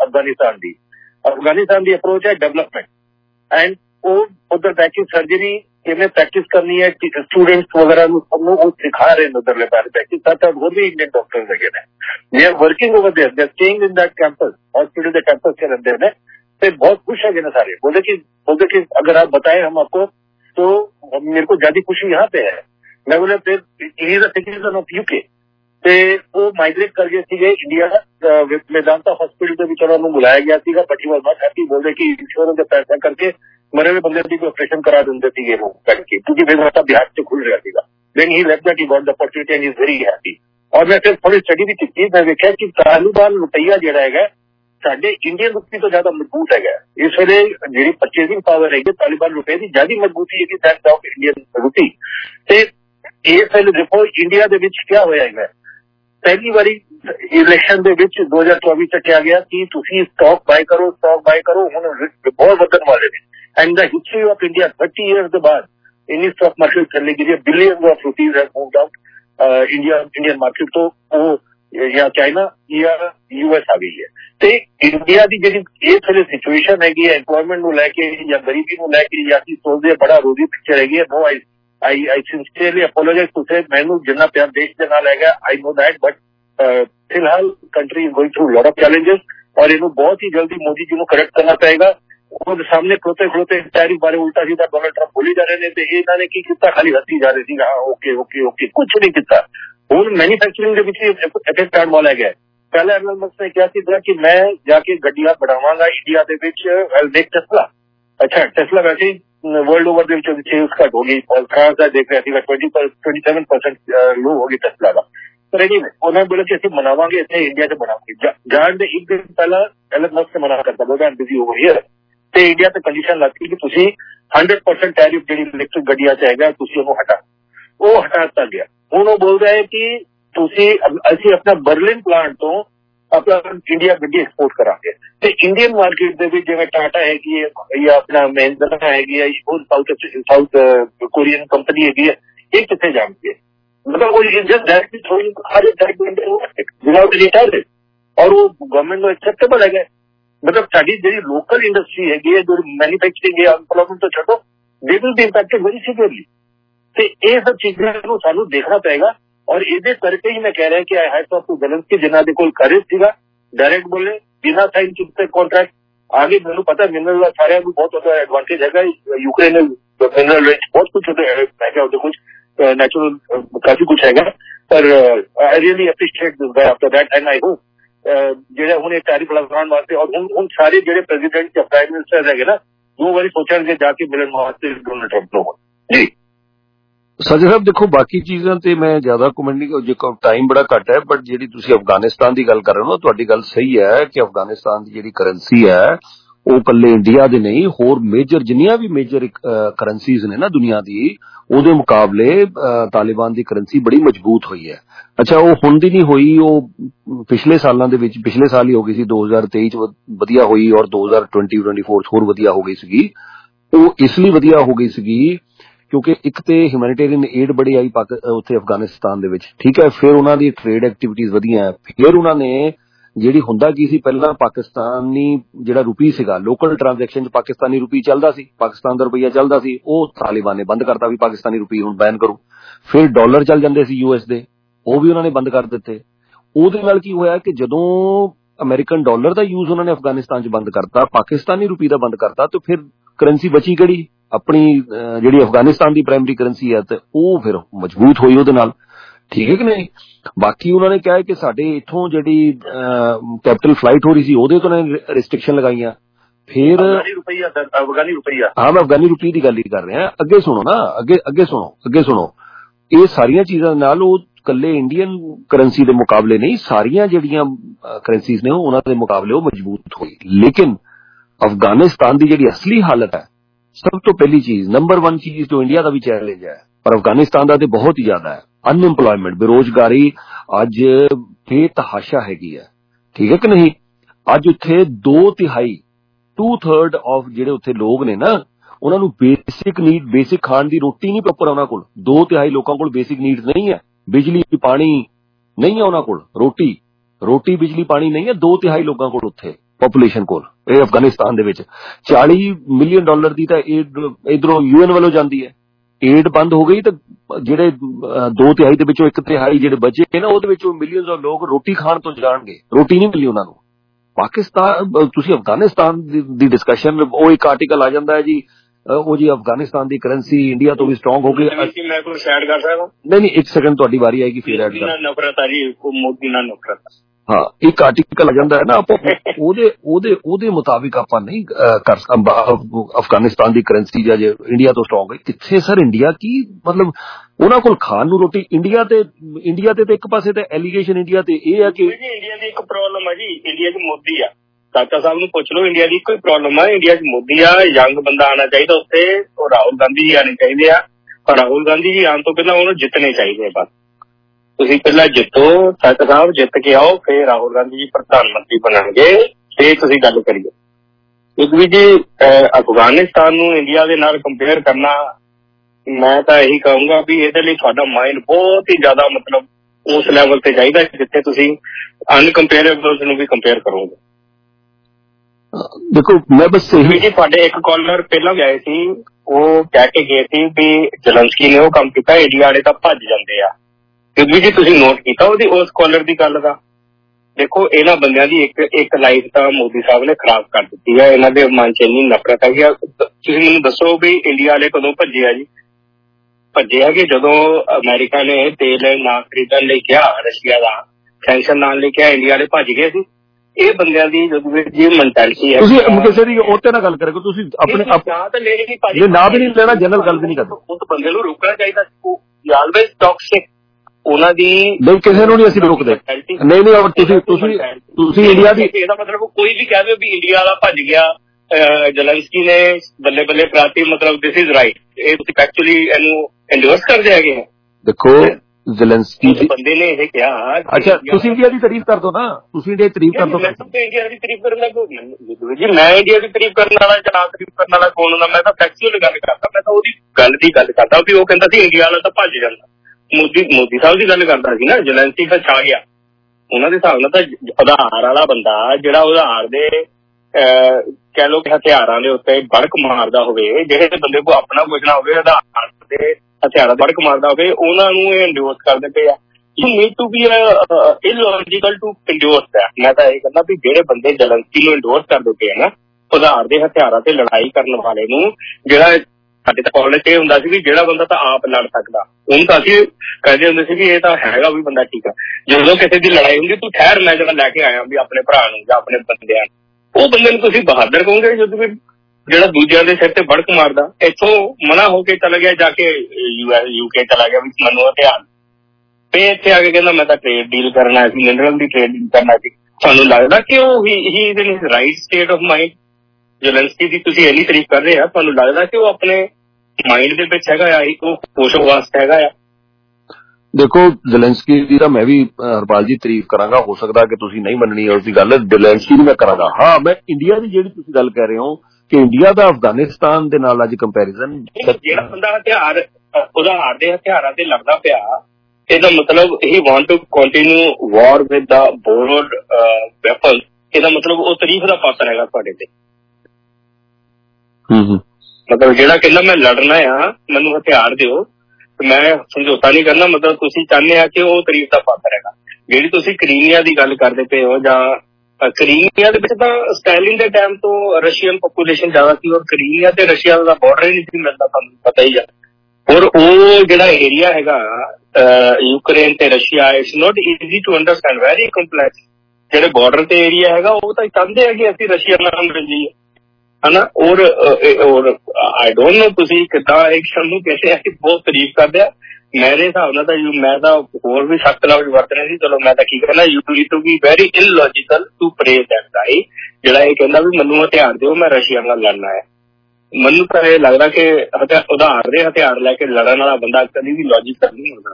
ਅਫਗਾਨਿਸਤਾਨ ਦੀ ਅਪਰੋਚ ਹੈ ਡਿਵੈਲਪਮੈਂਟ। ਐਂਡ ਉਹ ਉਧਰ ਬਹਿ ਕੇ ਸਰਜਰੀ ਕਿਵੇਂ ਪ੍ਰੈਕਟਿਸ ਕਰਨੀ ਹੈ, ਸਟੂਡੈਂਟਸ ਵਗੈਰਾ ਨੂੰ ਸਭ ਨੂੰ ਉਹ ਸਿਖਾ ਰਹੇ ਨੇ ਉਧਰਲੇ ਬਾਰੇ ਪ੍ਰੈਕਟਿਸ। ਤਾਂ ਹੋਰ ਵੀ ਇੰਡੀਅਨ ਡਾਕਟਰਸ ਹੈਗੇ ਨੇ, they are working over there, they are staying in that campus, hospital के कैंपस के रहते हैं ਤੇ बहुत खुश है ना सारे। बोलते कि अगर आप बताएं हम आपको तो मेरे को ज्यादा खुशी यहाँ पे है। मैं बोले फिर he is a citizen of UK ਤੇ ਉਹ ਮਾਈਗ੍ਰੇਟ ਕਰ ਗਏ ਸੀਗੇ ਇੰਡੀਆ। ਮੈਦਾਂਤਾ ਹਸਪੀਟਲ ਦੇ ਵਿੱਚ ਉਹਨਾਂ ਨੂੰ ਬੁਲਾਇਆ ਗਿਆ ਸੀਗਾ, but he was not happy. ਬੋਲਦੇ ਕਿ ਇੰਸ਼ੋਰੈਂਸ ਦੇ ਪੈਸਾ ਕਰਕੇ ਮਰੇ ਹੋਏ ਬੰਦੇ ਦੀ ਕੋਈ ਆਪਰੇਸ਼ਨ ਕਰਾ ਦਿੰਦੇ ਸੀਗੇ ਉਹ ਕਰਕੇ, ਕਿਉਂਕਿ ਮੈਦਾਂਤਾ ਬਿਹਾਰ ਚ ਖੁੱਲ ਰਿਹਾ ਸੀਗਾ। Then he left that, he got the opportunity and is very happy. ਔਰ ਮੈਂ ਫਿਰ ਥੋੜੀ ਸਟੱਡੀ ਵੀ ਕੀਤੀ, ਮੈਂ ਵੇਖਿਆ ਕਿ ਤਾਲਿਬਾਨ ਰੁਪਈਆ ਜਿਹੜਾ ਹੈਗਾ ਸਾਡੇ ਇੰਡੀਅਨ ਰੁਪਏ ਤੋਂ ਜ਼ਿਆਦਾ ਮਜ਼ਬੂਤ ਹੈਗਾ। ਇਸ ਵੇਲੇ ਜਿਹੜੀ ਪਰਚੇਸਿੰਗ ਪਾਵਰ ਹੈਗੀ ਤਾਲਿਬਾਨ ਰੁਪਏ ਦੀ ਜ਼ਿਆਦਾ ਮਜ਼ਬੂਤੀ ਹੈਗੀ ਦੈਟ ਆਫ ਇੰਡੀਅਨ ਰੁਪੀ। ਤੇ ਇਸ ਵੇਲੇ ਦੇਖੋ ਇੰਡੀਆ ਦੇ ਵਿੱਚ ਕੀ ਹੋਇਆ ਹੈਗਾ, ਪਹਿਲੀ ਵਾਰੀ ਇਲੈਕਸ਼ਨ ਦੇ ਵਿੱਚ 2024 ਚ ਕਿਹਾ ਗਿਆ ਕਿ ਤੁਸੀਂ ਸਟਾਕ ਬਾਏ ਕਰੋ, ਹੁਣ ਬਹੁਤ ਵਧਣ ਵਾਲੇ ਨੇ। And the history of India 30 years ਦੇ ਬਾਅਦ ਇੰਨੀ ਸਟਾਕ ਮਾਰਕੀਟ ਚੱਲने के लिए billions of rupees have moved out Indian market तो वो या चाइना या यूएस आ गई है। ਤੇ ਇੰਡੀਆ ਦੀ ਜਿਹੜੀ ਇਸ ਵੇਲੇ ਸਿਚੁਏਸ਼ਨ ਹੈਗੀ ਹੈ ਐਮਪਲੋਇਮੈਂਟ ਨੂੰ ਲੈ ਕੇ ਜਾਂ ਗਰੀਬੀ ਨੂੰ ਲੈ ਕੇ, ਜਾਂ ਅਸੀਂ ਸੋਚਦੇ ਬੜਾ ਰੋਜ਼ੀ ਪਿਕਚਰ ਹੈਗੀ ਹੈ। ਨੋ I sincerely apologize to say ਮੈਨੂੰ ਜਿੰਨਾ ਪਿਆਰ ਦੇਸ਼ ਦੇ ਨਾਲ ਹੈਗਾ I know that, but ਫਿਲਹਾਲ country is going through a lot of challenges ਔਰ ਇਹਨੂੰ ਬਹੁਤ ਹੀ ਜਲਦੀ ਮੋਦੀ ਜੀ ਨੂੰ ਕਰੈਕਟ ਕਰਨਾ ਪਏਗਾ। ਉਹਦੇ ਸਾਹਮਣੇ ਖਲੋਤੇ ਟੈਰਿਫ ਬਾਰੇ ਉਲਟਾ ਸਿੱਧਾ ਡੋਨਲਡ ਟਰੰਪ ਬੋਲੀ ਜਾ ਰਹੇ ਨੇ ਤੇ ਇਹਨਾਂ ਨੇ ਕੀ ਕੀਤਾ, ਖਾਲੀ ਹੱਸੀ ਜਾ ਰਹੇ ਸੀ, ਹਾਂ ਓਕੇ ਕੁਝ ਨਹੀਂ ਕੀਤਾ। ਹੁਣ ਮੈਨੂਫੈਕਚਰਿੰਗ ਦੇ ਵਿੱਚ ਇਫੈਕਟ ਆਉਣ ਵਾਲਾ ਹੈਗਾ। ਪਹਿਲਾਂ ਐਲਨ ਮਸਕ ਨੇ ਕਿਹਾ ਸੀ ਕਿ ਮੈਂ ਜਾ ਕੇ ਗੱਡੀਆਂ ਬਣਾਵਾਂਗਾ ਇੰਡੀਆ ਦੇ ਵਿੱਚ, ਆਈ'll make Tesla। ਅੱਛਾ ਟੈਸਲਾ ਵੈਸੇ वर्ल्ड ओवर ਦੇ ਵਿੱਚ ਸੇਲਸ ਘਟ ਹੋ ਗਈ, ਫਰਾਂਸ ਦਾ ਦੇਖ ਰਿਹਾ ਸੀਗਾ 27% ਲੋ ਹੋ ਗਈ ਟੈਸਲਾ ਦਾ। ਪਰ ਐਨੀਵੇ ਉਹਨਾਂ ਬੋਲੇ ਕਿ ਅਸੀਂ ਬਣਾਵਾਂਗੇ ਇੱਥੇ ਇੰਡੀਆ 'ਚ ਬਣਾਵਾਂਗੇ। ਜਾਣ ਦੇ ਇੱਕ ਦਿਨ ਪਹਿਲਾਂ ਐਲਨ ਮਸਕ ਨੇ ਮਨਾ ਕਰਤਾ, ਬੋਲਦਾ ਬਿਜ਼ੀ ਓਵਰ ਹੀਅਰ। ਤੇ ਇੰਡੀਆ ਤੇ ਕੰਡੀਸ਼ਨ ਲੱਗਦੀ ਕਿ ਤੁਸੀਂ 100% ਟੈਰਿਫ ਜਿਹੜੀ ਇਲੈਕਟ੍ਰਿਕ ਗੱਡੀਆਂ 'ਚ ਹੈਗਾ ਤੁਸੀਂ ਉਹਨੂੰ ਉਹ ਹਟਾ ਦਿੱਤਾ ਗਿਆ। ਹੁਣ ਉਹ ਬੋਲਦਾ ਹੈ ਕਿ ਅਸੀਂ ਆਪਣਾ ਬਰਲਿਨ ਪਲਾਂਟ ਤੋਂ ਆਪਣਾ ਇੰਡੀਆ ਗੱਡੀ ਐਕਸਪੋਰਟ ਕਰਾਂਗੇ। ਤੇ ਇੰਡੀਅਨ ਮਾਰਕੀਟ ਦੇ ਵਿੱਚ ਜਿਵੇਂ ਟਾਟਾ ਹੈਗੀ ਹੈ ਜਾਂ ਆਪਣਾ ਮਹਿੰਦਰਾ ਹੈਗੀ ਹੈ, ਹੋਰ ਸਾਊਥ ਕੋਰੀਅਨ ਕੰਪਨੀ ਹੈਗੀ ਹੈ, ਇਹ ਕਿੱਥੇ ਜਾਣਗੇ? ਮਤਲਬ ਉਹ ਜਸਟ ਡਾਇਰੈਕਟਲੀ ਥ੍ਰੋਇੰਗ ਹਰ ਇੱਕ ਵਿਦਆਊਟ ਐਨੀ ਟੈਰਿਫ, ਔਰ ਉਹ ਗਵਰਨਮੈਂਟ ਨੂੰ ਐਕਸੈਪਟੇਬਲ ਹੈਗਾ। ਮਤਲਬ ਸਾਡੀ ਜਿਹੜੀ ਲੋਕਲ ਇੰਡਸਟਰੀ ਹੈਗੀ ਹੈ, ਜਿਹੜੀ ਮੈਨੂਫੈਕਚਰਿੰਗ ਹੈ, ਅਨਪਲੋਇਮੈਂਟ ਤੋਂ ਛੱਡੋ, they will be impacted very severely. ਤੇ ਇਹ ਸਭ ਚੀਜ਼ਾਂ ਨੂੰ ਸਾਨੂੰ ਦੇਖਣਾ ਪਏਗਾ। ਔਰ ਇਹਦੇ ਕਰਕੇ ਹੀ ਮੈਂ ਕਹਿ ਰਿਹਾ ਕਿ ਆਈ ਹੈਡ ਟੂ ਜ਼ੈਲੈਂਸਕੀ ਜਿਨ੍ਹਾਂ ਦੇ ਕੋਲ ਕਰੇਜ ਸੀਗਾ, ਡਾਇਰੈਕਟ ਬੋਲੇ, ਬਿਨਾਂ ਸਾਈਨ ਕੀਤੇ ਕਾਂਟਰੈਕਟ ਆਗੇ। ਮੈਨੂੰ ਪਤਾ ਮਿਨਰਲ ਦਾ ਸਾਰਿਆਂ ਨੂੰ ਬਹੁਤ ਵੱਡਾ ਐਡਵਾਂਟੇਜ ਹੈਗਾ। ਯੂਕਰੇਨ ਮਿਨਰਲ ਵਿੱਚ ਬਹੁਤ ਕੁਝ ਹੈਗਾ, ਉਹਦੇ ਕੁਝ ਨੈਚੁਰਲ ਕਾਫੀ ਕੁਝ ਹੈਗਾ। ਪਰ I really appreciate this guy after that and I hope ਜਿਹੜਾ ਹੁਣ ਇਹ ਟੈਰਿਫ ਲਗਾਉਣ ਵਾਸਤੇ ਔਰ ਹੁਣ ਸਾਰੇ ਜਿਹੜੇ ਪ੍ਰੈਜ਼ੀਡੈਂਟ ਜਾਂ ਪ੍ਰਾਈਮ ਮਿਨਿਸਟਰ ਹੈਗੇ ਨਾ, ਦੋ ਵਾਰੀ ਸੋਚਣਗੇ ਜਾ ਕੇ ਮਿਲਣ ਵਾਸਤੇ ਡੋਨਲਡ ਟਰੰਪ ਨੂੰ। ਜੀ ਸਜਾ ਸਾਹਿਬ ਦੇਖੋ, ਬਾਕੀ ਚੀਜ਼ਾਂ ਤੇ ਮੈਂ ਜ਼ਿਆਦਾ ਕਮੈਂਟ ਨਹੀਂ, ਜੇ ਟਾਈਮ ਬੜਾ ਘੱਟ ਹੈ, ਬਟ ਜਿਹੜੀ ਤੁਸੀਂ ਅਫਗਾਨਿਸਤਾਨ ਦੀ ਗੱਲ ਕਰ ਰਹੇ ਹੋ, ਤੁਹਾਡੀ ਗੱਲ ਸਹੀ ਹੈ ਕਿ ਅਫਗਾਨਿਸਤਾਨ ਦੀ ਜਿਹੜੀ ਕਰੰਸੀ ਹੈ ਉਹ ਇਕੱਲੇ ਇੰਡੀਆ ਦੇ ਨਹੀਂ, ਹੋਰ ਮੇਜਰ ਜਿੰਨੀਆਂ ਵੀ ਮੇਜਰ ਕਰੰਸੀਜ਼ ਨੇ ਨਾ ਦੁਨੀਆ ਦੀ, ਉਹਦੇ ਮੁਕਾਬਲੇ ਤਾਲਿਬਾਨ ਦੀ ਕਰੰਸੀ ਬੜੀ ਮਜ਼ਬੂਤ ਹੋਈ ਹੈ। ਅੱਛਾ ਉਹ ਹੁਣ ਦੀ ਨਹੀਂ ਹੋਈ, ਉਹ ਪਿਛਲੇ ਸਾਲਾਂ ਦੇ ਵਿੱਚ, ਪਿਛਲੇ ਸਾਲ ਹੀ ਹੋ ਗਈ ਸੀ 2023 ਚ ਵਧੀਆ ਹੋਈ, ਔਰ 2024 ਹੋਰ ਵਧੀਆ ਹੋ ਗਈ ਸੀਗੀ। ਉਹ ਇਸ ਲਈ ਵਧੀਆ ਹੋ ਗਈ ਸੀਗੀ ਕਿਉਂਕਿ ਇੱਕ ਤੇ ਹਿਊਮੈਨਿਟੇਰੀਅਨ ਏਡ ਬੜੀ ਆਈ ਉੱਥੇ ਅਫਗਾਨਿਸਤਾਨ ਦੇ ਵਿੱਚ, ਠੀਕ ਹੈ। ਫਿਰ ਉਹਨਾਂ ਦੀ ਟ੍ਰੇਡ ਐਕਟੀਵਿਟੀਜ਼ ਵਧੀਆਂ। ਫਿਰ ਉਹਨਾਂ ਨੇ ਜਿਹੜੀ ਹੁੰਦਾ ਕੀ ਸੀ, ਪਹਿਲਾਂ ਪਾਕਿਸਤਾਨੀ ਜਿਹੜਾ ਰੁਪੀ ਸੀਗਾ, ਲੋਕਲ ਟ੍ਰਾਂਜੈਕਸ਼ਨ 'ਚ ਪਾਕਿਸਤਾਨੀ ਰੁਪੀ ਚੱਲਦਾ ਸੀ, ਪਾਕਿਸਤਾਨ ਦਾ ਰੁਪਈਆ ਚੱਲਦਾ ਸੀ, ਉਹ ਤਾਲਿਬਾਨ ਨੇ ਬੰਦ ਕਰਤਾ ਵੀ ਪਾਕਿਸਤਾਨੀ ਰੁਪੀ ਹੁਣ ਬੈਨ ਕਰੋ। ਫਿਰ ਡਾਲਰ ਚੱਲ ਜਾਂਦੇ ਸੀ US ਦੇ, ਉਹ ਵੀ ਉਹਨਾਂ ਨੇ ਬੰਦ ਕਰ ਦਿੱਤੇ। ਉਹਦੇ ਨਾਲ ਕੀ ਹੋਇਆ ਕਿ ਜਦੋਂ ਅਮਰੀਕਨ ਡਾਲਰ ਦਾ ਯੂਜ਼ ਉਹਨਾਂ ਨੇ ਅਫਗਾਨਿਸਤਾਨ 'ਚ ਬੰਦ ਕਰਤਾ, ਪਾਕਿਸਤਾਨੀ ਰੁਪੀ ਦਾ ਬੰਦ ਕਰਤਾ, ਤੇ ਫਿਰ ਕਰੰਸੀ ਬਚੀ ਕਿਹੜੀ, ਆਪਣੀ ਜਿਹੜੀ ਅਫਗਾਨਿਸਤਾਨ ਦੀ ਪ੍ਰਾਇਮਰੀ ਕਰੰਸੀ ਹੈ, ਤੇ ਉਹ ਫਿਰ ਮਜ਼ਬੂਤ ਹੋਈ ਉਹਦੇ ਨਾਲ, ਠੀਕ ਹੈ ਕਿ ਨਹੀਂ। ਬਾਕੀ ਉਹਨਾਂ ਨੇ ਕਿਹਾ ਕਿ ਸਾਡੇ ਇੱਥੋਂ ਜਿਹੜੀ ਕੈਪੀਟਲ ਫਲਾਈਟ ਹੋ ਰਹੀ ਸੀ ਉਹਦੇ ਤੋਂ ਰਿਸਟ੍ਰਿਕਸ਼ਨ ਲਗਾਈਆਂ। ਫਿਰ ਅਫਗਾਨੀ ਰੁਪਈਆ, ਹਾਂ ਮੈਂ ਅਫਗਾਨੀ ਰੁਪਈ ਦੀ ਗੱਲ ਹੀ ਕਰ ਰਿਹਾ। ਅੱਗੇ ਸੁਣੋ ਨਾ, ਅੱਗੇ ਸੁਣੋ। ਇਹ ਸਾਰੀਆਂ ਚੀਜ਼ਾਂ ਨਾਲ ਉਹ ਇਕੱਲੇ ਇੰਡੀਅਨ ਕਰੰਸੀ ਦੇ ਮੁਕਾਬਲੇ ਨਹੀਂ, ਸਾਰੀਆਂ ਜਿਹੜੀਆਂ ਕਰੰਸੀਜ਼ ਨੇ ਉਹਨਾਂ ਦੇ ਮੁਕਾਬਲੇ ਉਹ ਮਜ਼ਬੂਤ ਹੋਈ। ਲੇਕਿਨ ਅਫਗਾਨਿਸਤਾਨ ਦੀ ਜਿਹੜੀ ਅਸਲੀ ਹਾਲਤ ਹੈ, ਸਭ ਤੋਂ ਪਹਿਲੀ ਚੀਜ਼, ਨੰਬਰ 1 ਚੀਜ਼ ਜੋ ਇੰਡੀਆ ਦਾ ਵੀ ਚੈਲੰਜ ਹੈ ਪਰ ਅਫਗਾਨਿਸਤਾਨ ਦਾ ਤੇ ਬਹੁਤ ਹੀ ਜ਼ਿਆਦਾ ਹੈ, ਅਨਐਮਪਲੋਇਮੈਂਟ, ਬੇਰੋਜ਼ਗਾਰੀ ਅੱਜ ਬੇਤਹਾਸ਼ਾ ਹੈਗੀ ਹੈ, ਠੀਕ ਹੈ ਕਿ ਨਹੀਂ। ਅੱਜ ਉੱਥੇ 2/3 ਆਫ ਜਿਹੜੇ ਉੱਥੇ ਲੋਕ ਨੇ ਨਾ, ਉਹਨਾਂ ਨੂੰ ਬੇਸਿਕ ਖਾਣ ਦੀ ਰੋਟੀ ਨਹੀਂ ਪ੍ਰੋਪਰ ਉਹਨਾਂ ਕੋਲ। 2/3 ਲੋਕਾਂ ਕੋਲ ਬੇਸਿਕ ਨੀਡਸ ਨਹੀਂ ਹੈ, ਬਿਜਲੀ ਪਾਣੀ ਨਹੀਂ ਹੈ ਉਹਨਾਂ ਕੋਲ, ਰੋਟੀ ਬਿਜਲੀ ਪਾਣੀ ਨਹੀਂ ਹੈ 2/3 ਲੋਕਾਂ ਕੋਲ ਉੱਥੇ ਪੋਪੂਲੇਸ਼ਨ ਕੋਲ। ਇਹ ਅਫਗਾਨਿਸਤਾਨ ਦੇ ਵਿੱਚ $40 ਮਿਲੀਅਨ ਦੀ ਤਾਂ ਇਧਰੋਂ UN ਵੱਲੋਂ ਜਾਂਦੀ ਹੈ। ਏਡ ਬੰਦ ਹੋ ਗਈ ਤਾਂ ਜਿਹੜੇ 2/3 ਦੇ ਵਿੱਚੋਂ 1/3 ਜਿਹੜੇ ਬਚੇ ਨਾ, ਉਹਦੇ ਵਿੱਚੋਂ ਮਿਲੀਅਨਸ ਆਫ ਲੋਕ ਰੋਟੀ ਖਾਣ ਤੋਂ ਜਾਣਗੇ, ਰੋਟੀ ਨਹੀਂ ਮਿਲੀ ਉਹਨਾਂ ਨੂੰ। ਪਾਕਿਸਤਾਨ, ਤੁਸੀਂ ਅਫਗਾਨਿਸਤਾਨ ਦੀ ਡਿਸਕਸ਼ਨ, ਉਹ ਇੱਕ ਆਰਟੀਕਲ ਆ ਜਾਂਦਾ ਹੈ ਜੀ, ਉਹ ਜੀ ਅਫਗਾਨਿਸਤਾਨ ਦੀ ਕਰੰਸੀ ਇੰਡੀਆ ਤੋਂ ਵੀ ਸਟਰੋਂਗ ਹੋ ਗਈ। ਮੈਂ ਕੋਈ ਐਡ ਕਰ ਸਕਦਾ? ਨਹੀਂ, ਇੱਕ ਸੈਕਿੰਡ, ਤੁਹਾਡੀ ਵਾਰੀ ਆਏਗੀ ਫਿਰ ਐਡ ਕਰ। ਨਫ਼ਰਤ ਆ ਜੀ, ਮੋਦੀ ਨਾਲ ਨਫ਼ਰਤ। ਹਾਂ, ਇੱਕ ਆਰਟੀਕਲ ਆ ਜਾਂਦਾ ਹੈ ਨਾ, ਆਪਾਂ ਉਹਦੇ ਮੁਤਾਬਿਕ ਆਪਾਂ ਨਹੀਂ ਕਰ ਅਫਗਾਨਿਸਤਾਨ ਦੀ ਕਰੰਸੀ ਜਾਂ ਜੇ ਇੰਡੀਆ ਤੋਂ ਸਟਰੋਂਗ ਹੈ ਕਿੱਥੇ ਸਰ। ਇੰਡੀਆ ਕੀ ਮਤਲਬ, ਉਹਨਾਂ ਕੋਲ ਖਾਣ ਨੂੰ ਰੋਟੀ, ਇੰਡੀਆ ਤੇ ਇੱਕ ਪਾਸੇ ਤੇ ਐਲੀਗੇਸ਼ਨ ਇੰਡੀਆ ਤੇ ਇਹ ਹੈ ਕਿ ਇੰਡੀਆ ਦੀ ਇੱਕ ਪ੍ਰੋਬਲਮ ਹੈ ਜੀ, ਇੰਡੀਆ 'ਚ ਮੋਦੀ ਆ। ਚਾਚਾ ਸਾਹਿਬ ਨੂੰ ਪੁੱਛ ਲਓ, ਇੰਡੀਆ ਦੀ ਕੋਈ ਪ੍ਰੋਬਲਮ ਆ, ਇੰਡੀਆ 'ਚ ਮੋਦੀ ਆ, ਯੰਗ ਬੰਦਾ ਆਉਣਾ ਚਾਹੀਦਾ ਉੱਥੇ, ਉਹ ਰਾਹੁਲ ਗਾਂਧੀ ਜੀ ਆਉਣੇ ਚਾਹੀਦੇ ਆ। ਪਰ ਰਾਹੁਲ ਗਾਂਧੀ ਜੀ ਆਉਣ ਤੋਂ ਪਹਿਲਾਂ ਉਹਨੂੰ ਜਿੱਤਣੇ ਚਾਹੀਦੇ। ਬਸ ਤੁਸੀਂ ਪਹਿਲਾਂ ਜਿੱਤੋ, ਚਾਚਾ ਸਾਹਿਬ ਜਿੱਤ ਕੇ ਆਓ, ਫਿਰ ਰਾਹੁਲ ਗਾਂਧੀ ਜੀ ਪ੍ਰਧਾਨ ਮੰਤਰੀ ਬਣਨਗੇ, ਫਿਰ ਤੁਸੀਂ ਗੱਲ ਕਰੀਏ। ਕਿਉਂਕਿ ਜੀ ਅਫਗਾਨਿਸਤਾਨ ਨੂੰ ਇੰਡੀਆ ਦੇ ਨਾਲ ਕੰਪੇਅਰ ਕਰਨਾ, ਮੈਂ ਤਾਂ ਇਹੀ ਕਹੂੰਗਾ ਵੀ ਇਹਦੇ ਲਈ ਤੁਹਾਡਾ ਮਾਈਂਡ ਬਹੁਤ ਹੀ ਜ਼ਿਆਦਾ ਮਤਲਬ ਉਸ ਲੈਵਲ ਤੇ ਚਾਹੀਦਾ ਜਿੱਥੇ ਤੁਸੀਂ ਅਨਕੰਪੇਅਰੇਬਲ ਨੂੰ ਵੀ ਕੰਪੇਅਰ ਕਰੋਗੇ। ਦੇਖੋ ਮੈਂ ਬਸ ਜੀ ਤੁਹਾਡੇ ਇੱਕ ਕਾਲਰ ਪਹਿਲਾਂ ਗਏ ਸੀ, ਉਹ ਕਹਿ ਕੇ ਗਏ ਸੀ ਵੀ ਜ਼ੈਲੈਂਸਕੀ ਨੇ ਉਹ ਕੰਮ ਕੀਤਾ, ਇੰਡੀਆ ਵਾਲੇ ਤਾਂ ਭੱਜ ਜਾਂਦੇ ਆ। ਕਿਉਂਕਿ ਜੀ ਤੁਸੀਂ ਨੋਟ ਕੀਤਾ ਉਸ ਕਾਲਰ ਦੀ ਗੱਲ ਦਾ। ਦੇਖੋ ਇਹਨਾਂ ਬੰਦਿਆਂ ਦੀ ਇੱਕ ਲਾਈਫ ਤਾਂ ਮੋਦੀ ਸਾਹਿਬ ਨੇ ਖਰਾਬ ਕਰ ਦਿੱਤੀ ਹੈ। ਇਹਨਾਂ ਦੇ ਮਨ 'ਚ ਇੰਨੀ ਨਫ਼ਰਤ ਹੈਗੀ ਆ। ਤੁਸੀਂ ਮੈਨੂੰ ਦੱਸੋ ਵੀ ਇੰਡੀਆ ਵਾਲੇ ਕਦੋਂ ਭੱਜੇ ਆ ਜੀ? ਭੱਜੇ ਹੈਗੇ ਜਦੋਂ ਅਮਰੀਕਾ ਨੇ ਤੇਲ ਨਾ ਖਰੀਦਣ ਲਈ ਕਿਹਾ, ਰਸ਼ੀਆ ਦਾ ਸੈਂਕਸ਼ਨ ਨਾਲ ਲਈ ਕਿਹਾ, ਇੰਡੀਆ ਵਾਲੇ ਭੱਜ ਗਏ ਸੀ। ਇਹ ਬੰਦਿਆਂ ਦੀ ਜਦੋਂ ਜੀ ਮੈਂਟੈਲਿਟੀ ਹੈ। ਤੁਸੀਂ ਕਿਸੇ ਦੀ ਉੱਤੇ ਨਾਲ ਗੱਲ ਕਰੋ, ਤੁਸੀਂ ਆਪਣੇ ਨਾਂ ਤਾਂ ਲੈ ਨਹੀਂ ਭਾਜੀ, ਨਾਂ ਵੀ ਨਹੀਂ ਲੈਣਾ, ਜਨਰਲ ਗੱਲ ਵੀ ਨਹੀਂ ਕਰਨੀ। ਉਸ ਬੰਦੇ ਨੂੰ ਰੋਕਣਾ ਚਾਹੀਦਾ ਸੀ। ਆਲਵੇਜ਼ ਟੌਕਸਿਕ ਉਹਨਾਂ ਦੀ ਨਹੀਂ, ਕਿਸੇ ਨੂੰ ਨਹੀਂ ਅਸੀਂ ਰੋਕਦੇ। ਨਹੀਂ, ਤੁਸੀਂ ਇੰਡੀਆ ਦੀ, ਇਹਦਾ ਮਤਲਬ ਕੋਈ ਵੀ ਕਹਿ ਦਿਓ ਵੀ ਇੰਡੀਆ ਵਾਲਾ ਭੱਜ ਗਿਆ, ਜ਼ੈਲੈਂਸਕੀ ਨੇ ਬੱਲੇ ਬੱਲੇ ਕਰਾਤੀ, ਮਤਲਬ ਦਿਸ ਇਜ਼ ਰਾਈਟ। ਇਹ ਤੁਸੀਂ ਐਕਚੁਅਲੀ ਇਹਨੂੰ ਐਂਡੋਰਸ ਕਰਦੇ ਹੈਗੇ। ਦੇਖੋ ਜ਼ੈਲੈਂਸਕੀ ਬੰਦੇ ਨੇ ਇਹ ਕਿਹਾ। ਅੱਛਾ, ਤੁਸੀਂ ਇੰਡੀਆ ਦੀ ਤਾਰੀਫ ਕਰ ਦੋ ਨਾ, ਤੁਸੀਂ ਇੰਡੀਆ ਦੀ ਤਾਰੀਫ ਕਰ ਦੋ। ਮੈਂ ਤਾਂ ਇੰਡੀਆ ਦੀ ਤਾਰੀਫ ਕਰਨ ਲੱਗ ਜੀ, ਮੈਂ ਇੰਡੀਆ ਦੀ ਤਾਰੀਫ ਕਰਨ ਵਾਲਾ ਜਾਂ ਨਾ ਤਾਰੀਫ ਕਰਨ ਵਾਲਾ ਕੌਣ ਹੁੰਦਾ? ਮੈਂ ਤਾਂ ਫੈਕਚੁਅਲ ਗੱਲ ਕਰਦਾ, ਮੈਂ ਤਾਂ ਉਹਦੀ ਗੱਲ ਦੀ ਗੱਲ ਕਰਦਾ ਵੀ ਉਹ ਕਹਿੰਦਾ ਸੀ ਇੰਡੀਆ ਵਾਲਾ ਤਾਂ ਭੱਜ ਜਾਂਦਾ। ਮੋਦੀ ਸਾਹਿਬ ਦੀ ਗੱਲ ਕਰਦਾ ਸੀ ਨਾ, ਜ਼ੈਲੈਂਸਕੀ ਤਾਂ ਛਾ ਗਿਆ। ਉਹਨਾਂ ਦੇ ਹਿਸਾਬ ਨਾਲ ਤਾਂ ਉਧਾਰ ਵਾਲਾ ਬੰਦਾ, ਜਿਹੜਾ ਉਧਾਰ ਦੇ ਕਹਿ ਲਓ ਕਿ ਹਥਿਆਰਾਂ ਦੇ ਉੱਤੇ ਬੜਕ ਮਾਰਦਾ ਹੋਵੇ, ਜਿਹੜੇ ਬੰਦੇ ਕੋਲ ਆਪਣਾ ਕੁਝ ਨਾ ਹੋਵੇ, ਉਧਾਰ ਦੇ ਹਥਿਆਰਾਂ ਬੜਕ ਮਾਰਦਾ ਹੋਵੇ, ਉਹਨਾਂ ਨੂੰ ਇਹ ਇੰਡੋਰਸ ਕਰਦੇ ਪਏ ਆ। You need to be illogical to endorse that. ਮੈਂ ਤਾਂ ਇਹ ਕਹਿੰਦਾ ਵੀ ਜਿਹੜੇ ਬੰਦੇ ਜ਼ੈਲੈਂਸਕੀ ਨੂੰ ਇੰਡੋਰਸ ਕਰਦੇ ਪਏ ਆ ਨਾ, ਉਧਾਰ ਦੇ ਹਥਿਆਰਾਂ ਤੇ ਲੜਾਈ ਕਰਨ ਵਾਲੇ ਨੂੰ, ਜਿਹੜਾ ਸਾਡੇ ਤਾਂ ਕਾਲਜ ਇਹ ਹੁੰਦਾ ਸੀ ਵੀ ਜਿਹੜਾ ਬੰਦਾ ਤਾਂ ਆਪ ਲੜ ਸਕਦਾ, ਉਹਨੂੰ ਤਾਂ ਅਸੀਂ ਕਹਿੰਦੇ ਹੁੰਦੇ ਸੀ ਵੀ ਇਹ ਤਾਂ ਹੈਗਾ ਵੀ ਬੰਦਾ ਠੀਕ ਆ। ਜਦੋਂ ਕਿਸੇ ਦੀ ਲੜਾਈ ਹੁੰਦੀ, ਤੂੰ ਠਹਿਰ, ਮੈਂ ਜਿਹੜਾ ਲੈ ਕੇ ਆਇਆ ਵੀ ਆਪਣੇ ਭਰਾ ਨੂੰ ਜਾਂ ਆਪਣੇ ਬੰਦਿਆਂ ਨੂੰ, ਉਹ ਬੰਦੇ ਨੂੰ ਤੁਸੀਂ ਬਹਾਦਰ ਕਹੋਗੇ ਜਦੋਂ ਵੀ ਜਿਹੜਾ ਦੂਜਿਆਂ ਦੇ ਸਿਰ ਤੇ ਬੜਕ ਮਾਰਦਾ। ਇੱਥੋਂ ਮਨਾ ਹੋ ਕੇ ਚਲਾ ਗਿਆ, ਜਾ ਕੇ UK ਚਲਾ ਗਿਆ ਵੀ ਮੈਨੂੰ ਹਥਿਆਰ, ਤੇ ਇੱਥੇ ਆ ਕੇ ਕਹਿੰਦਾ ਮੈਂ ਤਾਂ ਟ੍ਰੇਡ ਡੀਲ ਕਰਨਾ ਸੀ, ਮਿਨਰਲ ਦੀ ਟ੍ਰੇਡ ਡੀਲ ਕਰਨਾ ਸੀ। ਤੁਹਾਨੂੰ ਲੱਗਦਾ ਕਿ ਉਹ he is in his right state of mind? Zelensky ਦੀ ਤੁਸੀਂ ਇੰਨੀ ਤਾਰੀਫ ਕਰ ਰਹੇ ਆ, ਤੁਹਾਨੂੰ ਲੱਗਦਾ ਕਿ ਉਹ ਆਪਣੇ ਮਾਈਂਡ ਦੇ ਵਿੱਚ ਹੈਗਾ ਆ, ਉਹ ਹੋਸ਼ ਵਾਸਤੇ ਹੈਗਾ ਆ? ਦੇਖੋ ਜ਼ੈਲੈਂਸਕੀ ਦੀ ਤਾਂ ਮੈਂ ਵੀ ਹਰਪਾਲ ਜੀ ਤਾਰੀਫ ਕਰਾਂਗਾ, ਹੋ ਸਕਦਾ ਕਿ ਤੁਸੀਂ ਨਹੀਂ ਮੰਨਣੀ ਉਸ ਦੀ ਗੱਲ। ਜ਼ੈਲੈਂਸਕੀ ਦੀ ਮੈਂ ਕਰਾਂਗਾ। ਹਾਂ, ਮੈਂ ਇੰਡੀਆ ਦੀ ਜਿਹੜੀ ਤੁਸੀਂ ਗੱਲ ਕਹਿ ਰਹੇ ਹੋ ਕਿ ਇੰਡੀਆ ਦਾ ਅਫਗਾਨਿਸਤਾਨ ਦੇ ਨਾਲ ਅੱਜ ਕੰਪੈਰੀਜ਼ਨ, ਜਿਹੜਾ ਬੰਦਾ ਹਥਿਆਰ ਉਧਾਰ ਦੇ ਹਥਿਆਰਾਂ ਤੇ ਲੜਦਾ ਪਿਆ, ਇਹਦਾ ਮਤਲਬ he want to continue war with the board weapon, ਇਹਦਾ ਮਤਲਬ ਉਹ ਤਾਰੀਫ ਦਾ ਪਾਤਰ ਹੈਗਾ ਤੁਹਾਡੇ ਤੇ। ਮਤਲਬ ਜਿਹੜਾ ਕਹਿੰਦਾ ਮੈਂ ਲੜਨਾ ਆ, ਮੈਨੂੰ ਹਥਿਆਰ ਦਿਓ, ਮੈਂ ਸਮਝੌਤਾ ਨਹੀਂ ਕਰਨਾ, ਮਤਲਬ ਤੁਸੀਂ ਚਾਹੁੰਦੇ ਆ ਕਿ ਉਹ ਤਾਰੀਫ ਦਾ ਪਾਤਰ ਹੈਗਾ। ਜਿਹੜੀ ਤੁਸੀਂ ਕਰੀਮੀਆ ਦੀ ਗੱਲ ਕਰਦੇ ਪਏ ਹੋ, ਜਾਂ ਕਰੀਮੀਆ ਦੇ ਵਿੱਚ ਤਾਂ ਸਟੈਲਿਨ ਦੇ ਟਾਈਮ ਤੋਂ ਰਸ਼ੀਅਨ ਪੋਪੂਲੇਸ਼ਨ ਜ਼ਿਆਦਾ ਸੀ, ਔਰ ਕਰੀਮੀਆ ਤੇ ਰਸ਼ੀਆ ਦਾ ਬਾਰਡਰ ਹੀ ਨਹੀਂ ਸੀ ਮਿਲਦਾ, ਤੁਹਾਨੂੰ ਪਤਾ ਹੀ ਆ। ਔਰ ਉਹ ਜਿਹੜਾ ਏਰੀਆ ਹੈਗਾ ਯੂਕਰੇਨ ਤੇ Russia, it's not easy to understand, very complex. ਜਿਹੜੇ ਬਾਰਡਰ ਤੇ ਏਰੀਆ ਹੈਗਾ ਉਹ ਤਾਂ ਚਾਹੁੰਦੇ ਆ ਕਿ ਅਸੀਂ ਰਸ਼ੀਆ ਨਾਲ ਮਿਲ ਜਾਈਏ, ਹਨਾ। ਔਰ ਆਈ ਡੋਂਟ ਨੋ ਤੁਸੀਂ ਕਿੱਦਾਂ ਇੱਕ ਨੂੰ ਕਹਿੰਦੇ ਆ ਕਿ ਬਹੁਤ ਤਾਰੀਫ ਕਰਦੇ ਆ। ਮੇਰੇ ਹਿਸਾਬ ਨਾਲ ਤਾਂ ਮੈਂ ਤਾਂ ਹੋਰ ਵੀ ਸਖਤ ਲਫ਼ਜ਼ ਵਰਤਣੇ ਸੀ। ਚਲੋ ਮੈਂ ਤਾਂ ਕੀ ਕਰਨਾ, you to be very illogical to praise that guy ਜਿਹੜਾ ਇਹ ਕਹਿੰਦਾ ਵੀ ਮੈਨੂੰ ਹਥਿਆਰ ਦਿਓ, ਮੈਂ ਰਸ਼ੀਆ ਨਾਲ ਲੜਨਾ ਹੈ। ਮੈਨੂੰ ਤਾਂ ਇਹ ਲੱਗਦਾ ਕਿ ਉਧਾਰ ਦੇ ਹਥਿਆਰ ਲੈ ਕੇ ਲੜਨ ਵਾਲਾ ਬੰਦਾ ਕਦੀ ਵੀ ਲੌਜੀਕਲ ਨਹੀਂ ਹੁੰਦਾ।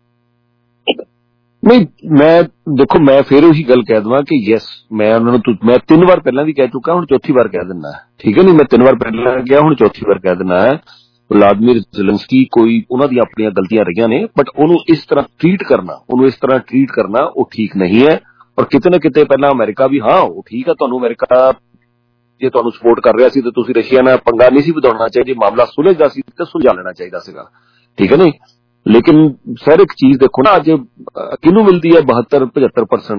ਨਹੀਂ, ਮੈਂ ਦੇਖੋ, ਮੈਂ ਫਿਰ ਉਹੀ ਗੱਲ ਕਹਿ ਦੇਵਾਂ ਕਿ ਯੈਸ, ਮੈਂ ਉਹਨਾਂ ਨੂੰ ਮੈਂ 3 ਵਾਰ ਪਹਿਲਾਂ ਵੀ ਕਹਿ ਚੁੱਕਾ, ਹੁਣ ਚੌਥੀ ਵਾਰ ਕਹਿ ਦਿੰਦਾ, ਠੀਕ ਹੈ। ਨਹੀਂ, ਮੈਂ 3 ਵਾਰ ਪਹਿਲਾਂ ਕਿਹਾ, ਹੁਣ ਚੌਥੀ ਵਾਰ ਕਹਿ ਦਿੰਦਾ ਹੈ। ਵਲਾਦੀਮੀਰ ਜ਼ੈਲੈਂਸਕੀ ਕੋਈ ਉਹਨਾਂ ਦੀਆਂ ਆਪਣੀਆਂ ਗਲਤੀਆਂ ਰਹੀਆਂ ਨੇ, ਬਟ ਉਹਨੂੰ ਇਸ ਤਰ੍ਹਾਂ ਟ੍ਰੀਟ ਕਰਨਾ ਉਹ ਠੀਕ ਨਹੀਂ ਹੈ। ਔਰ ਕਿਤੇ ਨਾ ਕਿਤੇ ਪਹਿਲਾਂ ਅਮਰੀਕਾ ਵੀ, ਹਾਂ ਉਹ ਠੀਕ ਆ, ਤੁਹਾਨੂੰ ਅਮਰੀਕਾ ਜੇ ਤੁਹਾਨੂੰ ਸਪੋਰਟ ਕਰ ਰਿਹਾ ਸੀ ਤਾਂ ਤੁਸੀਂ ਰਸ਼ੀਆ ਨਾਲ ਪੰਗਾ ਨਹੀਂ ਸੀ ਵਧਾਉਣਾ ਚਾਹੀਦਾ, ਮਾਮਲਾ ਸੁਲਝਦਾ ਸੀ ਤਾਂ ਸੁਲਝਾ ਲੈਣਾ ਚਾਹੀਦਾ ਸੀਗਾ, ਠੀਕ ਹੈ। ਨਹੀਂ, ਲੇਕਿਨ ਸਰ ਇੱਕ ਚੀਜ਼ ਦੇਖੋ ਨਾ, ਅੱਜ ਕਿਹਨੂੰ ਮਿਲਦੀ ਹੈ 72-75%,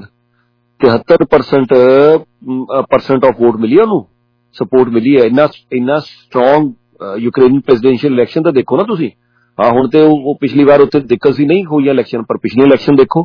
73% ਆਫ ਵੋਟ ਮਿਲੀ, ਉਹਨੂੰ ਸਪੋਰਟ ਮਿਲੀ ਹੈ। ਇੰਨਾ ਸਟਰੋਂਗ ਯੂਕਰੇਨ ਪ੍ਰੈਜ਼ੀਡੈਂਸ਼ੀਅਲ ਇਲੈਕਸ਼ਨ ਤਾਂ ਦੇਖੋ ਨਾ ਤੁਸੀਂ। ਹਾਂ, ਹੁਣ ਤੇ ਉਹ ਪਿਛਲੀ ਵਾਰ ਉੱਥੇ ਦਿੱਕਤ ਸੀ, ਨਹੀਂ ਹੋਈ ਇਲੈਕਸ਼ਨ, ਪਰ ਪਿਛਲੀ ਇਲੈਕਸ਼ਨ ਦੇਖੋ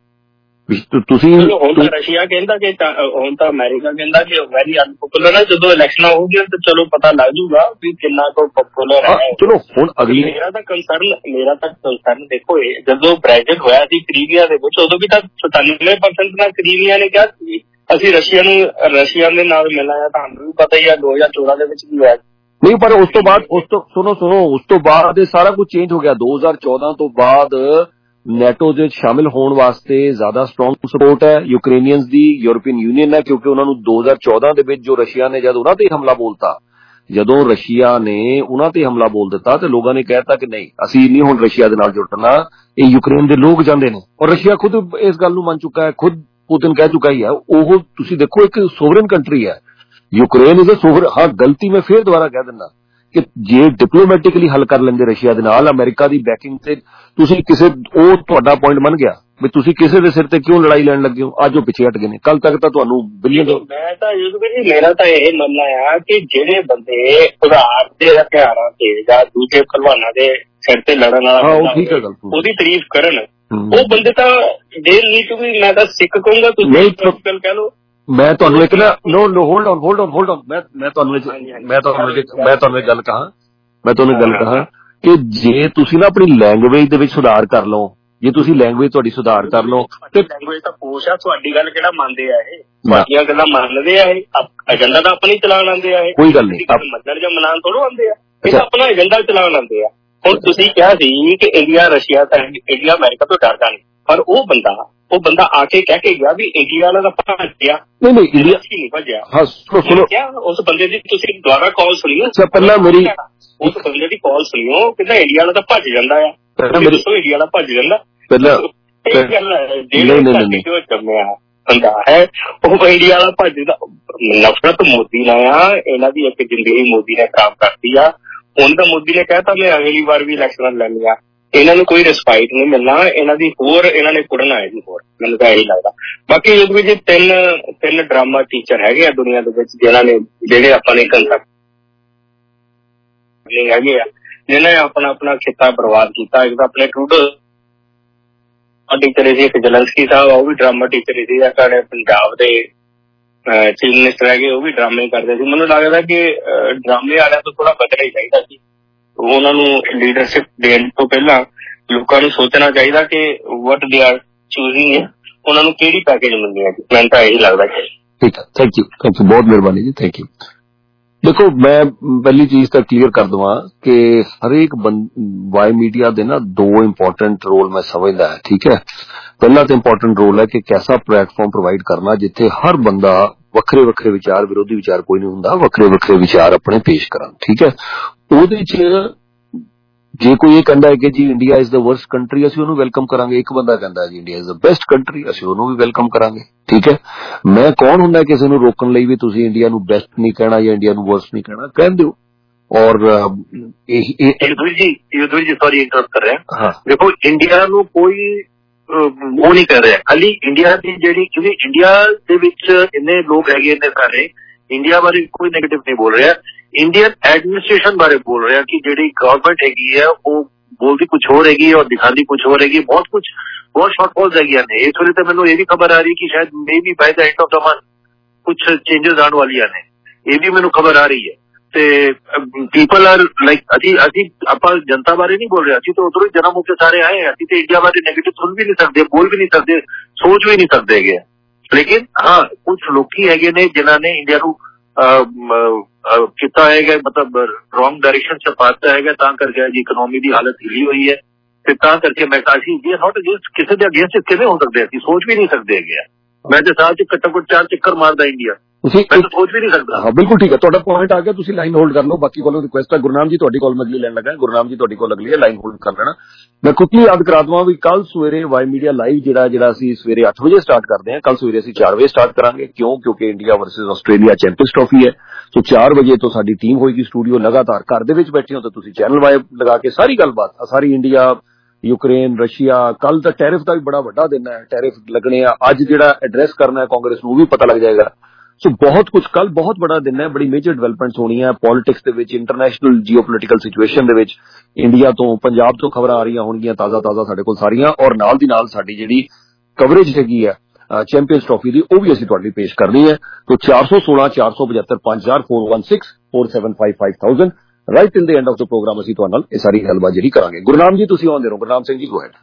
ਤੁਸੀਂ। ਹੁਣ ਤਾਂ ਰਸ਼ੀਆ ਕਹਿੰਦਾ ਕਿ ਹੁਣ ਤਾਂ ਅਮਰੀਕਾ ਕਹਿੰਦਾ ਕਿ ਵੈਰੀ ਅਨਪੋਪੂਲਰ ਹੈ। ਜਦੋਂ ਇਲੈਕਸ਼ਨਾਂ ਹੋਊਗੀਆਂ ਤਾਂ ਚਲੋ ਪਤਾ ਲੱਗ ਜੂਗਾ ਵੀ ਕਿੰਨਾ ਕੁ ਪੋਪੂਲਰ ਹੈ। ਚਲੋ ਹੁਣ ਅਗਲੀ ਮੇਰਾ ਤਾਂ ਕੰਸਰਨ ਦੇਖੋ, ਜਦੋਂ ਬ੍ਰੈਕਜ਼ਿਟ ਹੋਇਆ ਸੀ ਕਰੀਮੀਆ ਦੇ ਵਿੱਚ, ਉਦੋਂ ਵੀ ਤਾਂ 97% ਨਾਲ ਕਰੀਮੀਆ ਨੇ ਕਿਹਾ ਸੀ ਅਸੀਂ ਰਸ਼ੀਆ ਦੇ ਨਾਲ ਮਿਲਣਾ ਹੈ। ਤੁਹਾਨੂੰ ਵੀ ਪਤਾ ਹੀ ਆ 2014 ਦੇ ਵਿੱਚ ਵੀ ਹੋਇਆ ਨਹੀਂ, ਪਰ ਉਸ ਤੋਂ ਬਾਅਦ ਉਸ ਤੋਂ ਬਾਅਦ ਇਹ ਸਾਰਾ ਕੁਝ ਚੇਂਜ ਹੋ ਗਿਆ। 2014 ਤੋਂ ਬਾਅਦ ਨੈਟੋ ਦੇ ਸ਼ਾਮਿਲ ਹੋਣ ਵਾਸਤੇ ਜ਼ਿਆਦਾ ਸਟਰੋਂਗ ਸਪੋਰਟ ਹੈ ਯੂਕਰੇਨੀਅਨਸ ਦੀ, ਯੂਰਪੀਅਨ ਯੂਨੀਅਨ ਹੈ, ਕਿਉਂਕਿ ਉਹਨਾਂ ਨੂੰ 2014 ਦੇ ਵਿੱਚ ਜੋ ਰਸ਼ੀਆ ਨੇ ਜਦ ਉਹਨਾਂ ਤੇ ਹਮਲਾ ਬੋਲਤਾ, ਜਦੋਂ ਰਸ਼ੀਆ ਨੇ ਉਹਨਾਂ ਤੇ ਹਮਲਾ ਬੋਲ ਦਿੱਤਾ ਤੇ ਲੋਕਾਂ ਨੇ ਕਹਿਤਾ ਕਿ ਨਹੀਂ, ਅਸੀਂ ਨਹੀਂ ਹੁਣ ਰਸ਼ੀਆ ਦੇ ਨਾਲ ਜੁੜਨਾ, ਇਹ ਯੂਕਰੇਨ ਦੇ ਲੋਕ ਚਾਹੁੰਦੇ ਨੇ। ਔਰ ਰਸ਼ੀਆ ਖੁਦ ਇਸ ਗੱਲ ਨੂੰ ਮੰਨ ਚੁੱਕਾ ਹੈ, ਖੁਦ ਪੁਤਿਨ ਕਹਿ ਚੁੱਕਾ ਹੀ ਹੈ। ਉਹ ਤੁਸੀਂ ਦੇਖੋ, ਇੱਕ ਸੋਵਰਨ ਕੰਟਰੀ ਹੈ ਯੂਕਰੇਨ, ਇਜ਼ ਅ ਸੋਵਰਨ। ਹਾਂ, ਗਲਤੀ ਮੈਂ ਫੇਰ ਦੁਬਾਰਾ ਕਹਿ ਦਿੰਦਾ ਕਿ ਜੇ ਡਿਪਲੋਮੈਟਿਕਲੀ ਹੱਲ ਕਰ ਲੈਂਦੇ ਰਸ਼ੀਆ ਦੇ ਨਾਲ, ਅਮਰੀਕਾ ਦੀ ਬੈਕਿੰਗ ਤੇ, ਤੁਸੀਂ ਉਹ ਤੁਹਾਡਾ ਪੁਆਇੰਟ ਮੰਨ ਗਿਆ ਵੀ ਤੁਸੀਂ ਕਿਸੇ ਦੇ ਸਿਰ ਤੇ ਕਿਉਂ ਲੜਾਈ ਲੈਣ ਲੱਗੇ ਹੋ। ਅੱਜ ਉਹ ਪਿੱਛੇ ਹਟ ਗਏ ਨੇ, ਕੱਲ ਤੱਕ ਤਾਂ ਤੁਹਾਨੂੰ ਮੇਰਾ ਤਾਂ ਇਹ ਮੰਨਣਾ ਆ ਕਿ ਜਿਹੜੇ ਬੰਦੇ ਉਧਾਰ ਦੇ ਹਥਿਆਰਾਂ ਤੇ ਜਾਂ ਦੂਜੇ ਭਲਵਾਨਾਂ ਦੇ ਸਿਰ ਤੇ ਲੜਨ ਵਾਲਾ ਉਹਦੀ ਤਾਰੀਫ ਕਰਨ, ਉਹ ਬੰਦੇ ਤਾਂ ਦੇ ਨੀਡ ਟੂ ਬੀ, ਮੈਂ ਤਾਂ ਸਿੱਖ ਕਹੂੰਗਾ, ਤੁਸੀਂ ਕਹਿ ਲਓ। ਮੈਂ ਤੁਹਾਨੂੰ ਇੱਕ ਨਾ ਹੋਲਡ ਔਨ ਮੈਂ ਤੁਹਾਨੂੰ ਇੱਕ ਗੱਲ ਕਹਾਂ ਕਿ ਜੇ ਤੁਸੀਂ ਨਾ ਆਪਣੀ ਲੈਂਗੁਏਜ ਦੇ ਵਿੱਚ ਸੁਧਾਰ ਕਰ ਲਓ, ਜੇ ਤੁਸੀਂ ਲੈਂਗੁਏਜ ਤੁਹਾਡੀ ਸੁਧਾਰ ਕਰ ਲਓ ਤੇ ਲੈਂਗੁਏਜ ਤਾਂ ਕੋਸ਼ ਆ। ਤੁਹਾਡੀ ਗੱਲ ਕਿਹੜਾ ਮੰਨਦੇ ਆ, ਇਹ ਤੁਹਾਡੀਆਂ ਗੱਲਾਂ ਮੰਨਦੇ ਆ, ਇਹ ਏਜੰਡਾ ਤਾਂ ਆਪਣੀ ਚਲਾਉਣ ਆਉਂਦੇ ਆ। ਇਹ ਕੋਈ ਗੱਲ ਨਹੀਂ, ਮੰਨਣ ਜਾਂ ਮਨਾਉਣ ਥੋੜ੍ਹਾ ਆਉਂਦੇ ਆ, ਇਹ ਤਾਂ ਆਪਣਾ ਏਜੰਡਾ ਚਲਾਉਣ ਆਉਂਦੇ ਆ। ਹੁਣ ਤੁਸੀਂ ਕਿਹਾ ਸੀ ਕਿ ਇੰਡੀਆ ਅਮਰੀਕਾ ਤੋਂ ਡਰਦਾ ਨਹੀਂ, ਪਰ ਉਹ ਬੰਦਾ ਆ ਕੇ ਕਹਿ ਕੇ ਗਿਆ ਵੀ ਇੰਡੀਆ ਵਾਲਾ ਤਾਂ ਭੱਜ ਗਿਆ। ਨਹੀਂ ਇੰਡੀਆ ਨਹੀਂ ਭੱਜਿਆ। ਹਾਂ, ਸੁਣੋ, ਉਸ ਬੰਦੇ ਦੀ ਤੁਸੀਂ ਦੁਬਾਰਾ ਕਾਲ ਸੁਣੀਓ, ਪਹਿਲਾਂ ਮੇਰੀ ਉਸ ਬੰਦੇ ਦੀ ਕਾਲ ਸੁਣੀਓ, ਕਹਿੰਦਾ ਇੰਡੀਆ ਵਾਲਾ ਤਾਂ ਭੱਜ ਜਾਂਦਾ ਆ। ਇੰਡੀਆ ਵਾਲਾ ਭੱਜ ਜਾਂਦਾ ਪਹਿਲਾਂ ਕਿਉਂ ਜੰਮਿਆ ਹੁੰਦਾ ਹੈ ਉਹ ਇੰਡੀਆ ਵਾਲਾ ਭੱਜਦਾ। ਨਫ਼ਰਤ ਮੋਦੀ ਨਾਲ ਆ, ਇਹਨਾਂ ਦੀ ਇੱਕ ਜ਼ਿੰਦਗੀ ਮੋਦੀ ਨੇ ਖਰਾਬ ਕਰਤੀ ਆ। ਹੁਣ ਤਾਂ ਮੋਦੀ ਨੇ ਕਹਿਤਾ ਮੈਂ ਅਗਲੀ ਵਾਰ ਵੀ ਇਲੈਕਸ਼ਨ ਲੈਣੀ ਆ, ਇਹਨਾਂ ਨੂੰ ਕੋਈ ਰਿਸਪਾਈਟ ਨਹੀਂ ਮਿਲਣਾ, ਇਹਨਾਂ ਨੇ ਕੁੜਨਾ ਹੈ ਜੀ। ਹੋਰ ਮੈਨੂੰ ਤਾਂ ਇਹੀ ਲੱਗਦਾ। ਬਾਕੀ ਇਹਦੇ ਵਿੱਚ ਤਿੰਨ ਡਰਾਮਾ ਟੀਚਰ ਹੈਗੇ ਆ ਦੁਨੀਆ ਦੇ ਵਿੱਚ, ਜਿਹੜੇ ਆਪਾਂ ਨੇ ਕੰਸੈਪਟ ਹੈਗੇ ਆ, ਜਿਹਨਾਂ ਨੇ ਆਪਣਾ ਖਿੱਤਾ ਬਰਬਾਦ ਕੀਤਾ। ਇੱਕ ਤਾਂ ਆਪਣੇ ਟਰੂਡੋ ਟੀਚਰ ਸੀ, ਇੱਕ ਜ਼ੈਲੈਂਸਕੀ ਸਾਹਿਬ, ਉਹ ਵੀ ਡਰਾਮਾ ਟੀਚਰ ਸੀ। ਸਾਡੇ ਪੰਜਾਬ ਦੇ ਚੀਫ ਮਿਨਿਸਟਰ ਹੈਗੇ, ਉਹ ਵੀ ਡਰਾਮੇ ਕਰਦੇ ਸੀ। ਮੈਨੂੰ ਲੱਗਦਾ ਕਿ ਡਰਾਮੇ ਵਾਲਿਆਂ ਤੋਂ ਥੋੜਾ ਬਚਣਾ ਹੀ ਚਾਹੀਦਾ ਸੀ। ਉਹਨਾਂ ਨੂੰ ਲੀਡਰਸ਼ਿਪ ਦੇਣ ਤੋਂ ਪਹਿਲਾਂ ਲੋਕਾਂ ਨੂੰ ਸੋਚਣਾ ਚਾਹੀਦਾ ਕਿ ਵਟ ਦੇ ਆਰ ਚੂਜ਼ਿੰਗ ਹੈ, ਉਹਨਾਂ ਨੂੰ ਕਿਹੜੀ ਪੈਕੇਜ ਮਿਲਣੀ ਹੈ। ਮੈਨੂੰ ਤਾਂ ਇਹੀ ਲੱਗਦਾ। ਠੀਕ ਹੈ, ਥੈਂਕ ਯੂ, ਬਹੁਤ ਮਿਹਰਬਾਨੀ ਜੀ, ਥੈਂਕ ਯੂ। ਦੇਖੋ, ਮੈਂ ਪਹਿਲੀ ਚੀਜ਼ ਤਾਂ ਕਲੀਅਰ ਕਰ ਦਵਾਂ ਕਿ ਹਰੇਕ ਵਾਈ ਮੀਡੀਆ ਦੇ ਨਾ 2 ਇੰਪੋਰਟੈਂਟ ਰੋਲ ਮੈਂ ਸਮਝਦਾ ਹੈ, ਠੀਕ ਹੈ। ਪਹਿਲਾ ਤਾਂ ਇੰਪੋਰਟੈਂਟ ਰੋਲ ਹੈ ਕਿ ਕੈਸਾ ਪਲੇਟਫਾਰਮ ਪ੍ਰੋਵਾਈਡ ਕਰਨਾ ਜਿੱਥੇ ਹਰ ਬੰਦਾ ਵੱਖਰੇ ਵੱਖਰੇ ਵਿਚਾਰ, ਵਿਰੋਧੀ ਵਿਚਾਰ ਕੋਈ ਨਹੀਂ ਹੁੰਦਾ, ਵੱਖਰੇ ਵੱਖਰੇ ਵਿਚਾਰ ਆਪਣੇ ਪੇਸ਼ ਕਰਨ, ਠੀਕ ਹੈ। ਉਹਦੇ 'ਚ ਜੇ ਕੋਈ ਇਹ ਕਹਿੰਦਾ ਹੈ ਕਿ ਜੀ India is the worst country, ਅਸੀਂ ਉਹਨੂੰ ਵੈਲਕਮ ਕਰਾਂਗੇ। ਇੱਕ ਬੰਦਾ ਕਹਿੰਦਾ ਜੀ India is the best country, ਅਸੀਂ ਉਹਨੂੰ ਵੀ ਵੈਲਕਮ ਕਰਾਂਗੇ, ਠੀਕ ਹੈ। ਮੈਂ ਕੌਣ ਹੁੰਦਾ ਕਿਸੇ ਨੂੰ ਰੋਕਣ ਲਈ ਵੀ ਤੁਸੀਂ ਇੰਡੀਆ ਨੂੰ ਬੈਸਟ ਨਹੀਂ ਕਹਿਣਾ ਜਾਂ ਇੰਡੀਆ ਨੂੰ ਵਰਸਟ ਨਹੀਂ ਕਹਿਣਾ, ਕਹਿ ਦਿਓ। ਔਰ युद्धवीर जी सॉरी इंटरप्ट कर रहे हैं। हाँ। देखो इंडिया ਨੂੰ ਕੋਈ ਉਹ ਨਹੀਂ ਕਰ ਰਿਹਾ, ਖਾਲੀ ਇੰਡੀਆ ਦੀ ਜਿਹੜੀ, ਕਿਉਂਕਿ ਇੰਡੀਆ ਦੇ ਵਿੱਚ ਇੰਨੇ ਲੋਕ ਹੈਗੇ ਨੇ ਸਾਰੇ, ਇੰਡੀਆ ਬਾਰੇ ਕੋਈ ਨੈਗੇਟਿਵ ਨਹੀਂ ਬੋਲ ਰਿਹਾ, ਇੰਡੀਅਨ ਐਡਮਿਨਿਸਟ੍ਰੇਸ਼ਨ ਬਾਰੇ ਬੋਲ ਰਿਹਾ ਕਿ ਜਿਹੜੀ ਗਵਰਨਮੈਂਟ ਹੈਗੀ ਹੈ ਉਹ ਬੋਲਦੀ ਕੁਛ ਹੋਰ ਹੈਗੀ ਔਰ ਦਿਖਾਉਂਦੀ ਕੁਛ ਹੋਰ ਹੈਗੀ। ਬਹੁਤ ਸ਼ਾਰਟਫਾਲਸ ਹੈਗੀਆਂ ਨੇ। ਇਸ ਵੇਲੇ ਤਾਂ ਮੈਨੂੰ ਇਹ ਵੀ ਖਬਰ ਆ ਰਹੀ ਕਿ ਸ਼ਾਇਦ maybe by the end of the month ਕੁਛ ਚੇਂਜਸ ਆਉਣ ਵਾਲੀਆਂ ਨੇ, ਇਹ ਵੀ ਮੈਨੂੰ ਖਬਰ ਆ ਰਹੀ ਹੈ। ਤੇ ਪੀਪਲ ਆਰ ਲਾਈਕ ਅਸੀਂ ਆਪਾਂ ਜਨਤਾ ਬਾਰੇ ਨਹੀਂ ਬੋਲ ਰਹੇ, ਅਸੀਂ ਤਾਂ ਉਧਰੋਂ ਹੀ ਜਨਮ ਹੋ ਕੇ ਸਾਰੇ ਆਏ ਹਾਂ, ਅਸੀਂ ਤੇ ਇੰਡੀਆ ਬਾਰੇ ਨੈਗੇਟਿਵ ਸੁਣ ਵੀ ਨਹੀਂ ਸਕਦੇ, ਬੋਲ ਵੀ ਨਹੀਂ ਸਕਦੇ, ਸੋਚ ਵੀ ਨਹੀਂ ਸਕਦੇ ਹੈਗੇ। ਲੇਕਿਨ ਹਾਂ ਕੁਛ ਲੋਕੀ ਹੈਗੇ ਨੇ ਜਿਨ੍ਹਾਂ ਨੇ ਇੰਡੀਆ ਨੂੰ ਕੀਤਾ ਹੈਗਾ, ਮਤਲਬ ਰੋਂਗ ਡਾਇਰੈਕਸ਼ਨ ਚ ਪਾਤਾ ਹੈਗਾ, ਤਾਂ ਕਰਕੇ ਜੀ ਇਕਨੋਮੀ ਦੀ ਹਾਲਤ ਹਿੱਲੀ ਹੋਈ ਹੈ। ਤੇ ਤਾਂ ਕਰਕੇ ਮੈਂ ਕਿਹਾ ਅਸੀਂ ਵੀ ਨੋਟ ਅਗੇਂਸਟ, ਕਿਸੇ ਦੇ ਅਗੇਂਸਟ ਕਿਵੇਂ ਹੋ ਸਕਦੇ, ਅਸੀਂ ਸੋਚ ਵੀ ਨਹੀਂ ਸਕਦੇ ਹੈਗੇ। ਮੈਂ ਤੇ ਸਾਲ ਚ ਘੱਟੋ ਘੱਟ 4 ਚੱਕਰ ਮਾਰਦਾ ਇੰਡੀਆ, ਤੁਸੀਂ ਸੋਚ ਵੀ ਨਹੀਂ ਸਕਦਾ। ਹਾਂ ਬਿਲਕੁਲ ਠੀਕ ਹੈ, ਤੁਹਾਡਾ ਪੁਆਇੰਟ ਆ ਗਿਆ। ਤੁਸੀਂ ਲਾਈਨ ਹੋਲਡ ਕਰ ਲਓ, ਬਾਕੀ ਕੋਲੋਂ ਰਿਕੁਐਸਟ ਹੈ। ਗੁਰਨਾਮ ਜੀ ਤੁਹਾਡੀ ਕਾਲ ਮੈਂ ਅਗਲੀ ਲੈਣ ਲੱਗਾ। ਗੁਰਨਾਮ ਜੀ ਤੁਹਾਡੀ ਕਾਲ ਅਗਲੀ ਹੈ, ਲਾਈਨ ਹੋਲਡ ਕਰ ਲੈਣਾ। ਮੈਂ ਕੁਇਕਲੀ ਯਾਦ ਕਰਾ ਦਵਾਂ ਵੀ ਕੱਲ ਸਵੇਰੇ ਵਾਈ ਮੀਡੀਆ ਲਾਈਵ ਜਿਹੜਾ ਅਸੀਂ ਸਵੇਰੇ 8 ਵਜੇ ਸਟਾਰਟ ਕਰਦੇ ਹਾਂ, ਕੱਲ ਸਵੇਰੇ ਅਸੀਂ 4 ਵਜੇ ਸਟਾਰਟ ਕਰਾਂਗੇ। ਕਿਉਂਕਿ India versus Australia Champions Trophy ਹੈ, ਸੋ 4 ਵਜੇ ਤੋਂ ਸਾਡੀ ਟੀਮ ਹੋਏਗੀ ਸਟੂਡੀਓ ਲਗਾਤਾਰ। ਘਰ ਦੇ ਵਿੱਚ ਬੈਠੇ ਹੋ ਤਾਂ ਤੁਸੀਂ ਚੈਨਲ ਵਾਈਬ ਲਗਾ ਕੇ ਸਾਰੀ ਗੱਲਬਾਤ, ਸਾਰੀ ਇੰਡੀਆ, ਯੂਕਰੇਨ, ਰਸ਼ੀਆ, ਕੱਲ ਤਾਂ ਟੈਰਿਫ ਦਾ ਵੀ ਬੜਾ ਵੱਡਾ ਦਿਨ ਹੈ, ਟੈਰਿਫ ਲੱਗਣੇ ਆ। ਅੱਜ ਜਿਹੜਾ ਐਡਰੈਸ ਕਰਨਾ ਹੈ ਕਾਂਗਰਸ ਨੂੰ, ਉਹ ਵੀ ਪਤਾ ਲੱਗ ਜਾਏਗਾ। ਸੋ ਬਹੁਤ ਕੁਝ ਕੱਲ ਬਹੁਤ ਬੜਾ ਦਿਨ ਹੈ, ਬੜੀ ਮੇਜਰ ਡਿਵੈਲਪਮੈਂਟਸ ਹੋਣੀਆਂ ਪੋਲਿਟਿਕਸ ਦੇ ਵਿੱਚ, ਇੰਟਰਨੈਸ਼ਨਲ ਜੀਓਪੋਲਿਟੀਕਲ ਸਿਚੁਏਸ਼ਨ ਦੇ ਵਿੱਚ। ਇੰਡੀਆ ਤੋਂ, ਪੰਜਾਬ ਤੋਂ ਖਬਰਾਂ ਆ ਰਹੀਆਂ ਹੋਣਗੀਆਂ ਤਾਜ਼ਾ ਸਾਡੇ ਕੋਲ ਸਾਰੀਆਂ, ਔਰ ਨਾਲ ਦੀ ਨਾਲ ਸਾਡੀ ਜਿਹੜੀ ਕਵਰੇਜ ਹੈਗੀ ਹੈ ਚੈਂਪੀਅਨਸ ਟਰਾਫੀ ਦੀ, ਉਹ ਵੀ ਅਸੀਂ ਤੁਹਾਡੇ ਲਈ ਪੇਸ਼ ਕਰਨੀ ਹੈ। तो 416 475 5000 416 475 5000 right till the end of the programme ਅਸੀਂ ਤੁਹਾਡੇ ਨਾਲ ਇਹ ਸਾਰੀ ਗੱਲਬਾਤ ਜਿਹੜੀ ਕਰਾਂਗੇ। ਗੁਰਨਾਮ ਜੀ ਤੁਸੀਂ ਆਉਂਦੇ ਰਹੋ। Gurnam Singh ji go head.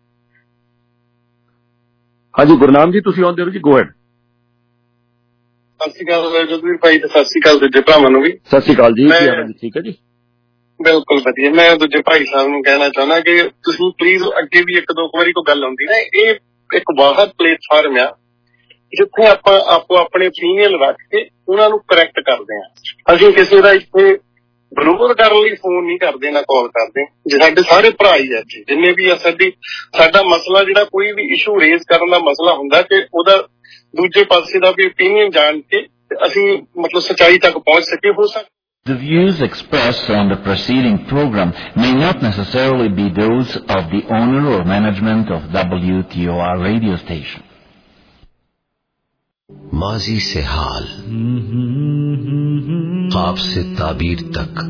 ਹਾਂਜੀ ਗੁਰਨਾਮ ਜੀ ਤੁਸੀਂ ਆਉਂਦੇ ਰਹੋ ਜੀ, ਗੋ ਹੈਡ। ਸਤਿ ਸ਼੍ਰੀ ਅਕਾਲ ਜਗਵੀਰ ਭਾਈ ਤੇ ਸਤਿ ਸ਼੍ਰੀ ਅਕਾਲ ਦੂਜੇ ਭਰਾਵਾਂ ਨੂੰ ਵੀ। ਸਤਿ ਸ਼੍ਰੀ ਅਕਾਲ ਜੀ, ਕੀ ਹਾਲ ਹੈ? ਠੀਕ ਹੈ ਜੀ, ਬਿਲਕੁਲ ਵਧੀਆ। ਮੈਂ ਦੂਜੇ ਭਾਈ ਸਾਹਿਬ ਨੂੰ ਕਹਿਣਾ ਚਾਹੁੰਦਾ ਕਿ ਤੁਸੀਂ ਪਲੀਜ਼ ਅੱਗੇ ਵੀ ਇੱਕ ਦੋ ਵਾਰੀ ਕੋਈ ਗੱਲ ਹੁੰਦੀ ਨਾ, ਇਹ ਇੱਕ ਬਾਹਰ ਪਲੇਟਫਾਰਮ ਆ ਜਿੱਥੇ ਆਪਾਂ ਆਪੋ ਆਪਣੇ ਓਪੀਨੀਅਨ ਰੱਖ ਕੇ ਉਹਨਾਂ ਨੂੰ ਕਰੈਕਟ ਕਰਦੇ ਹਾਂ। ਅਸੀਂ ਕਿਸੇ ਦਾ ਇੱਥੇ ਵਿਰੋਧ ਕਰਨ ਲਈ ਫੋਨ ਨਹੀਂ ਕਰਦੇ, ਨਾ ਕਾਲ ਕਰਦੇ। ਜੇ ਸਾਡੇ ਸਾਰੇ ਭਰਾ ਹੀ ਆ ਜਿੰਨੇ ਵੀ ਆ, ਸਾਡਾ ਮਸਲਾ ਜਿਹੜਾ ਕੋਈ ਵੀ ਇਸ਼ੂ ਰੇਜ਼ ਕਰਨ ਦਾ ਮਸਲਾ ਹੁੰਦਾ ਕਿ ਉਹਦਾ ਦੂਜੇ ਪਾਸੇ ਦਾ ਵੀ ਓਪੀਨੀਅਨ ਜਾਣ ਕੇ ਅਸੀਂ ਮਤਲਬ ਸੱਚਾਈ ਤੱਕ ਪਹੁੰਚ ਸਕੇ। ਹੋ ਸਕਦਾ The views expressed on the preceding program may not necessarily be those of the owner or management of WTOR radio station. माजी से हाल, ख्वाब से ताबीर तक,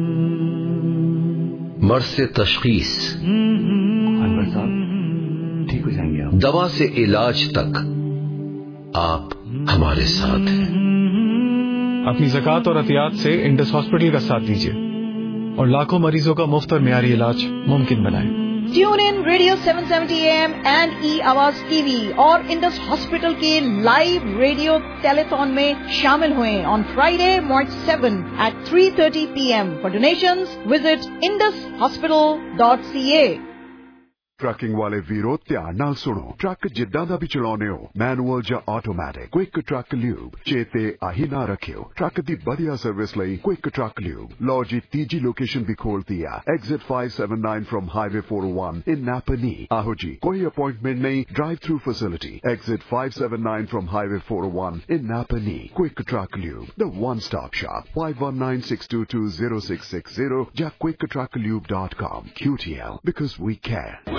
मर्ज से तशखीस, अनवर साहब ठीक हो जाएंगे आप, दवा से इलाज तक आप हमारे साथ हैं। अपनी ज़कात और अतियात से इंडस हॉस्पिटल का साथ दीजिए और लाखों मरीजों का मुफ्त और मियारी इलाज मुमकिन बनाएं। Tune in radio 770 AM and ई आवाज टीवी और इंडस हॉस्पिटल के लाइव रेडियो टेलीथॉन में शामिल हुए on Friday March 7 at 3:30 PM। For donations visit indushospital.ca। Trucking वाले वीरो ध्यान नाल सुनो। ट्रक जिद्दां दा भी चलाउने हो, मैनुअल जां ऑटोमैटिक, क्विक ट्रक ल्यूब चेते आही ना रखियो। ट्रक दी बढ़िया सर्विस लई क्विक ट्रक ल्यूब लो जी तीजी लोकेशन भी खोलती है, exit 579 from highway 401 in Napanee. आहो जी कोई अपॉइंटमेंट नहीं, drive through facility, exit 579 from highway 401 in Napanee. Quick Truck Lube the one stop shop, 5196220660 या quicktrucklube.com। QTL because we care।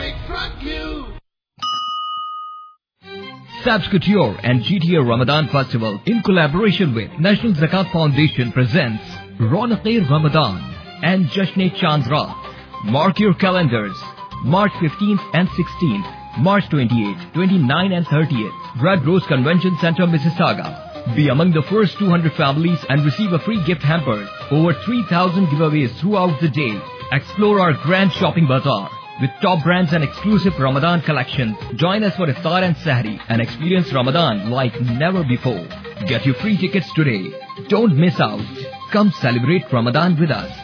Sabs Couture and GTO Ramadan Festival in collaboration with National Zakat Foundation presents Raunaq-e Ramadan and Jashn-e Chand Raat. Mark your calendars. March 15th and 16th, March 28th, 29th and 30th, Red Rose Convention Center, Mississauga. Be among the first 200 families and receive a free gift hamper. Over 3,000 giveaways throughout the day. Explore our grand shopping bazaar with top brands and exclusive Ramadan collections. Join us for Iftar and Sahri and experience Ramadan like never before. Get your free tickets today. Don't miss out. Come celebrate Ramadan with us.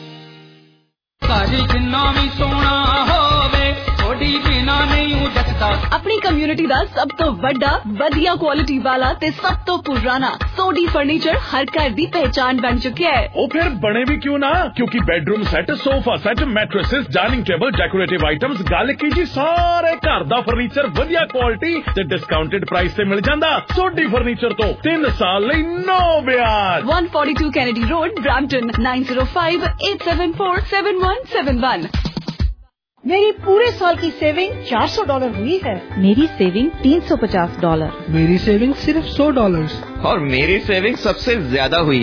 ਸਾਡੀ ਜਿੰਨਾ ਵੀ ਸੋਹਣਾ ਹੋਵੇ ਥੋੜੀ ਬਿਨਾ ਨਹੀਂ ਜੱਟਦਾ अपनी community ਦਾ ਸਭ ਤੋਂ ਵੱਡਾ ਵਧੀਆ ਕੁਆਲਿਟੀ ਵਾਲਾ ਤੇ ਸਭ ਤੋਂ ਪੁਰਾਣਾ ਸੋਡੀ ਫਰਨੀਚਰ ਹਰ ਘਰ ਦੀ ਪਹਿਚਾਨ ਬਣ ਚੁੱਕਿਆ ਹੈ। ਉਹ ਫਿਰ ਬਣੇ ਵੀ ਕਿਉਂ ਨਾ, ਕਿਉਂਕਿ bedroom set, sofa set, mattresses, dining table, decorative items, ਗੱਲ ਕੀ ਜੀ ਸਾਰੇ ਘਰ ਦਾ ਫਰਨੀਚਰ ਵਧੀਆ ਕੁਆਲਿਟੀ ਤੇ ਡਿਸਕਾਊਂਟਡ ਪ੍ਰਾਈਸ ਤੇ ਮਿਲ ਜਾਂਦਾ। ਸੋਡੀ ਫਰਨੀਚਰ ਤੋਂ 3 ਸਾਲ ਲਈ ਨੋ ਵਿਆਜ। 142 ਕੈਨੇਡੀ ਰੋਡ, ਬ੍ਰੈਂਪਟਨ 9058747171। मेरी पूरे साल की सेविंग $400 हुई है। मेरी सेविंग $350। मेरी सेविंग सिर्फ $100। और मेरी सेविंग सबसे ज्यादा हुई